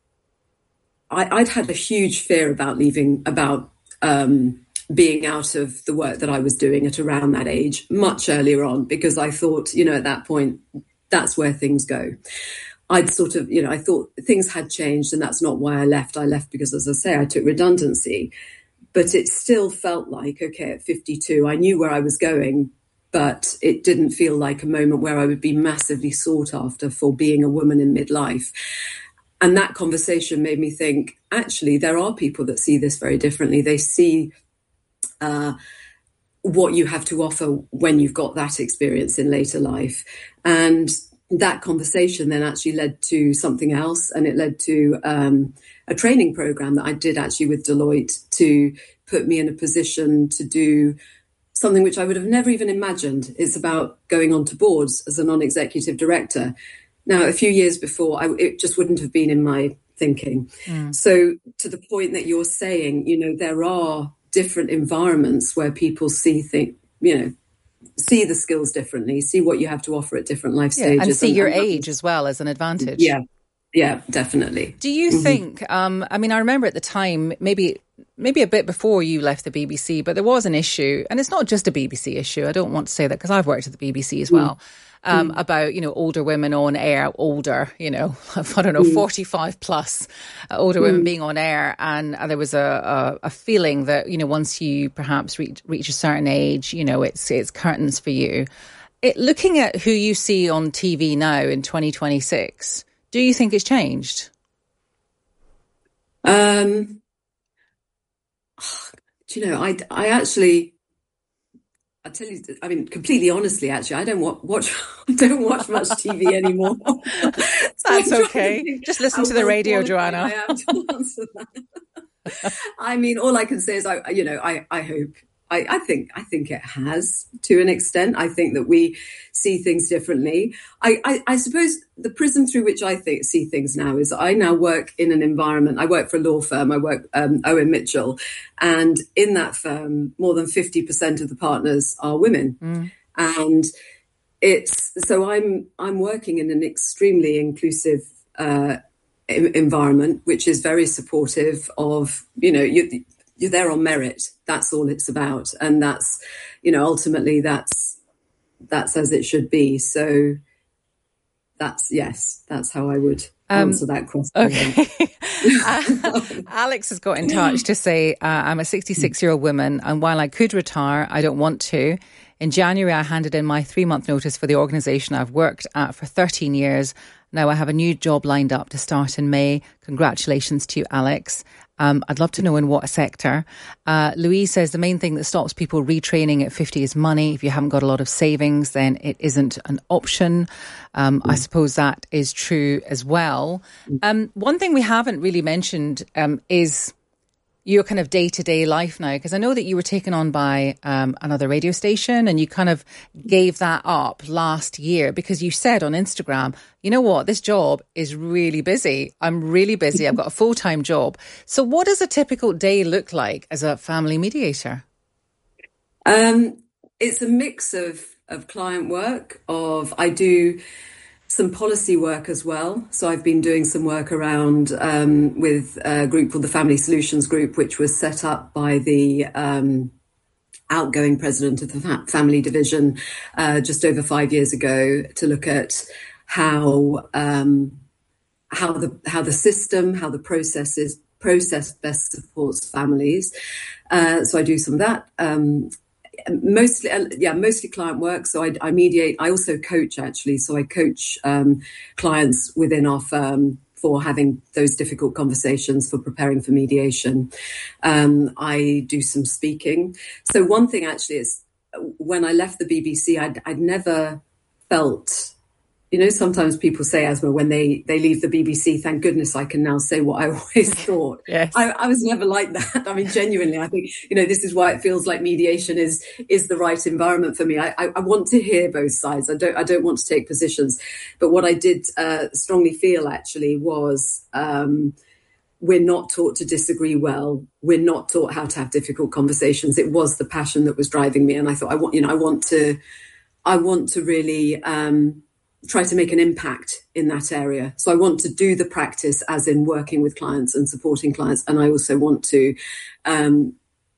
I, I'd had a huge fear about leaving, about um, being out of the work that I was doing at around that age, much earlier on, because I thought, you know, at that point, that's where things go. I'd sort of, you know, I thought things had changed, and that's not why I left. I left because, as I say, I took redundancy. But it still felt like, okay, at fifty-two, I knew where I was going, but it didn't feel like a moment where I would be massively sought after for being a woman in midlife. And that conversation made me think, actually, there are people that see this very differently. They see uh, what you have to offer when you've got that experience in later life. And that conversation then actually led to something else, and it led to um, a training program that I did actually with Deloitte to put me in a position to do something which I would have never even imagined. It's about going onto boards as a non-executive director. Now, a few years before, I, it just wouldn't have been in my thinking. Mm. So to the point that you're saying, you know, there are different environments where people see things, you know, see the skills differently, see what you have to offer at different life stages. Yeah, and see and, your and, age as well as an advantage. Yeah, yeah, definitely. Do you mm-hmm. think, um, I mean, I remember at the time, maybe maybe a bit before you left the B B C, but there was an issue, and it's not just a B B C issue. I don't want to say that because I've worked at the B B C as well, mm. um, mm. about, you know, older women on air, older, you know, I don't know, mm. forty-five plus, uh, older mm. women being on air. And uh, there was a, a, a feeling that, you know, once you perhaps reach, reach a certain age, you know, it's, it's curtains for you. It, looking at who you see on T V now in twenty twenty-six, do you think it's changed? Um, do you know, I, I actually, I tell you, I mean, completely honestly, actually, I don't watch, watch I don't watch much T V anymore. So that's okay. Just listen to the radio, Joanna. I am to answer that. I mean, all I can say is, I, you know, I, I hope. I, I think I think it has, to an extent. I think that we see things differently. I, I, I suppose the prism through which I think, see things now is I now work in an environment. I work for a law firm. I work um, Owen Mitchell, and in that firm, more than fifty percent of the partners are women, mm. and it's so I'm I'm working in an extremely inclusive uh, environment, which is very supportive of, you know, you. You're there on merit. That's all it's about. And that's, you know, ultimately that's, that's as it should be. So that's, yes, that's how I would answer um, that question. Okay. uh, Alex has got in touch to say, uh, I'm a sixty-six-year-old woman, and while I could retire, I don't want to. In January, I handed in my three-month notice for the organisation I've worked at for thirteen years. Now I have a new job lined up to start in May. Congratulations to you, Alex. Um, I'd love to know in what sector. Uh, Louise says the main thing that stops people retraining at fifty is money. If you haven't got a lot of savings, then it isn't an option. Um, mm. I suppose that is true as well. Um, one thing we haven't really mentioned um, is your kind of day-to-day life now, because I know that you were taken on by um, another radio station and you kind of gave that up last year because you said on Instagram, you know what, this job is really busy. I'm really busy. I've got a full-time job. So what does a typical day look like as a family mediator? Um, it's a mix of, of client work, of I do some policy work as well. So I've been doing some work around um, with a group called the Family Solutions Group, which was set up by the um, outgoing president of the Family Division uh, just over five years ago, to look at how um, how the how the system, how the process is process best supports families. Uh, so I do some of that. Um, Mostly, yeah, mostly client work. So I, I mediate. I also coach, actually. So I coach um, clients within our firm for having those difficult conversations, for preparing for mediation. Um, I do some speaking. So one thing actually is, when I left the B B C, I'd, I'd never felt, you know, sometimes people say, Asma, when they, they leave the B B C, thank goodness I can now say what I always thought. Yes. I, I was never like that. I mean, genuinely, I think, you know, this is why it feels like mediation is is the right environment for me. I, I, I want to hear both sides. I don't I don't want to take positions. But what I did uh, strongly feel, actually, was um, we're not taught to disagree well. We're not taught how to have difficult conversations. It was the passion that was driving me. And I thought, I want, you know, I want to, I want to really... Um, try to make an impact in that area. So I want to do the practice as in working with clients and supporting clients. And I also want to um,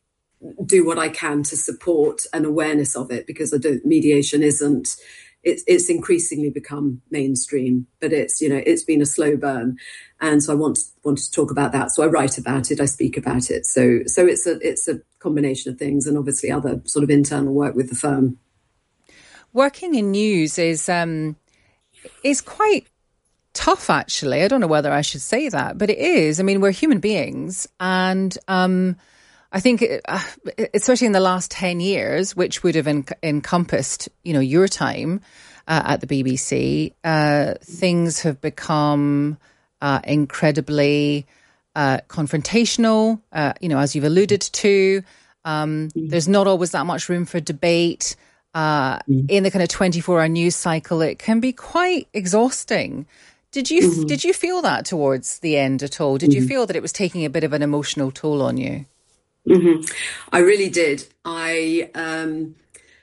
do what I can to support an awareness of it, because I don't, mediation isn't, it's, it's increasingly become mainstream, but it's, you know, it's been a slow burn. And so I want, want to talk about that. So I write about it, I speak about it. So, so it's a, it's a combination of things, and obviously other sort of internal work with the firm. Working in news is, um, is quite tough, actually. I don't know whether I should say that, but it is. I mean, we're human beings. And um, I think, it, uh, especially in the last ten years, which would have en- encompassed, you know, your time uh, at the B B C, uh, things have become uh, incredibly uh, confrontational, uh, you know, as you've alluded to. Um, mm-hmm. There's not always that much room for debate. Uh, mm-hmm. In the kind of twenty-four hour news cycle, it can be quite exhausting. Did you mm-hmm. did you feel that towards the end at all? Did mm-hmm. you feel that it was taking a bit of an emotional toll on you? Mm-hmm. I really did. I um,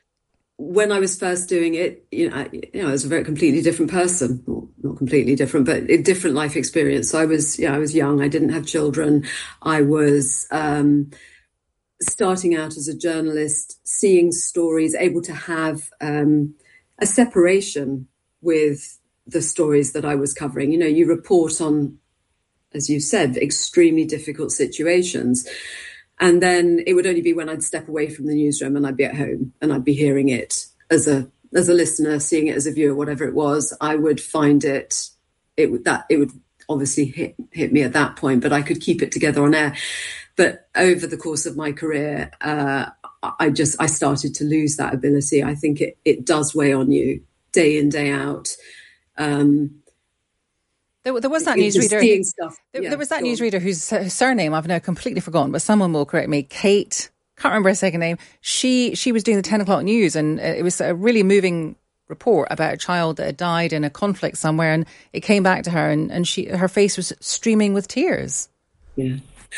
when I was first doing it, you know, I, you know, I was a very completely different person. Well, not completely different, but a different life experience. So I was, yeah, I was young. I didn't have children. I was. Um, starting out as a journalist, seeing stories, able to have um, a separation with the stories that I was covering. You know, you report on, as you said, extremely difficult situations. And then it would only be when I'd step away from the newsroom and I'd be at home and I'd be hearing it as a as a listener, seeing it as a viewer, whatever it was, I would find it, it would, that it would obviously hit, hit me at that point, but I could keep it together on air. But over the course of my career, uh, I just I started to lose that ability. I think it, it does weigh on you day in, day out. Um, there, there was that newsreader. Who, stuff. There, Yeah, there was that newsreader whose, whose surname I've now completely forgotten, but someone will correct me. Kate, can't remember her second name. She she was doing the ten o'clock news, and it was a really moving report about a child that had died in a conflict somewhere, and it came back to her, and, and she her face was streaming with tears. Yeah.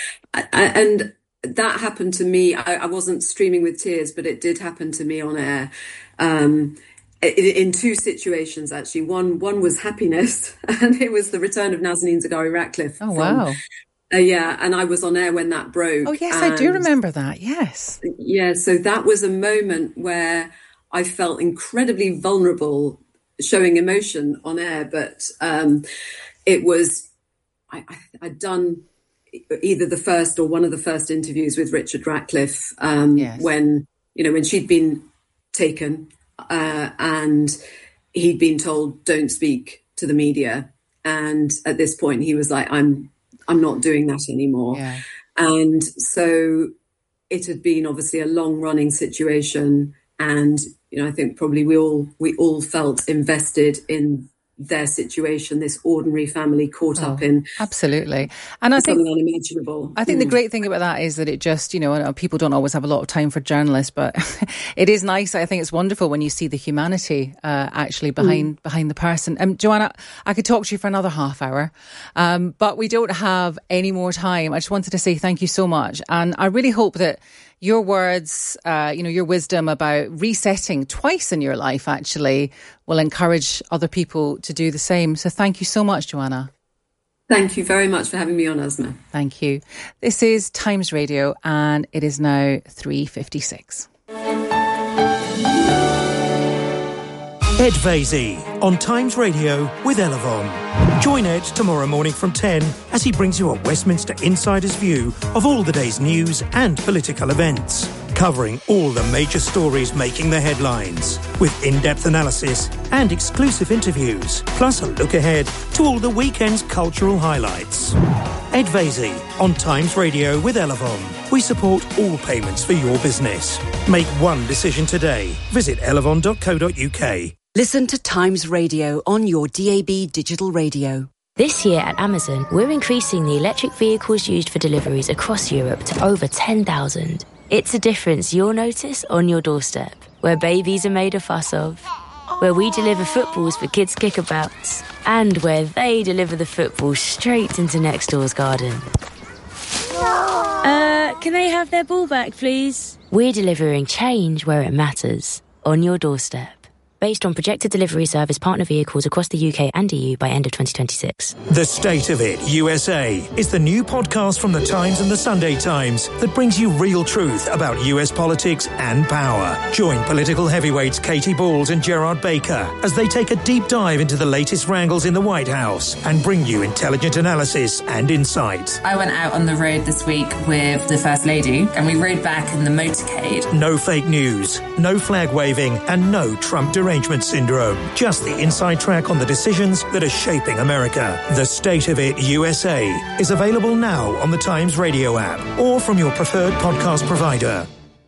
And that happened to me. I, I wasn't streaming with tears, but it did happen to me on air um, in, in two situations, actually. One one was happiness, and it was the return of Nazanin Zaghari-Ratcliffe. Oh, from, wow. Uh, yeah, and I was on air when that broke. Oh, yes, I do remember that, yes. Yeah, so that was a moment where I felt incredibly vulnerable, showing emotion on air, but um, it was, I, I, I'd done... either the first or one of the first interviews with Richard Ratcliffe um, yes. when, you know, when she'd been taken uh, and he'd been told, don't speak to the media. And at this point he was like, I'm, I'm not doing that anymore. Yeah. And so it had been obviously a long running situation. And, you know, I think probably we all we all felt invested in their situation, this ordinary family caught oh, up in absolutely. And I think something unimaginable. I think mm. the great thing about that is that it just, you know, people don't always have a lot of time for journalists, but it is nice. I think it's wonderful when you see the humanity uh, actually behind mm. behind the person. Um, Joanna, I could talk to you for another half hour, um, but we don't have any more time. I just wanted to say thank you so much, and I really hope that your words, uh, you know, your wisdom about resetting twice in your life actually will encourage other people to do the same. So thank you so much, Joanna. Thank you very much for having me on, Asma. Thank you. This is Times Radio and it is now three fifty-six. Ed Vaizey on Times Radio with Elevon. Join Ed tomorrow morning from ten as he brings you a Westminster insider's view of all the day's news and political events, covering all the major stories making the headlines, with in-depth analysis and exclusive interviews, plus a look ahead to all the weekend's cultural highlights. Ed Vaizey on Times Radio with Elevon. We support all payments for your business. Make one decision today. Visit elevon dot co dot uk. Listen to Times Radio on your D A B digital radio. This year at Amazon, we're increasing the electric vehicles used for deliveries across Europe to over ten thousand. It's a difference you'll notice on your doorstep, where babies are made a fuss of, where we deliver footballs for kids' kickabouts, and where they deliver the football straight into next door's garden. Uh, can they have their ball back, please? We're delivering change where it matters, on your doorstep. Based on projected delivery service partner vehicles across the U K and E U by end of twenty twenty-six. The State of It U S A is the new podcast from The Times and The Sunday Times that brings you real truth about U S politics and power. Join political heavyweights Katie Balls and Gerard Baker as they take a deep dive into the latest wrangles in the White House and bring you intelligent analysis and insight. I went out on the road this week with the First Lady and we rode back in the motorcade. No fake news, no flag waving and no Trump derangement syndrome. Just the inside track on the decisions that are shaping America. The State of It U S A is available now on the Times Radio app or from your preferred podcast provider.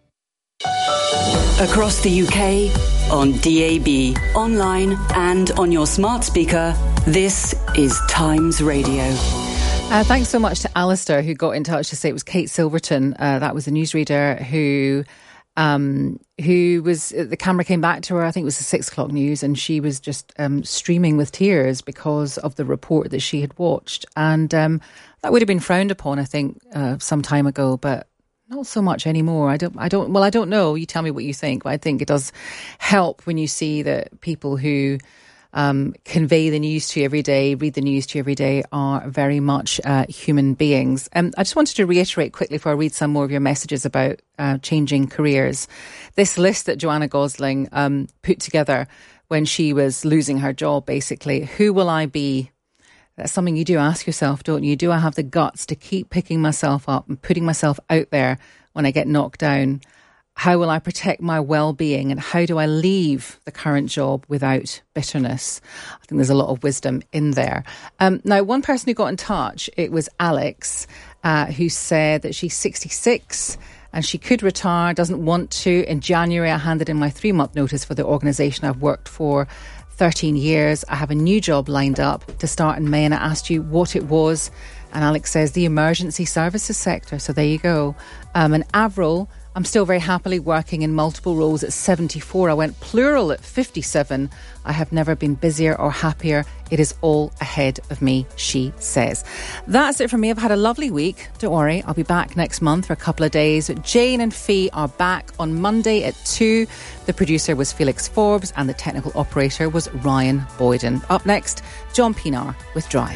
Across the U K, on D A B, online and on your smart speaker, this is Times Radio. Uh, thanks so much to Alistair, who got in touch to say it was Kate Silverton. Uh, that was a newsreader who... Um, who was, the camera came back to her, I think it was the six o'clock news, and she was just um, streaming with tears because of the report that she had watched. And um, that would have been frowned upon, I think, uh, some time ago, but not so much anymore. I don't, I don't, well, I don't know. You tell me what you think, but I think it does help when you see that people who Um, convey the news to you every day, read the news to you every day, are very much uh, human beings. Um, I just wanted to reiterate quickly before I read some more of your messages about uh, changing careers. This list that Joanna Gosling um, put together when she was losing her job, basically. Who will I be? That's something you do ask yourself, don't you? Do I have the guts to keep picking myself up and putting myself out there when I get knocked down? How will I protect my well-being, and how do I leave the current job without bitterness? I think there's a lot of wisdom in there. Um, now, one person who got in touch, it was Alex, uh, who said that she's sixty-six and she could retire, doesn't want to. In January, I handed in my three-month notice for the organisation I've worked for thirteen years. I have a new job lined up to start in May, and I asked you what it was. And Alex says the emergency services sector. So there you go. Um, and Avril, I'm still very happily working in multiple roles at seventy-four. I went plural at fifty-seven. I have never been busier or happier. It is all ahead of me, she says. That's it for me. I've had a lovely week. Don't worry, I'll be back next month for a couple of days. Jane and Fee are back on Monday at two. The producer was Felix Forbes and the technical operator was Ryan Boyden. Up next, John Pinar with Drive.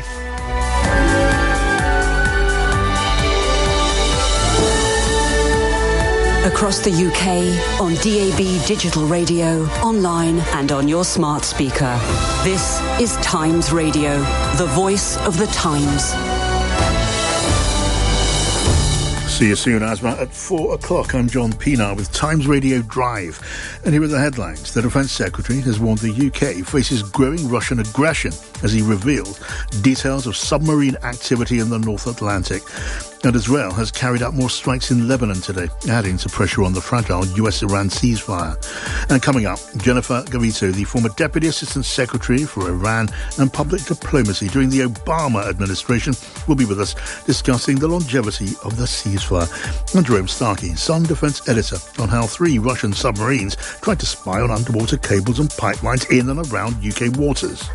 Across the U K, on D A B digital radio, online and on your smart speaker. This is Times Radio, the voice of the Times. See you soon, Asma. At four o'clock, I'm John Pienaar with Times Radio Drive. And here are the headlines. The Defence Secretary has warned the U K faces growing Russian aggression as he revealed details of submarine activity in the North Atlantic. And Israel has carried out more strikes in Lebanon today, adding to pressure on the fragile U S Iran ceasefire. And coming up, Jennifer Gavito, the former Deputy Assistant Secretary for Iran and Public Diplomacy during the Obama administration, will be with us discussing the longevity of the ceasefire. And Jerome Starkey, Sun Defence Editor, on how three Russian submarines tried to spy on underwater cables and pipelines in and around U K waters.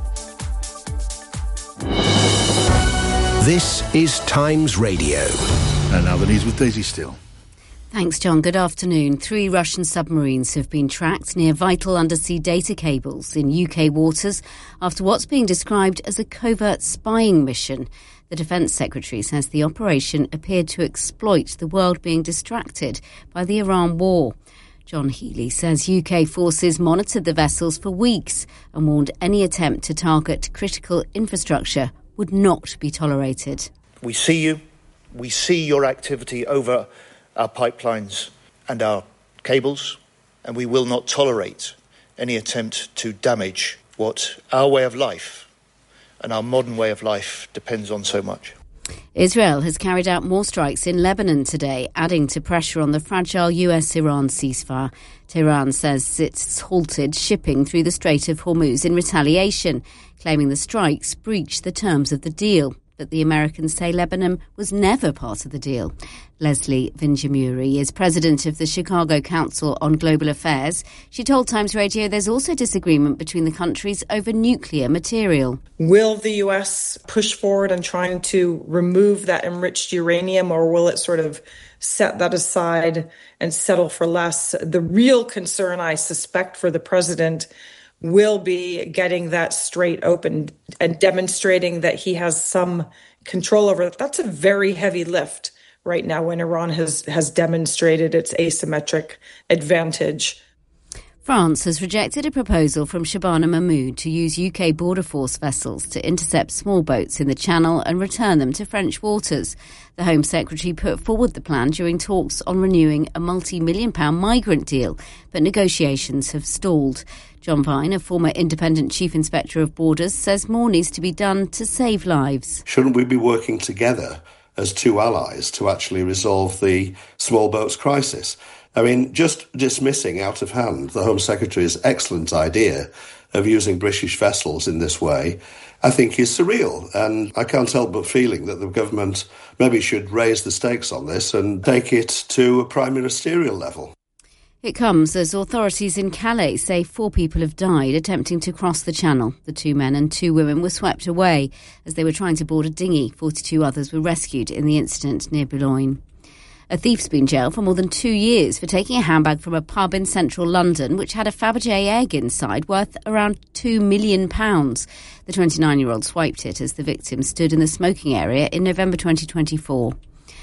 This is Times Radio. And now the news with Daisy Steele. Thanks, John. Good afternoon. Three Russian submarines have been tracked near vital undersea data cables in U K waters after what's being described as a covert spying mission. The Defence Secretary says the operation appeared to exploit the world being distracted by the Iran war. John Healey says U K forces monitored the vessels for weeks and warned any attempt to target critical infrastructure would not be tolerated. We see you. We see your activity over our pipelines and our cables, and we will not tolerate any attempt to damage what our way of life and our modern way of life depends on so much. Israel has carried out more strikes in Lebanon today, adding to pressure on the fragile U S Iran ceasefire. Tehran says it's halted shipping through the Strait of Hormuz in retaliation, claiming the strikes breached the terms of the deal. But the Americans say Lebanon was never part of the deal. Leslie Vinjamuri is president of the Chicago Council on Global Affairs. She told Times Radio there's also disagreement between the countries over nuclear material. Will the U S push forward on trying to remove that enriched uranium, or will it sort of set that aside and settle for less? The real concern, I suspect, for the president will be getting that strait open and demonstrating that he has some control over it. That's a very heavy lift right now when Iran has, has demonstrated its asymmetric advantage. France has rejected a proposal from Shabana Mahmoud to use U K border force vessels to intercept small boats in the Channel and return them to French waters. The Home Secretary put forward the plan during talks on renewing a multi-million pound migrant deal, but negotiations have stalled. John Vine, a former independent chief inspector of borders, says more needs to be done to save lives. Shouldn't we be working together as two allies to actually resolve the small boats crisis? I mean, just dismissing out of hand the Home Secretary's excellent idea of using British vessels in this way, I think is surreal. And I can't help but feeling that the government maybe should raise the stakes on this and take it to a prime ministerial level. It comes as authorities in Calais say four people have died attempting to cross the Channel. The two men and two women were swept away as they were trying to board a dinghy. forty-two others were rescued in the incident near Boulogne. A thief's been jailed for more than two years for taking a handbag from a pub in central London which had a Fabergé egg inside worth around two million pounds. The twenty-nine-year-old swiped it as the victim stood in the smoking area in November twenty twenty-four.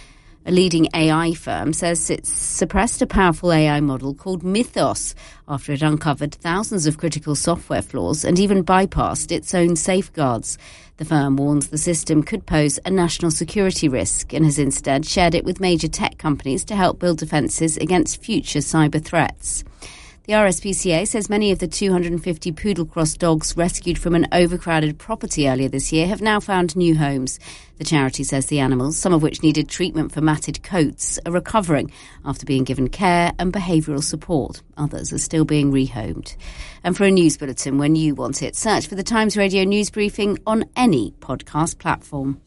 A leading A I firm says it's suppressed a powerful A I model called Mythos after it uncovered thousands of critical software flaws and even bypassed its own safeguards. The firm warns the system could pose a national security risk and has instead shared it with major tech companies to help build defences against future cyber threats. The R S P C A says many of the two hundred fifty Poodle-Cross dogs rescued from an overcrowded property earlier this year have now found new homes. The charity says the animals, some of which needed treatment for matted coats, are recovering after being given care and behavioural support. Others are still being rehomed. And for a news bulletin when you want it, search for the Times Radio News Briefing on any podcast platform.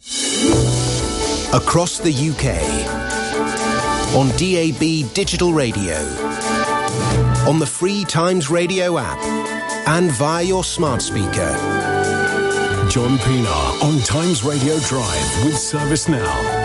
Across the U K, on D A B digital radio, on the free Times Radio app, and via your smart speaker. John Pienaar on Times Radio Drive with ServiceNow.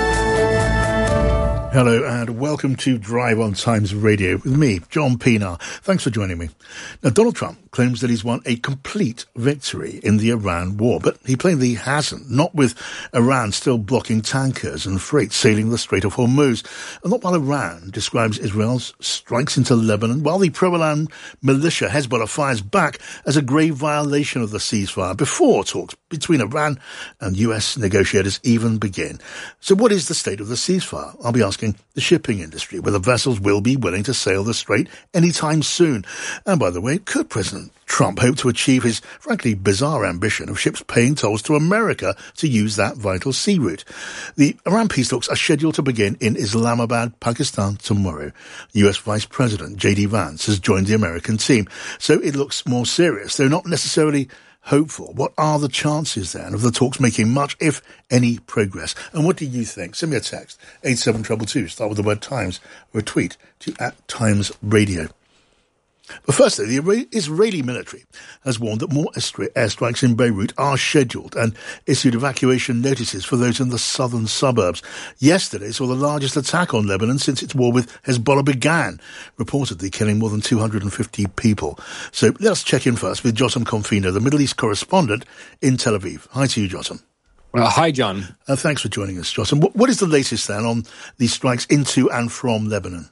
Hello and welcome to Drive on Times Radio with me, John Pienaar. Thanks for joining me. Now, Donald Trump claims that he's won a complete victory in the Iran war, but he plainly hasn't, not with Iran still blocking tankers and freight sailing the Strait of Hormuz, and not while Iran describes Israel's strikes into Lebanon, while the pro-Iran militia Hezbollah fires back as a grave violation of the ceasefire before talks between Iran and U S negotiators even begin. So what is the state of the ceasefire? I'll be asking the shipping industry whether vessels will be willing to sail the strait anytime soon. And by the way, could President Trump hope to achieve his, frankly, bizarre ambition of ships paying tolls to America to use that vital sea route? The Iran peace talks are scheduled to begin in Islamabad, Pakistan tomorrow. U S Vice President J D Vance has joined the American team, so it looks more serious, though not necessarily hopeful. What are the chances, then, of the talks making much, if any, progress? And what do you think? Send me a text, eight seven two two two, start with the word Times, or a tweet to at Times Radio. But firstly, the Israeli military has warned that more airstrikes in Beirut are scheduled and issued evacuation notices for those in the southern suburbs. Yesterday saw the largest attack on Lebanon since its war with Hezbollah began, reportedly killing more than two hundred fifty people. So let's check in first with Jotam Confino, the Middle East correspondent in Tel Aviv. Hi to you, Jotam. Uh, hi, John. Uh, thanks for joining us, Jotam. What, what is the latest then on these strikes into and from Lebanon?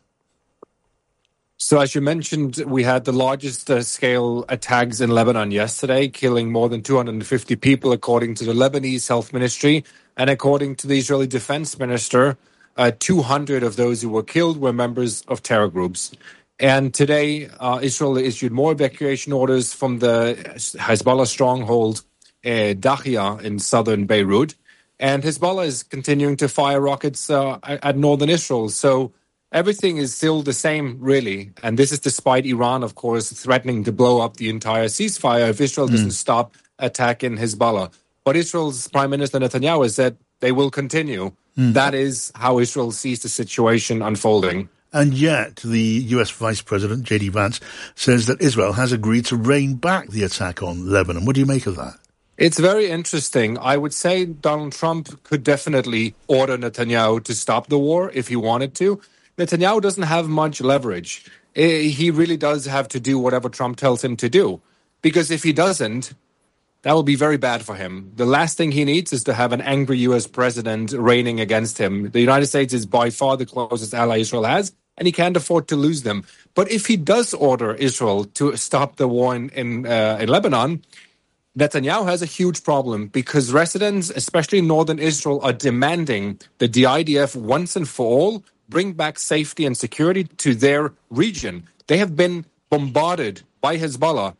So as you mentioned, we had the largest uh, scale attacks in Lebanon yesterday, killing more than two hundred fifty people, according to the Lebanese Health Ministry. And according to the Israeli Defense Minister, uh, two hundred of those who were killed were members of terror groups. And today, uh, Israel issued more evacuation orders from the Hezbollah stronghold, uh, Dahia, in southern Beirut. And Hezbollah is continuing to fire rockets uh, at northern Israel. So everything is still the same, really. And this is despite Iran, of course, threatening to blow up the entire ceasefire if Israel doesn't mm. stop attacking Hezbollah. But Israel's Prime Minister Netanyahu has said they will continue. Mm. That is how Israel sees the situation unfolding. And yet the U S Vice President, J D Vance, says that Israel has agreed to rein back the attack on Lebanon. What do you make of that? It's very interesting. I would say Donald Trump could definitely order Netanyahu to stop the war if he wanted to. Netanyahu doesn't have much leverage. He really does have to do whatever Trump tells him to do. Because if he doesn't, that will be very bad for him. The last thing he needs is to have an angry U S president raining against him. The United States is by far the closest ally Israel has, and he can't afford to lose them. But if he does order Israel to stop the war in, in, uh, in Lebanon, Netanyahu has a huge problem because residents, especially in northern Israel, are demanding that the I D F once and for all bring back safety and security to their region. They have been bombarded by Hezbollah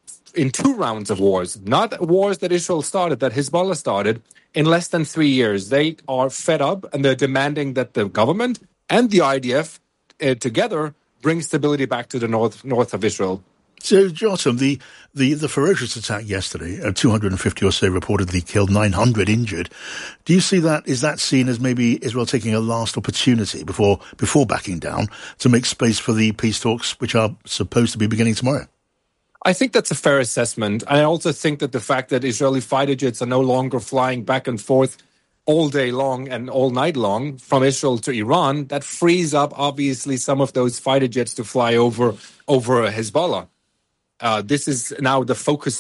in two rounds of wars, not wars that Israel started, that Hezbollah started, in less than three years. They are fed up and they're demanding that the government and the I D F uh, together bring stability back to the north north of Israel. So, Jotam, the, the, the ferocious attack yesterday, uh, two hundred fifty or so reportedly killed, nine hundred injured. Do you see that, is that seen as maybe Israel taking a last opportunity before before backing down to make space for the peace talks, which are supposed to be beginning tomorrow? I think that's a fair assessment. I also think that the fact that Israeli fighter jets are no longer flying back and forth all day long and all night long from Israel to Iran, that frees up, obviously, some of those fighter jets to fly over over Hezbollah. Uh, this is now the focus